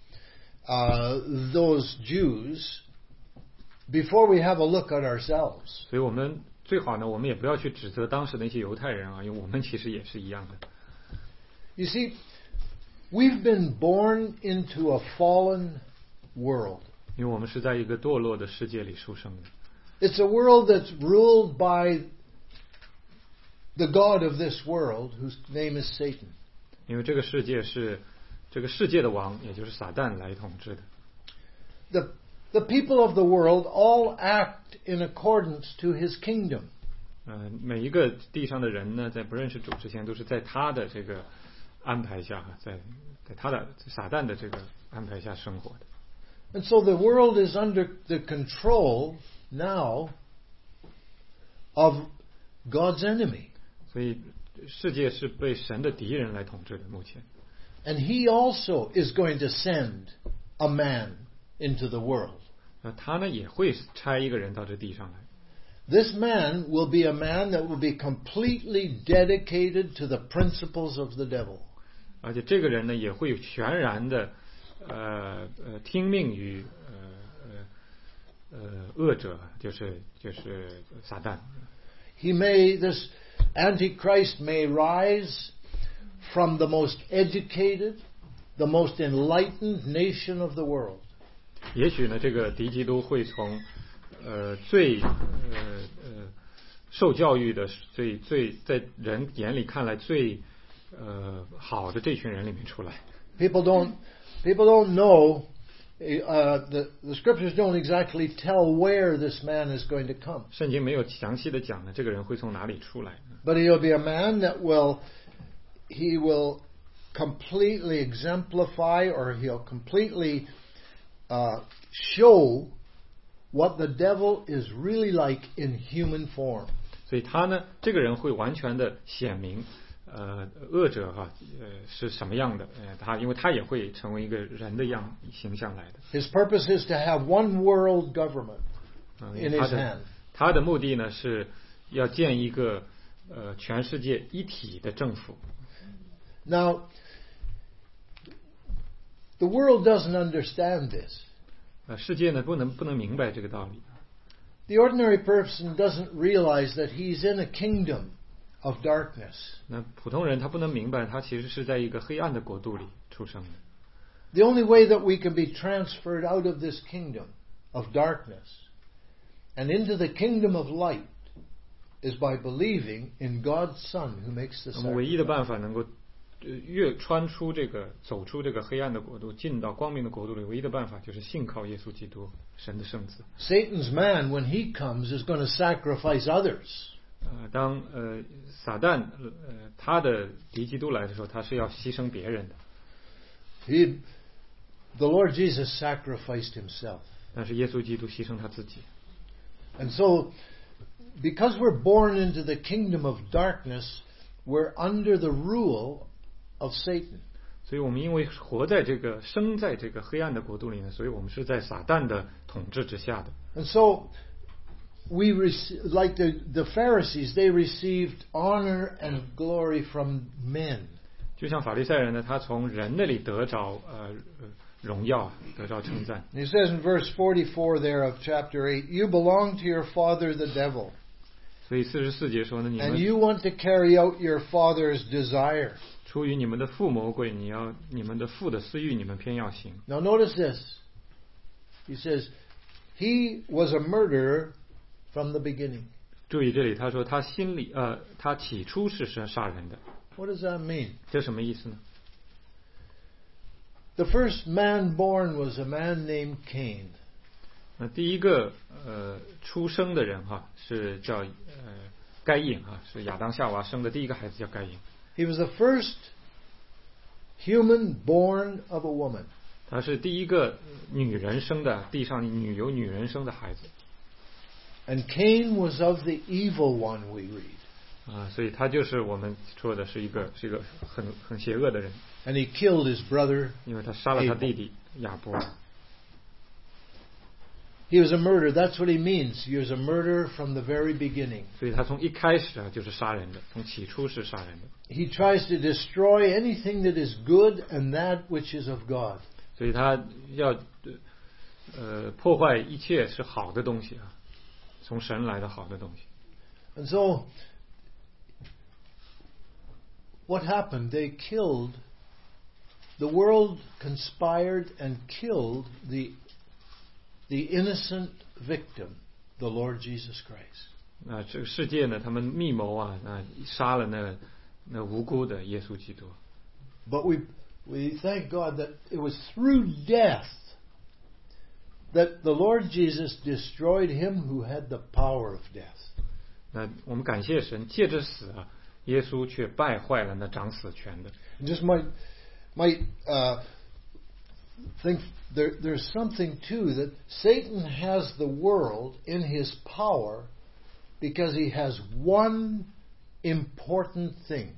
S1: those Jews before we have a look at ourselves.
S2: 所以我们最好呢，我们也不要去指责当时那些犹太人啊，因为我们其实也是一样的。
S1: You see, we've been born into a fallen world.
S2: 因为我们是在一个堕落的世界里出生的。
S1: It's a world that's ruled by the god of this world, whose name is Satan.
S2: 因为这个世界是这个世界的王，也就是撒旦来统治的。
S1: The people of the world all act in accordance to his kingdom.
S2: 每一个地上的人呢，在不认识主之前，都是在他的这个安排下，在他的撒旦的这个安排下生活的。
S1: And so the world is under the control now of God's enemy.
S2: 所以世界是被神的敌人来统治的，目前。
S1: And he also is going to send a man into the world.
S2: 他呢也会差一个人到这地上来。
S1: This man will be a man that will be completely dedicated to the principles of the devil.
S2: 而且这个人呢也会全然的听命于恶者，就是撒旦。
S1: This Antichrist may rise from the most educated, the most enlightened nation of the world.
S2: 也许呢，这个敌基督会从最受教育的、最在人眼里看来最好的这群人里面出来。
S1: People don't know. The scriptures don't exactly tell where this man is going to come.
S2: 圣经没有详细的讲呢，这个人会从哪里出来。
S1: But he'll be a man that will completely exemplify, or he'll completely show what the devil is really like in human form.
S2: 所以他呢，这个人会完全的显明，恶者是什么样的？因为他也会成为一个人的形象来的。
S1: His purpose is to have one world government in his hand.
S2: 他的目的呢是要建一个全世界一体的政府。
S1: Now, the world doesn't understand this.
S2: 世界呢不能明白这个道理。
S1: The ordinary person doesn't realize that he's in a kingdom of darkness.
S2: 那普通人他不能明白，他其实是在一个黑暗的国度里出生的。
S1: The only way that we can be transferred out of this kingdom of darkness and into the kingdom of light is by believing in God's Son who makes the sacrifice.
S2: 我们唯一的办法能够走出这个黑暗的国度，进到光明的国度里，唯一的办法就是信靠耶稣基督，神的圣子。
S1: Satan's man, when he comes, is going to sacrifice others.
S2: 当撒旦他的敌基督来的时候，他是要牺牲别人的。
S1: The Lord Jesus sacrificed himself.
S2: 但是耶稣基督牺牲他自己。
S1: And so, because we're born into the kingdom of darkness, we're under the rule of Satan.
S2: 所以我们因为生在这个黑暗的国度里面，所以我们是在撒旦的统治之下的。
S1: And so we like the Pharisees, they received honor and glory from men.
S2: 就像法利赛人呢，他从人那里得着荣耀，得着称赞。
S1: He says in verse 44 there of chapter 8, you belong to your father the devil.
S2: 所以44节说呢，你
S1: And
S2: 们
S1: you want to carry out your father's desire.
S2: 出于你们的父魔鬼，你们的父的私欲，你们偏要行。
S1: Now notice this. He says, he was a murderer from the beginning.
S2: 注意这里，他说他起初是杀人的。
S1: What does that mean?
S2: 这什么意思呢？
S1: The first man born was a man named Cain.
S2: 第一个出生的人是叫该隐是亚当夏娃生的第一个孩子叫该隐。
S1: He was the first human born of a woman.
S2: 他是第一个女人生的，地上由女人生的孩子。
S1: And Cain was of the evil one, we read.
S2: 所以他就是我们说的是一个很邪恶的人。
S1: And he killed his brother.
S2: 因为他杀了他弟弟亚伯。
S1: He was a murderer. That's what he means. He was a murderer from the very beginning.
S2: 所以他从一开始就是杀人的，从起初是杀人的。
S1: He tries to destroy anything that is good and that which is of God.
S2: 所以他要破坏一切是好的东西从神来的好的东西。
S1: And so what happened? They killed. The world conspired and killed the innocent victim, the Lord Jesus Christ.
S2: 这个世界呢，他们密谋杀了那无辜的耶稣基督。
S1: But we thank God that it was through death that the Lord Jesus destroyed him who had the power of death.
S2: 那我们感谢神，借着死耶稣却败坏了那掌死权的。
S1: Just might think there's something too that Satan has the world in his power because he has one important thing.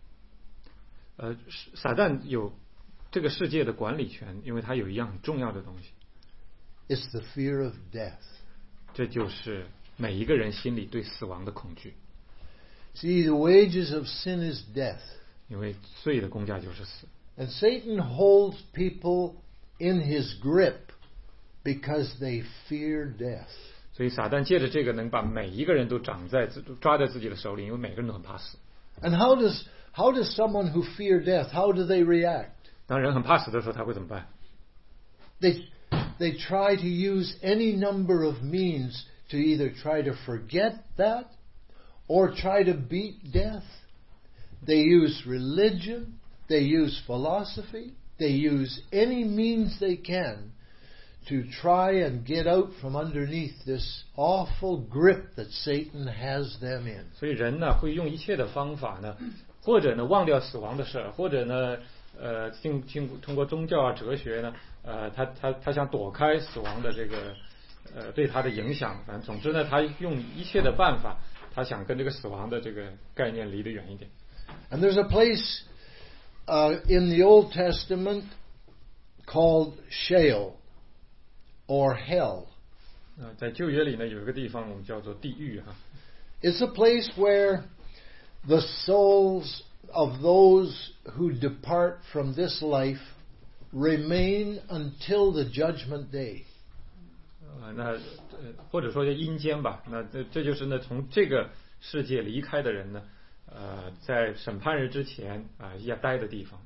S2: 撒旦有这个世界的管理权，因为他有一样很重要的东西。
S1: It's the fear of death.
S2: 这就是每一个人心里对死亡的恐惧。
S1: See, the wages of sin is death.
S2: 因为罪的工价就是死。
S1: And Satan holds people in his grip because they fear death.
S2: 所以撒旦借着这个能把每一个人都抓在自己的手里，因为每个人都很怕死。
S1: And how does someone who fear death, how do they react?
S2: 当人很怕死的时候，他会怎么办？
S1: They try to use any number of means to either try to forget that or try to beat death. They use religion, they use philosophy, they use any means they can to try and get out from underneath this awful grip that Satan has them in.
S2: 所以人呢会用一切的方法呢，或者呢忘掉死亡的事，或者呢通过宗教哲学呢他想躲开死亡的这个对他的影响。反正总之呢，他用一切的办法，他想跟这个死亡的这个概念离得远一点。
S1: And there's a place in the Old Testament called Sheol or hell.
S2: 在旧约里呢，有一个地方我们叫做地狱
S1: It's a place where the souls of those who depart from this life remain until the judgment day.
S2: 那或者说叫阴间吧。那这就是呢，从这个世界离开的人呢，在审判日之前要待的地方。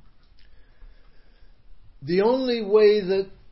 S1: The only way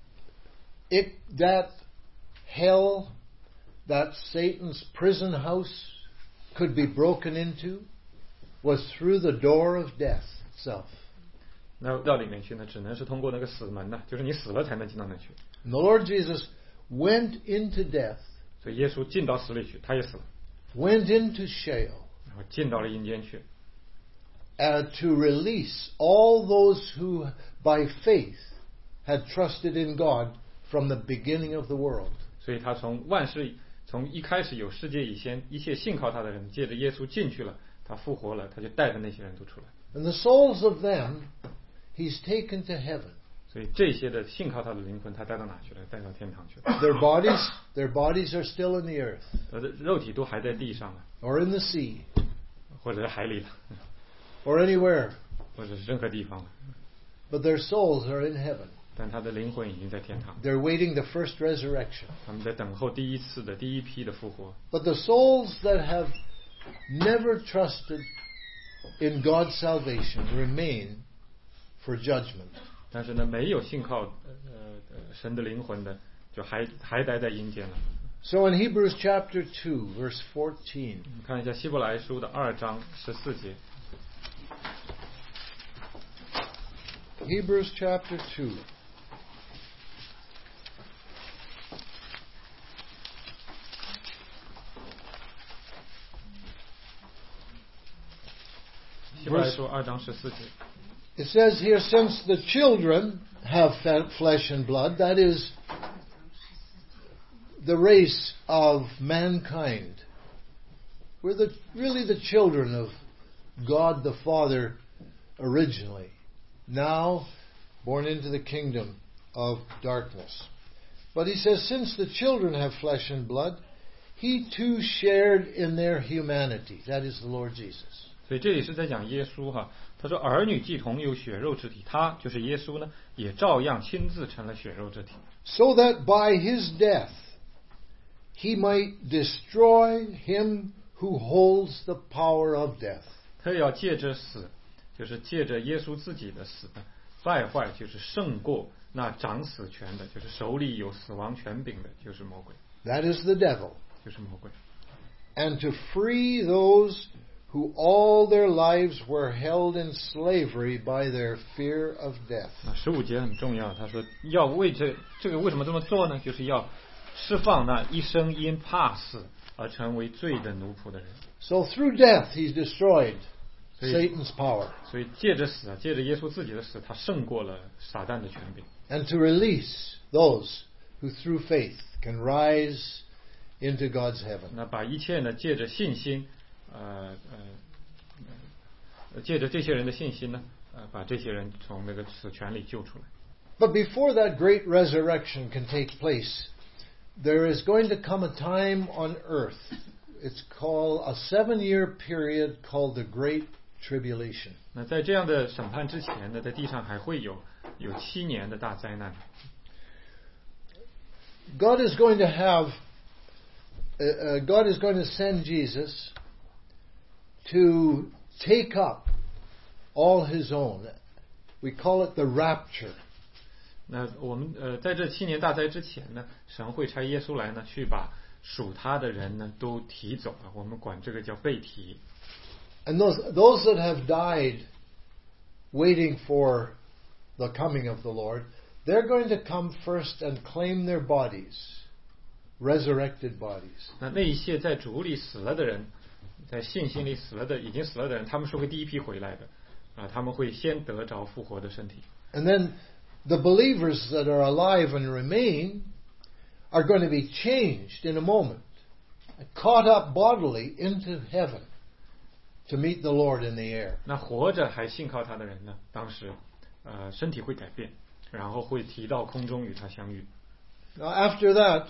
S1: that hell, that Satan's prison house, could be broken into was through the door of death itself.
S2: 那到里面去呢，只能是通过那个死门呢，就是你死了才能进到那去。
S1: And the Lord Jesus went into death.
S2: 所以耶稣进到死里去，他也死了。
S1: Went into Sheol.
S2: 然后进到了阴间去。
S1: To release all those who by faith had trusted in God from the beginning of the world.
S2: 所以他从一开始有世界以前，一切信靠他的人，借着耶稣进去了，他复活了，他就带着那些人都出来。
S1: And the souls of them he's taken to heaven.
S2: 所以这些的信靠他的灵魂，他带到哪去了？带到天堂去了。
S1: Their bodies are still in the earth.
S2: 他的肉体都还在地上了，
S1: Or in the sea.
S2: 或者是海里了，
S1: Or anywhere.
S2: 或者是任何地方了。
S1: But their souls are in heaven.
S2: 但他的灵魂已经在天堂。
S1: They're waiting the first resurrection.
S2: 他们在等候第一批的复活。
S1: But the souls that have never trusted in God's salvation remain for judgment.
S2: 但是呢，没有信靠神的灵魂的，就还待在阴间了。
S1: So in Hebrews chapter 2, verse 14.
S2: 看一下希伯来书的2章14节。
S1: Hebrews chapter 2.
S2: It
S1: says here, since the children have flesh and blood, that is, the race of mankind. We're really the children of God the Father originally, now born into the kingdom of darkness. But he says, since the children have flesh and blood, he too shared in their humanity. That is the Lord Jesus.
S2: 所以这里是在讲耶稣哈，他说儿女既同有血肉之体，他就是耶稣呢，也照样亲自成了血肉之体。
S1: So that by his death he might destroy him who holds the power of death.
S2: 他要借着死，就是借着耶稣自己的死呢，败坏就是胜过那掌死权的，就是手里有死亡权柄的，就是魔鬼。
S1: That is the devil.
S2: 就是魔鬼。
S1: And to free those who all their lives were held in slavery by their fear of death.
S2: 15节很重要，他说要为这个为什么这么做呢？就是要释放那一生因怕死而成为罪的奴仆的人。
S1: So through death he's destroyed Satan's power.
S2: 所以借着死，借着耶稣自己的死，他胜过了撒旦的权柄。
S1: And to release those who through faith can rise into God's heaven.
S2: 那把一切呢，借着信心。借着这些人的信心呢，把这些人从那个死权里救出来。
S1: But before that great resurrection can take place, there is going to come a time on earth. It's called a 7-year period called the Great Tribulation.
S2: 那在这样的审判之前呢，在地上还会有7年的大灾难。
S1: God is going to send Jesus to take up all his own. We call it the rapture.
S2: 那我们在这7年大灾之前呢，神会差耶稣来呢，去把属他的人呢都提走啊，我们管这个叫被提。
S1: And those that have died waiting for the coming of the Lord, they're going to come first and claim their bodies, resurrected bodies.
S2: 那一些在主里死了的人，在信心里死了的，已经死了的人，他们是会第一批回来的啊，他们会先得着复活的身体。
S1: And then the believers that are alive and remain are going to be changed in a moment, caught up bodily into heaven to meet the Lord in the air.
S2: 那活着还信靠他的人呢，当时身体会改变，然后会提到空中与他相遇。
S1: Now after that,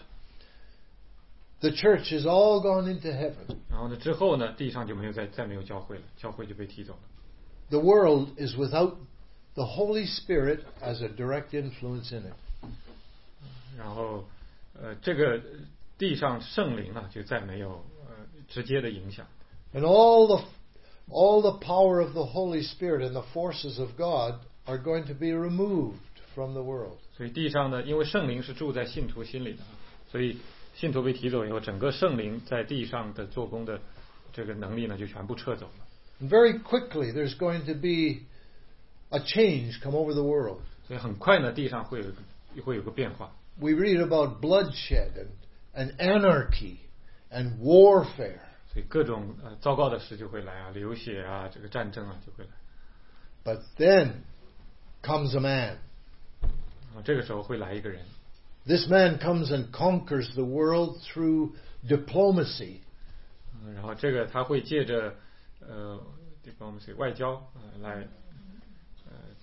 S1: the church is all gone into heaven.
S2: 然后呢，之后呢，地上就再没有教会了，教会就被提走了。
S1: The world is without the Holy Spirit as a direct influence in it.
S2: 然后这个地上圣灵啊，就再没有直接的影响。
S1: And all the power of the Holy Spirit and the forces of God are going to be removed from the world.
S2: 所以地上呢，因为圣灵是住在信徒心里的，所以信徒被提走以后，整个圣灵在地上的做工的这个能力呢，就全部撤走了。
S1: And very quickly, there's going to be a change come over the world.
S2: 所以很快呢，地上会有个变化。
S1: We read about bloodshed and anarchy and warfare.
S2: 所以各种糟糕的事就会来啊，流血啊，这个战争啊就会来。
S1: But then comes a man.
S2: 这个时候会来一个人。
S1: This man comes and conquers the world through diplomacy.
S2: 然后这个他会借着diplomacy 外交来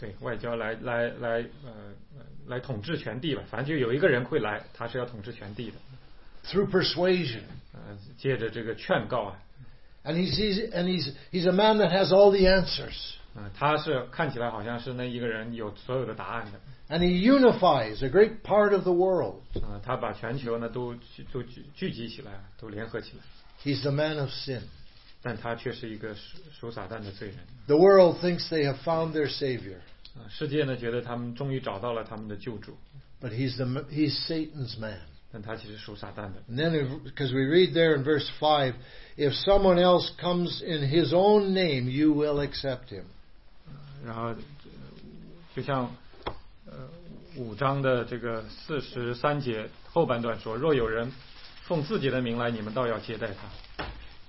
S2: 对，外交来统治全地吧，反正就有一个人会来，他是要统治全地的。
S1: Through persuasion.
S2: 借着这个劝告啊。
S1: And he's a man that has all the answers.
S2: 他是看起来好像是那一个人有所有的答案的。
S1: And he unifies a great part of the world.
S2: 他把全球呢都聚集起来，都联合起来。
S1: He's the man of sin.
S2: 但他却是一个属撒旦的罪人。
S1: The world thinks they have found their savior.
S2: 世界呢觉得他们终于找到了他们的救主。
S1: But he's Satan's man.
S2: 但他其实属撒旦的。
S1: And then, because we read there in verse 5, if someone else comes in his own name, you will accept him.
S2: 然后，就像5章的这个43节后半段说，若有人奉自己的名来，你们倒要接待他。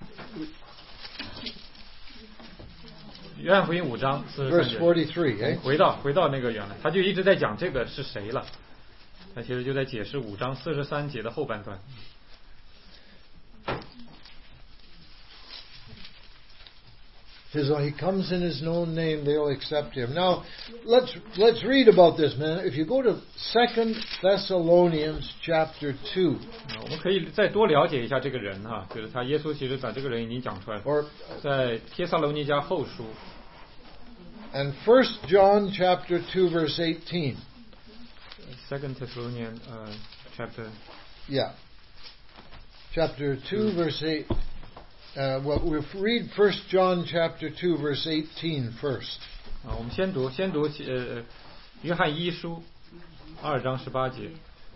S2: 约翰福音5章43节。
S1: Verse 43,
S2: 回到那个原来，他就一直在讲这个是谁了。他其实就在解释5章43节的后半段。
S1: He comes in his own name, they'll accept him. Now, let's read about this, man. If you go to 2 Thessalonians chapter 2.
S2: 我们可以再多了解一下这个人哈，就是他耶稣其实把这个人已经讲出来了。在帖撒罗尼迦后书。
S1: And 1 John chapter 2 verse 18.
S2: 2 Thessalonians chapter.
S1: Yeah. Chapter 2 verse 8. Well, we'll read 1 John chapter 2 verse 18 first.
S2: 我们先读约翰一书2章18节。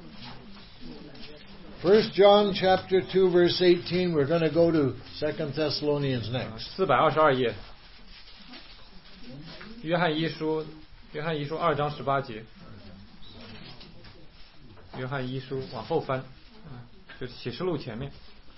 S1: 1 John chapter 2 verse 18. We're going to go to 2 Thessalonians next.
S2: 422页。约翰一书2章18节。约翰一书往后翻，就是启示录前面。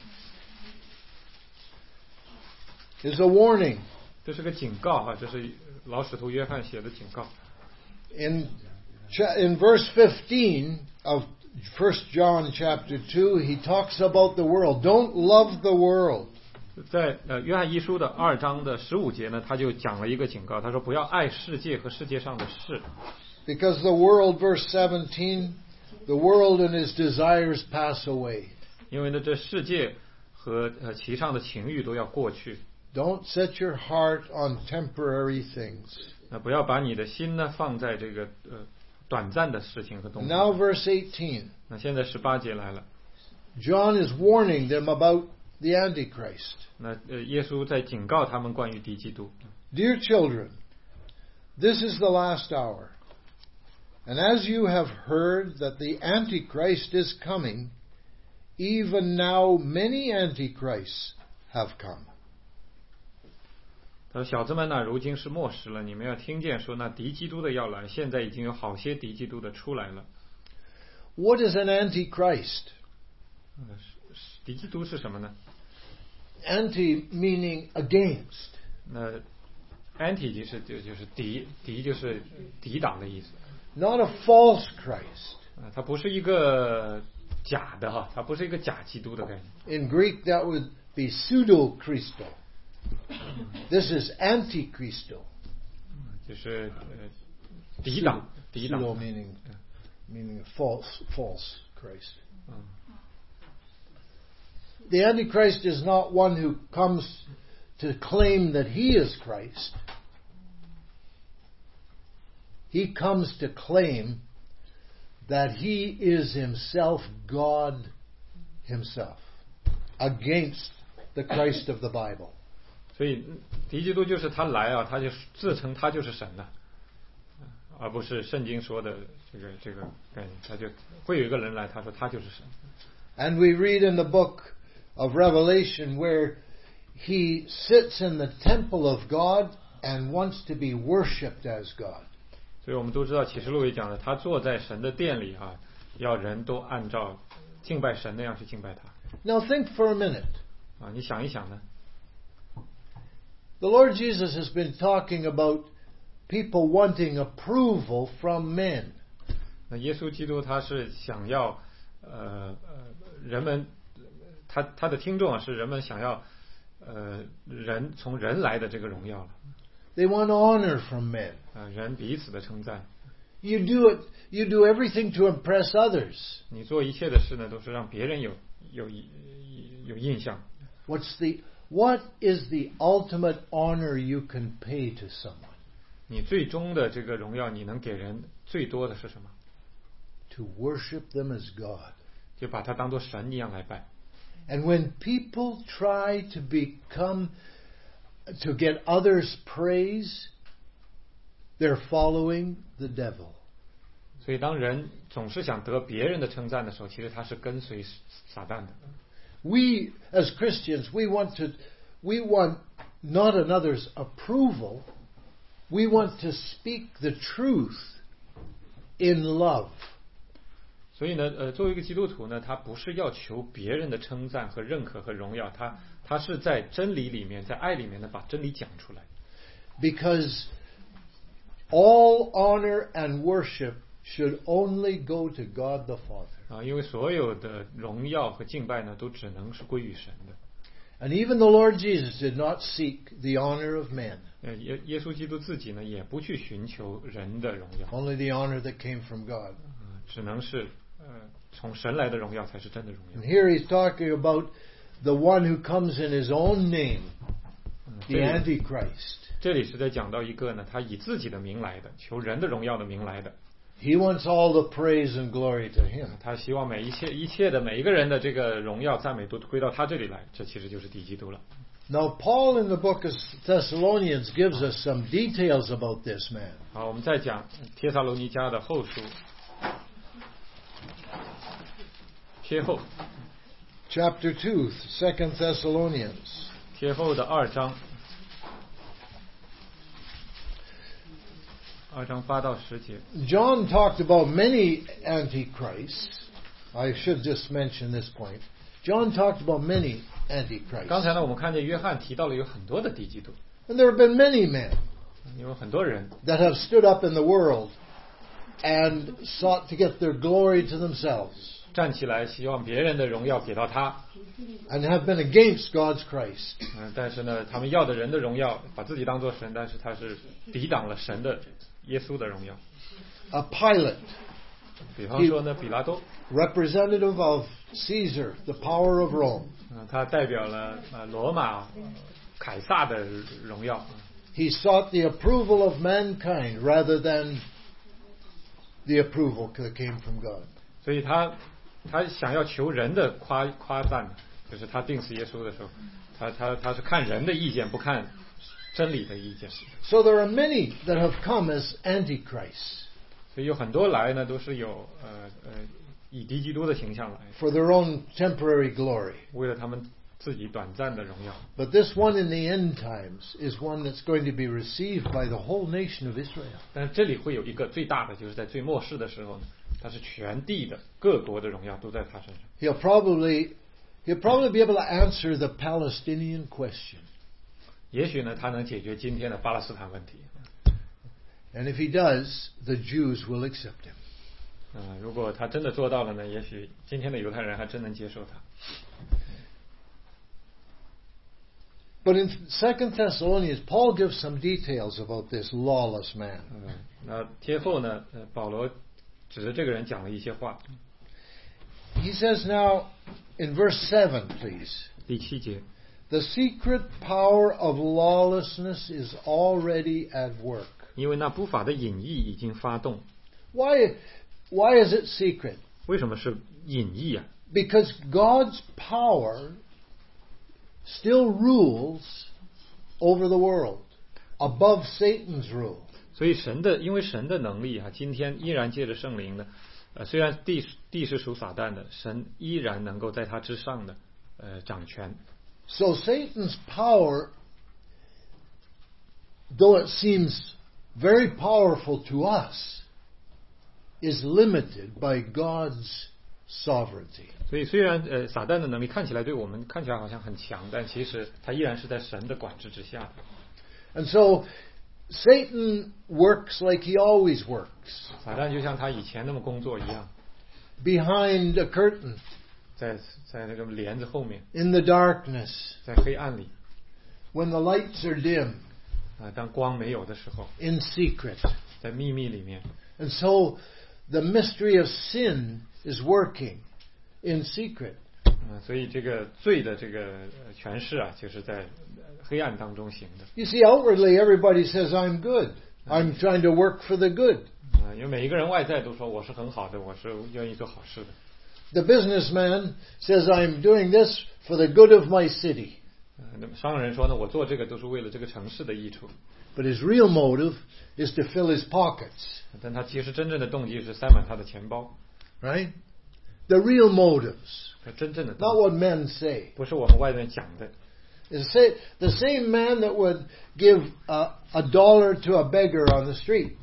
S1: Is a warning.
S2: 这是个警告啊，这是老使徒约翰写的警告。
S1: In verse 15 of 1 John chapter 2, he talks about the world. Don't love the world.
S2: 在约翰一书的2章的15节呢，他就讲了一个警告，他说不要爱世界和世界上的事。
S1: Because the world, verse 17, the world and its desires pass away.
S2: 因为呢，这世界和其上的情欲都要过去。
S1: Don't set your heart on temporary things.
S2: 不要把你的心呢放在这个短暂的事情和东西。
S1: Now verse 18.
S2: 那现在18节来了。
S1: John is warning them about the Antichrist.
S2: 那耶稣在警告他们关于敌基督。
S1: Dear children, this is the last hour. And as you have heard that the Antichrist is coming, even now many Antichrists have come.
S2: 他说：“小子们呐，如今是末时了，你们要听见说那敌基督的要来，现在已经有好些敌基督的出来了。”
S1: What is an Antichrist?
S2: 敌基督是什么呢
S1: ？Anti meaning against.
S2: 那 anti 就是敌就是抵挡的意思。
S1: Not a false Christ.
S2: 它不是一个假的哈，它不是一个假基督的概念。
S1: In Greek, that would be pseudo-Christo. This is anti-Christo.
S2: 就是抵挡。
S1: Pseudo meaning false Christ. The Antichrist is not one who comes to claim that he is Christ. He comes to claim that he is himself God himself, against the Christ of the Bible.
S2: 所以敌基督就是他来啊，他就自称他就是神的，而不是圣经说的这个概念。他就会有一个人来，他说他就是神。
S1: And we read in the book of Revelation where he sits in the temple of God and wants to be worshipped as God.
S2: 所以我们都知道启示录也讲了，他坐在神的殿里啊，要人都按照敬拜神那样去敬拜他。
S1: Now think for a minute.
S2: 啊，你想一想呢？
S1: The Lord Jesus has been talking about people wanting approval from men.
S2: 那耶稣基督他是想要人们他的听众啊是人们想要人从人来的这个荣耀了。
S1: They want honor from men.
S2: 人彼此的称赞。
S1: You do everything to impress others.
S2: 你做一切的事呢，都是让别人有印象。
S1: What is the ultimate honor you can pay to someone?
S2: 你最终的这个荣耀，你能给人最多的是什么？
S1: To worship them as God.
S2: 就把他当作神一样来拜。
S1: And when people try to get others' praise, they're following the devil.
S2: 所以当人总是想得别人的称赞的时候，其实他是跟随撒旦的。
S1: We as Christians, we want not another's approval. We want to speak the truth in love.
S2: 所以呢，作为一个基督徒呢，他不是要求别人的称赞和认可和荣耀，他是在真理里面，在爱里面呢，把真理讲出来。
S1: Because all honor and worship should only go to God the Father.
S2: 因为所有的荣耀和敬拜呢，都只能是归于神的。
S1: And even the Lord Jesus did not seek the honor of men.
S2: 耶稣基督自己呢，也不去寻求人的荣耀。
S1: Only the honor that came from God.
S2: 只能是从神来的荣耀才是真的荣耀。
S1: And here he's talking about the one who comes in his own name, the Antichrist.
S2: 这里是在讲到一个呢，他以自己的名来的，求人的荣耀的名来的。
S1: He wants all the praise and glory to him.
S2: 他希望每一个人的这个荣耀赞美都归到他这里来，这其实就是敌基督了。
S1: Now Paul in the book of Thessalonians gives us some details about this man.
S2: 好，我们再讲帖撒罗尼迦的后书，帖后
S1: Chapter 2, 2 Thessalonians.
S2: 帖后的2章2章8到10节。
S1: John talked about many antichrists. I should just mention this point. John talked about many antichrists.
S2: 刚才呢，我们看见约翰提到了有很多的敌基督。
S1: And there have been many men
S2: 有很多人
S1: that have stood up in the world and sought to get their glory to themselves.
S2: 站起来，希望别人的荣耀给到他。
S1: And have been against God's Christ.
S2: 但是呢，他们要的人的荣耀，把自己当作神，但是他是抵挡了神的耶稣的荣耀。
S1: A Pilate.
S2: 比方说呢，比拉多
S1: representative of Caesar, the power of Rome.
S2: 他代表了罗马凯撒的荣耀。
S1: He sought the approval of mankind rather than the approval that came from God.
S2: 所以他想要求人的夸赞，就是他定死耶稣的时候，他是看人的意见，不看真理的意见。
S1: So there are many that have come as antichrists.
S2: 所以有很多来呢，都是有以敌基督的形象来
S1: for their own temporary glory.
S2: 为了他们自己短暂的荣耀。
S1: But this one in the end times is one that's going to be received by the whole nation of Israel.
S2: 但是这里会有一个最大的，就是在最末世的时候呢，他是全地的各国的荣耀都在他身上。
S1: He'll probably be able to answer the Palestinian question.
S2: 也许呢，他能解决今天的巴勒斯坦问题。
S1: And if he does, the Jews will accept him.
S2: 如果他真的做到了呢，也许今天的犹太人还真能接受他。
S1: But in 2 Thessalonians, Paul gives some details about this lawless man.
S2: 那帖后呢，保罗指着这个人讲了一些话。
S1: He says now in verse 7, please.
S2: 第7节。
S1: The secret power of lawlessness is already at work.
S2: 因为那不法的隐意已经发动。
S1: Why is it secret?
S2: 为什么是隐意啊？
S1: Because God's power still rules over the world, above Satan's rule.
S2: 所以因为神的能力啊，今天依然借着圣灵呢，虽然地是属撒旦的，神依然能够在他之上的掌权。
S1: So Satan's power, though it seems very powerful to us, is limited by God's sovereignty.
S2: 所以虽然撒旦的能力看起来对我们看起来好像很强，但其实他依然是在神的管制之下的。
S1: And so Satan works like he always works.
S2: 撒旦就像他以前那么工作一样。
S1: Behind a curtain.
S2: 在那个帘子后面。
S1: In the darkness.
S2: 在黑暗里。
S1: When the lights are dim.
S2: 当光没有的时候
S1: in secret.
S2: 在秘密里面
S1: And so the mystery of sin is working in secret.
S2: 所以这个罪的这个权势啊就是在黑暗当中行的
S1: You see, outwardly everybody says, I'm good. I'm trying to work for the good.
S2: 因为每一个人外在都说我是很好的，我是愿意做好事的
S1: The businessman says, I'm doing this for the good of my city.
S2: 那么商人说呢，我做这个都是为了这个城市的益处
S1: But his real motive is to fill his pockets.
S2: 但他其实真正的动机是塞满他的钱包
S1: Right? The real motives.
S2: 真正的
S1: Not what men say.
S2: 不是我们外面讲的
S1: The same man that would give $1 to a beggar on the street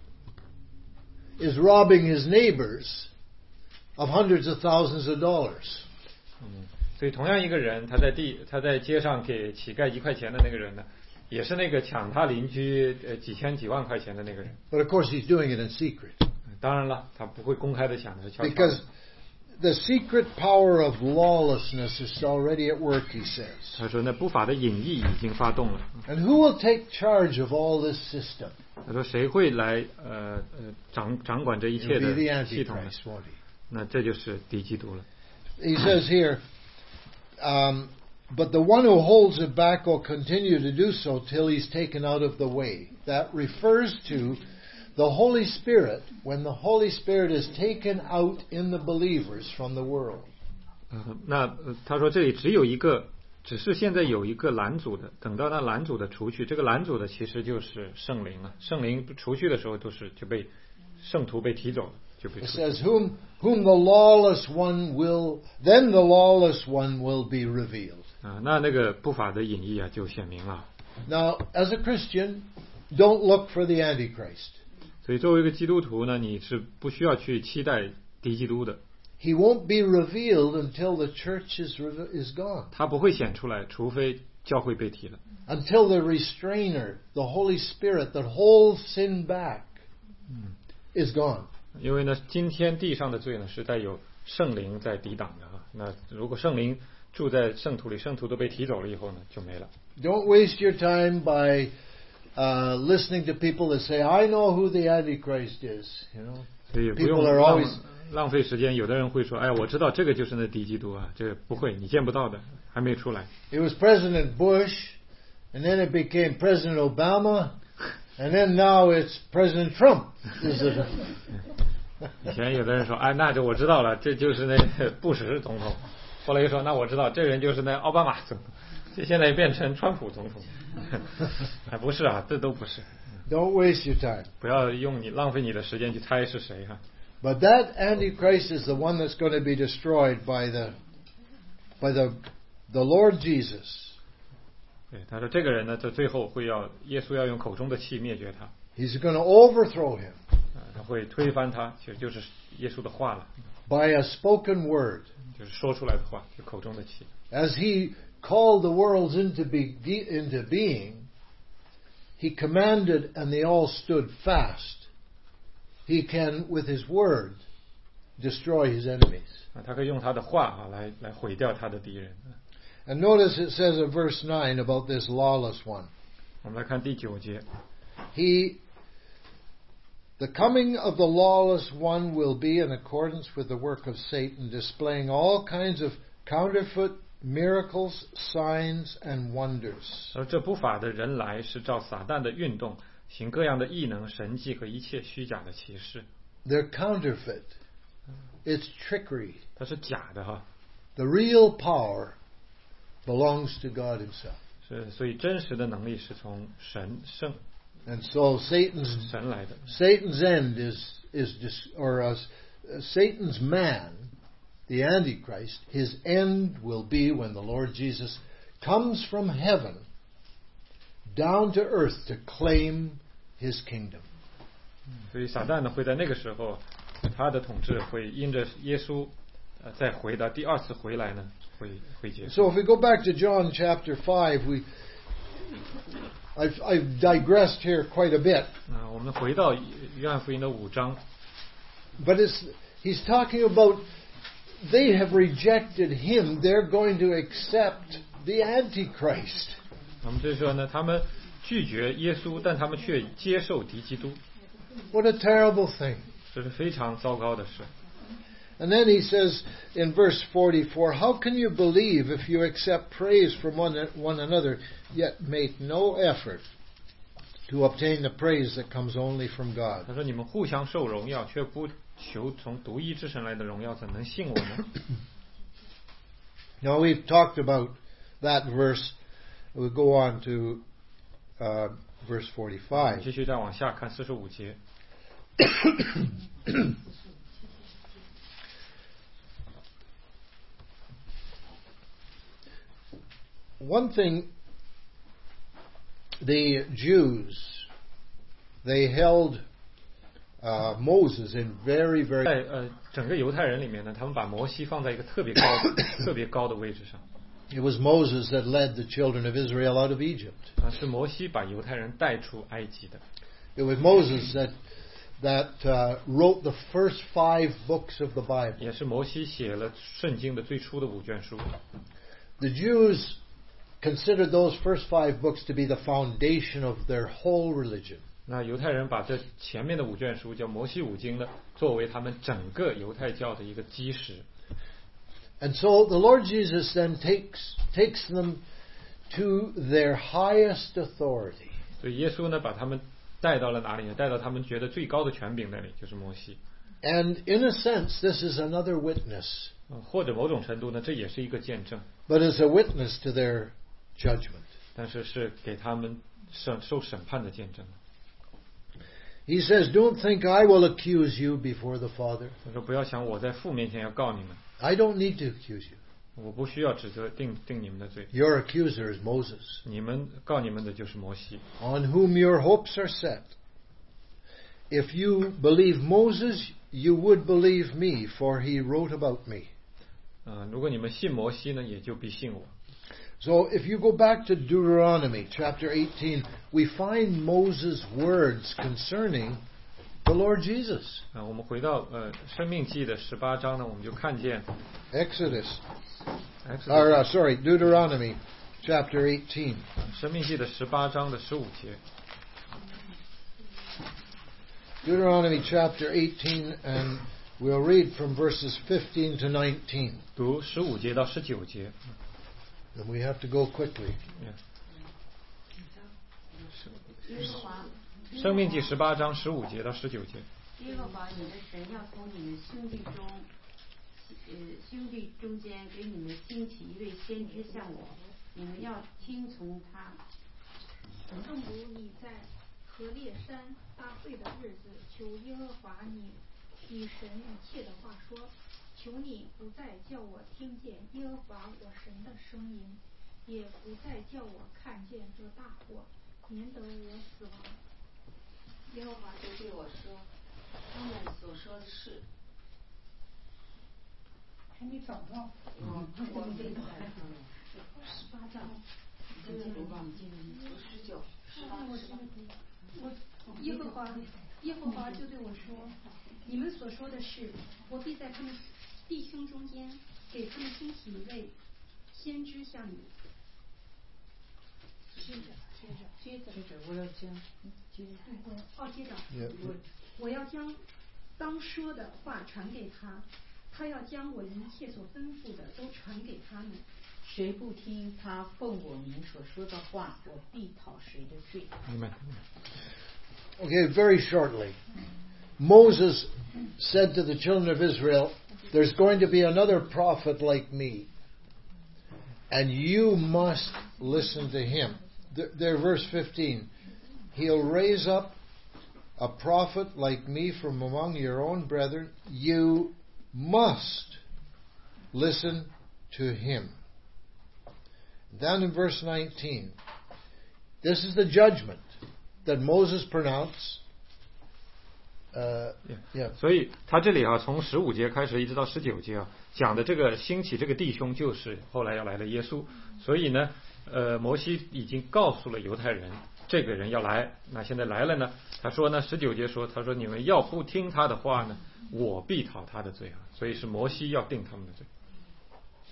S1: is robbing his neighbors of hundreds of thousands of dollars.
S2: 所以同样一个人他在街上给乞丐1块钱的那个人呢，也是那个抢他邻居几千几万块钱的那个人
S1: But of course he's doing it in secret.
S2: 当然了他不会公开的抢的是悄悄的
S1: Because the secret power of lawlessness is already at work, he says.
S2: 他说那不法的隐意已经发动了
S1: And who will take charge of all this system?
S2: 他说谁会来掌管这一
S1: It
S2: 切
S1: will be
S2: 的
S1: the
S2: 系统呢
S1: Antichrist, won't he?
S2: 那这就是敌基督了
S1: He says here, but the one who holds it back will continue to do so till he's taken out of the way. That refers to the Holy Spirit when the Holy Spirit is taken out in the believers from the world.
S2: 那他说这里只是现在有一个拦阻的，等到那拦阻的除去，这个拦阻的其实就是圣灵啊，圣灵除去的时候就被圣徒被提走了，就被
S1: It
S2: 除去
S1: says, whom the lawless one then the lawless one will be revealed.
S2: 那个不法的隐意啊就显明了。
S1: Now, as a Christian, don't look for the Antichrist.
S2: 所以作为一个基督徒呢，你是不需要去期待敌基督的。
S1: He won't be revealed until the church is gone.
S2: 他不会显出来，除非教会被提了。
S1: Until the restrainer, the Holy Spirit that holds sin back, is gone.
S2: 因为呢，今天地上的罪呢，是带有圣灵在抵挡的啊。那如果圣灵住在圣徒里，圣徒都被提走了以后呢，就没了。
S1: Don't waste your time by listening to people that say, I know who the Antichrist is. You know,
S2: 所以不用
S1: people are always
S2: 浪费时间。有的人会说，哎，我知道这个就是那敌基督啊，这个不会，你见不到的，还没出来。
S1: It was President Bush, and then it became President Obama, and then now it's President Trump.
S2: 以前有的人说，哎，那就我知道了，这就是那布什总统。后来又说，那我知道，这人就是那奥巴马总统。这现在变成川普总统。还不是啊，这都不是。
S1: Don't waste your time.
S2: 不要浪费你的时间去猜是谁哈。
S1: But that Antichrist is the one that's going to be destroyed by the Lord Jesus.
S2: 对，他说这个人呢，在最后耶稣要用口中的气灭绝他。
S1: He's going to overthrow him.
S2: 他会推翻他，其实就是耶稣的话了。
S1: By a spoken word.
S2: 就是说出来的话，就口中的气。
S1: As he called the worlds into being, he commanded and they all stood fast. He can, with his word, destroy his enemies.
S2: 他可以用他的话来毁掉他的敌人。
S1: And notice it says in verse 9 about this lawless one.
S2: 我们来看第9节。
S1: The coming of the lawless one will be in accordance with the work of Satan, displaying all kinds of counterfeit miracles, signs, and wonders.
S2: 而这不法的人来是照撒旦的运动，行各样的异能、神迹和一切虚假的奇事。
S1: They're counterfeit. It's trickery.
S2: 它是假的哈。
S1: The real power belongs to God Himself.
S2: 所以真实的能力是从神圣。
S1: And so Satan's
S2: 神来的。
S1: Satan's end Satan's man, the Antichrist, his end will be when the Lord Jesus comes from heaven down to earth to claim His kingdom.
S2: 所以撒旦呢会在那个时候，他的统治会因着耶稣再回到第二次回来呢会结束。
S1: So if we go back to John chapter 5, I've digressed here quite a bit.
S2: 我们回到约翰福音的5章。
S1: But he's talking about they have rejected him. They're going to accept the Antichrist.
S2: 我们就说呢，他们拒绝耶稣，但他们却接受敌基督。
S1: What a terrible thing.
S2: 这是非常糟糕的事。
S1: And then he says in verse 44, how can you believe if you accept praise from one another, yet make no effort to obtain the praise that comes only from God?
S2: 他说：“你们互相受荣耀，却不求从独一之神来的荣耀，怎能信我呢？”
S1: Now we've talked about that verse. We'll go on to verse 45.
S2: 继续再往下看45节。
S1: One thing, the Jews, they held Moses in very, very.
S2: 在整个犹太人里面呢，他们把摩西放在一个特别高的位置上。
S1: It was Moses that led the children of Israel out of Egypt.
S2: 是摩西把犹太人带出埃及的。
S1: It was Moses that wrote the first 5 books of the Bible.
S2: 也是摩西写了圣经的最初的5卷书。
S1: The Jews considered those first 5 books to be the foundation of their whole religion.
S2: 那犹太人把这前面的5卷书叫摩西5经呢，作为他们整个犹太教的一个基石。
S1: And so the Lord Jesus then takes them to their highest authority.
S2: 所以耶稣呢，把他们带到了哪里呢？带到他们觉得最高的权柄那里，就是摩西。
S1: And in a sense, this is another witness.
S2: 或者某种程度呢，这也是一个见证。
S1: But it's a witness to their judgment.
S2: 但是是给他们受审判的见证。
S1: He says, "Don't think I will accuse you before the Father."
S2: 他说：“不要想我在父面前要告你们。
S1: I don't need to accuse you.
S2: 我不需要指责定你们的罪。
S1: Your accuser is Moses,
S2: 你们告你们的就是摩西，
S1: on whom your hopes are set. If you believe Moses, you would believe me, for he wrote about me."
S2: 如果你们信摩西呢，也就必信我。
S1: So if you go back to Deuteronomy chapter 18, we find Moses' words concerning the Lord Jesus.
S2: 我们回到生命记的18章呢，我们就看见
S1: Deuteronomy chapter 18.
S2: 生命记的18章的15节。
S1: Deuteronomy chapter 18, and we'll read from verses 15 to 19.
S2: 读15节到19节。
S1: And we have to go quickly.
S2: 生命记18章15节到19节。
S13: 耶和华你的神要从你们兄弟中间给你们兴起一位先知像我，你们要听从他。
S3: 正如你在何烈山大会的日子，求耶和华你与神一切的话说，求你不再叫我听见耶和华我神的声音，也不再叫我看见这大祸，免得我死亡。
S12: 耶和华就对我说，他们所说的是。
S14: 还没找到。
S12: 我没找到。
S3: 18章。
S12: 跟着读吧。19、18、
S3: 耶和华就对我说：“你们所说的是，我必在他们弟兄中间给他们兴起一位先知像你。”接着，
S6: 我要将
S3: 接着，我要将当说的话传给他，他要将我一切所吩咐的都传给他们。
S13: 谁不听他奉我名所说的话，我必讨谁的罪。
S1: Okay, very shortly. Moses said to the children of Israel, "There's going to be another prophet like me, and you must listen to him." There, verse 15. He'll raise up a prophet like me from among your own brethren. You must listen to him. Then in verse 19, this is the judgment that Moses pronounced.
S2: 所以他这里从15节开始一直到19节讲的这个兴起这个弟兄就是后来要来的耶稣。所以呢，摩西已经告诉了犹太人，这个人要来。那现在来了呢，他说呢，19节说，他说你们要不听他的话呢，我必讨他的罪所以是摩西要定他们的罪。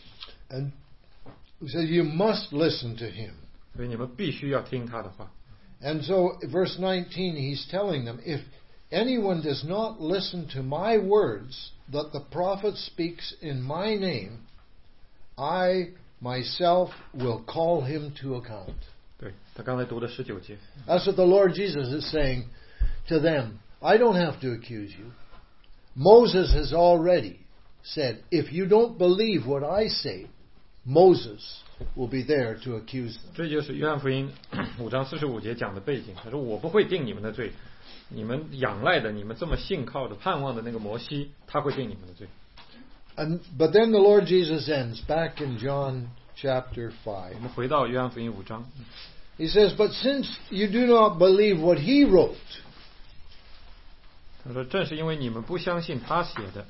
S1: And he says you must listen to him.
S2: 所以你们必须要听他的话。
S1: And so, verse 19, he's telling them, if anyone does not listen to my words that the prophet speaks in my name, I myself will call him to account.
S2: 对，他刚才读的19节。
S1: That's what the Lord Jesus is saying to them. I don't have to accuse you. Moses has already said, if you don't believe what I say, Moses will be there to accuse them.
S2: 这就是约翰福音5章45节讲的背景。他说：“我不会定你们的罪，你们仰赖的、你们这么信靠的、盼望的那个摩西，他会定你们的罪。”
S1: But then the Lord Jesus ends back in John chapter 5.
S2: 我们回到约翰福音5章。
S1: He says, but since you do not believe what he wrote,
S2: 他说：“正是因为你们不相信他写的。”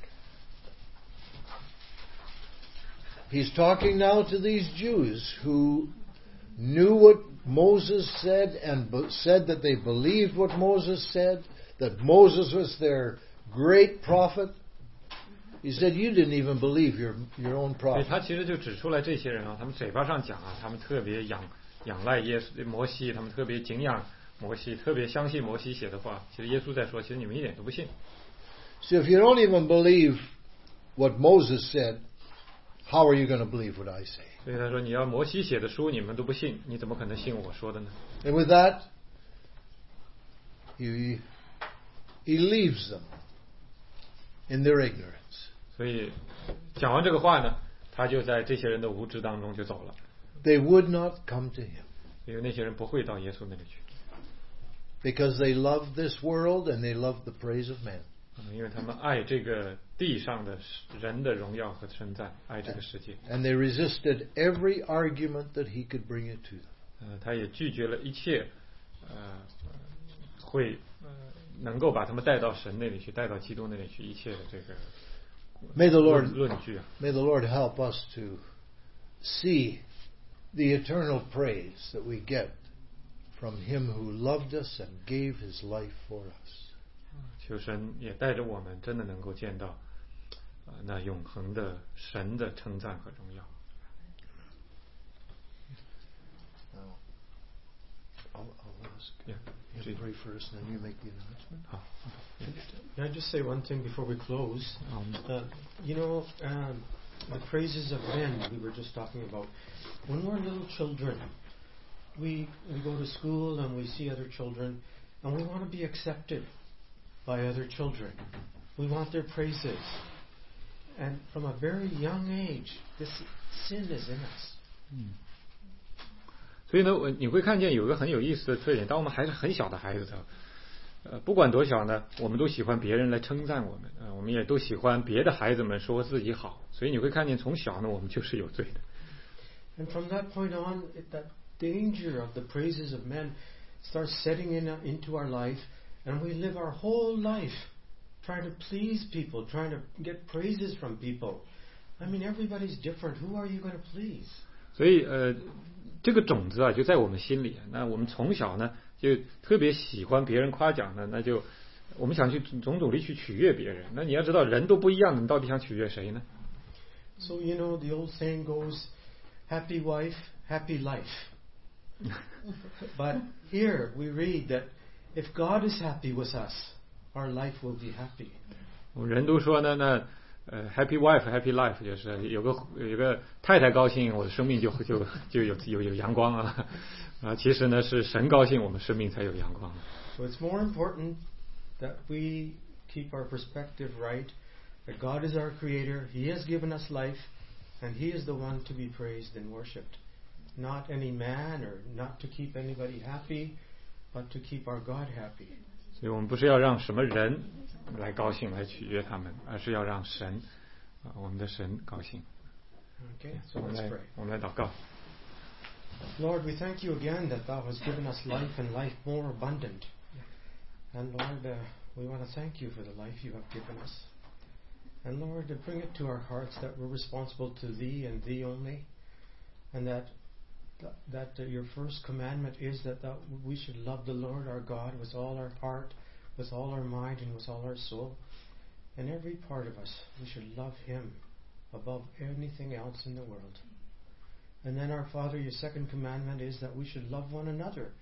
S1: He's talking now to these Jews who knew what Moses said and said that they believed what Moses said, that Moses was their great prophet. He said, you didn't even believe your own
S2: 所以
S1: prophet.
S2: 他其实就指出来这些人啊，他们嘴巴上讲啊，他们特别仰赖摩西，他们特别敬仰摩西，特别相信摩西写的话。其实耶稣在说，其实你们一点都不信。
S1: So if you don't even believe what Moses said, how are you going to believe what I say?
S2: 所以他说，你要摩西写的书你们都不信，你怎么可能信我说的呢？
S1: And with that, he leaves them in their ignorance.
S2: 所以讲完这个话呢，他就在这些人的无知当中就走了。
S1: They would not come to him
S2: 因为那些人不会到耶稣那里去，
S1: because they love this world and they love the praise of man.
S2: 因为他们爱这个地上的人的荣耀和称赞，爱这个世界。
S1: And they resisted every argument that he could bring it to them.
S2: 他也拒绝了一切会能够把他们带到神那里去，带到基督那里去一切的这个
S1: May the Lord
S2: 论据啊。
S1: May the Lord help us to see the eternal praise that we get from him who loved us and gave his life for us.
S2: 求神也带着我们真的能够见到那永恒的神的称赞和荣耀。
S1: I'll ask
S2: Yeah.
S1: you to pray first, and then you make the announcement.
S2: 好。
S5: Can I just say one thing before we close? The praises of men we were just talking about. When we're little children, we go to school and we see other children, and we want to be accepted by other children. We want their praises. And from a very young age, this sin is in us.
S2: 所以呢，你会看见有一个很有意思的特点，当我们还是很小的孩子的，不管多小呢，我们都喜欢别人来称赞我们，我们也都喜欢别的孩子们说自己好，所以你会看见从小呢，我们就是有罪的。
S5: And from that point on, that danger of the praises of men starts setting into our life, and we live our whole life trying to please people, trying to get praises from people. I mean, everybody's different. Who are you going to please?
S2: 所以这个种子啊，就在我们心里。那我们从小呢，就特别喜欢别人夸奖呢，那就我们想去总努力去取悦别人。那你要知道，人都不一样，你到底想取悦谁呢？
S5: So the old saying goes, "Happy wife, happy life." But here we read that if God is happy with us, our life will be happy.
S2: 我们人都说呢，happy wife, happy life， 就是有个太太高兴，我的生命就有阳光啊。其实呢，是神高兴，我们生命才有阳光。
S5: So it's more important that we keep our perspective right. That God is our Creator. He has given us life, and He is the one to be praised and worshipped. Not any man, or not to keep anybody happy, but to keep our God happy.
S2: 所以我们不是要让什么人来高兴来取悦他们，而是要让神，我们的神高兴。
S5: Okay, so let's pray.
S2: 我们来祷告。
S5: Lord, we thank you again that Thou hast given us life and life more abundant. And Lord, we want to thank you for the life you have given us. And Lord, bring it to our hearts that we're responsible to Thee and Thee only. And that your first commandment is that we should love the Lord our God with all our heart, with all our mind, and with all our soul. And every part of us, we should love Him above anything else in the world. And then our Father, your second commandment is that we should love one another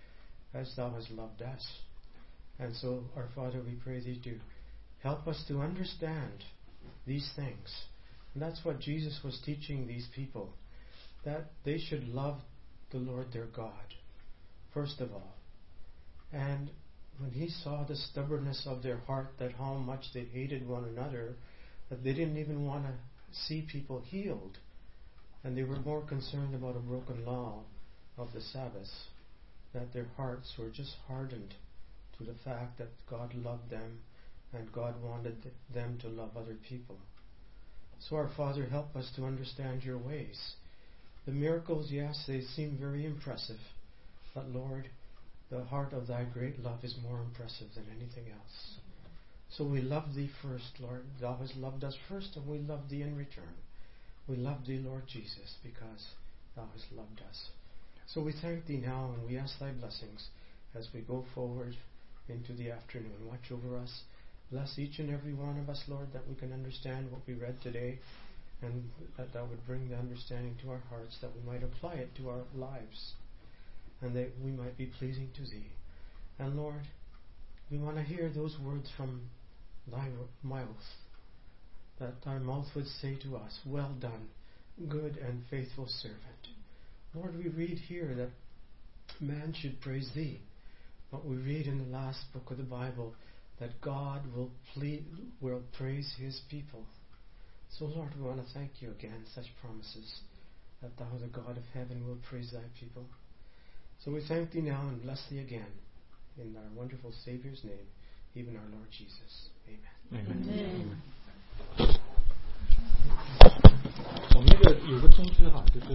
S5: as thou hast loved us. And so, our Father, we pray thee to help us to understand these things. And that's what Jesus was teaching these people, that they should love the Lord their God, first of all. And when he saw the stubbornness of their heart, that how much they hated one another, that they didn't even want to see people healed, and they were more concerned about a broken law of the Sabbath, that their hearts were just hardened to the fact that God loved them and God wanted them to love other people. So our Father, help us to understand your ways. The miracles, yes, they seem very impressive, but Lord, the heart of thy great love is more impressive than anything else. So we love thee first, Lord. Thou hast loved us first, and we love thee in return. We love thee, Lord Jesus, because thou hast loved us. So we thank thee now, and we ask thy blessings as we go forward into the afternoon. Watch over us. Bless each and every one of us, Lord, that we can understand what we read today, and that thou would bring the understanding to our hearts, that we might apply it to our lives, and that we might be pleasing to thee. And Lord, we want to hear those words from thy mouth, that thy mouth would say to us, well done, good and faithful servant. Lord, we read here that man should praise thee, but we read in the last book of the Bible that God will praise his people. So Lord, we want to thank you again, such promises, that thou, the God of heaven, will praise thy people. So we thank thee now and bless thee again, in our wonderful Savior's name, even our Lord Jesus. Amen.
S2: Amen. 我们这个有个通知哈，就是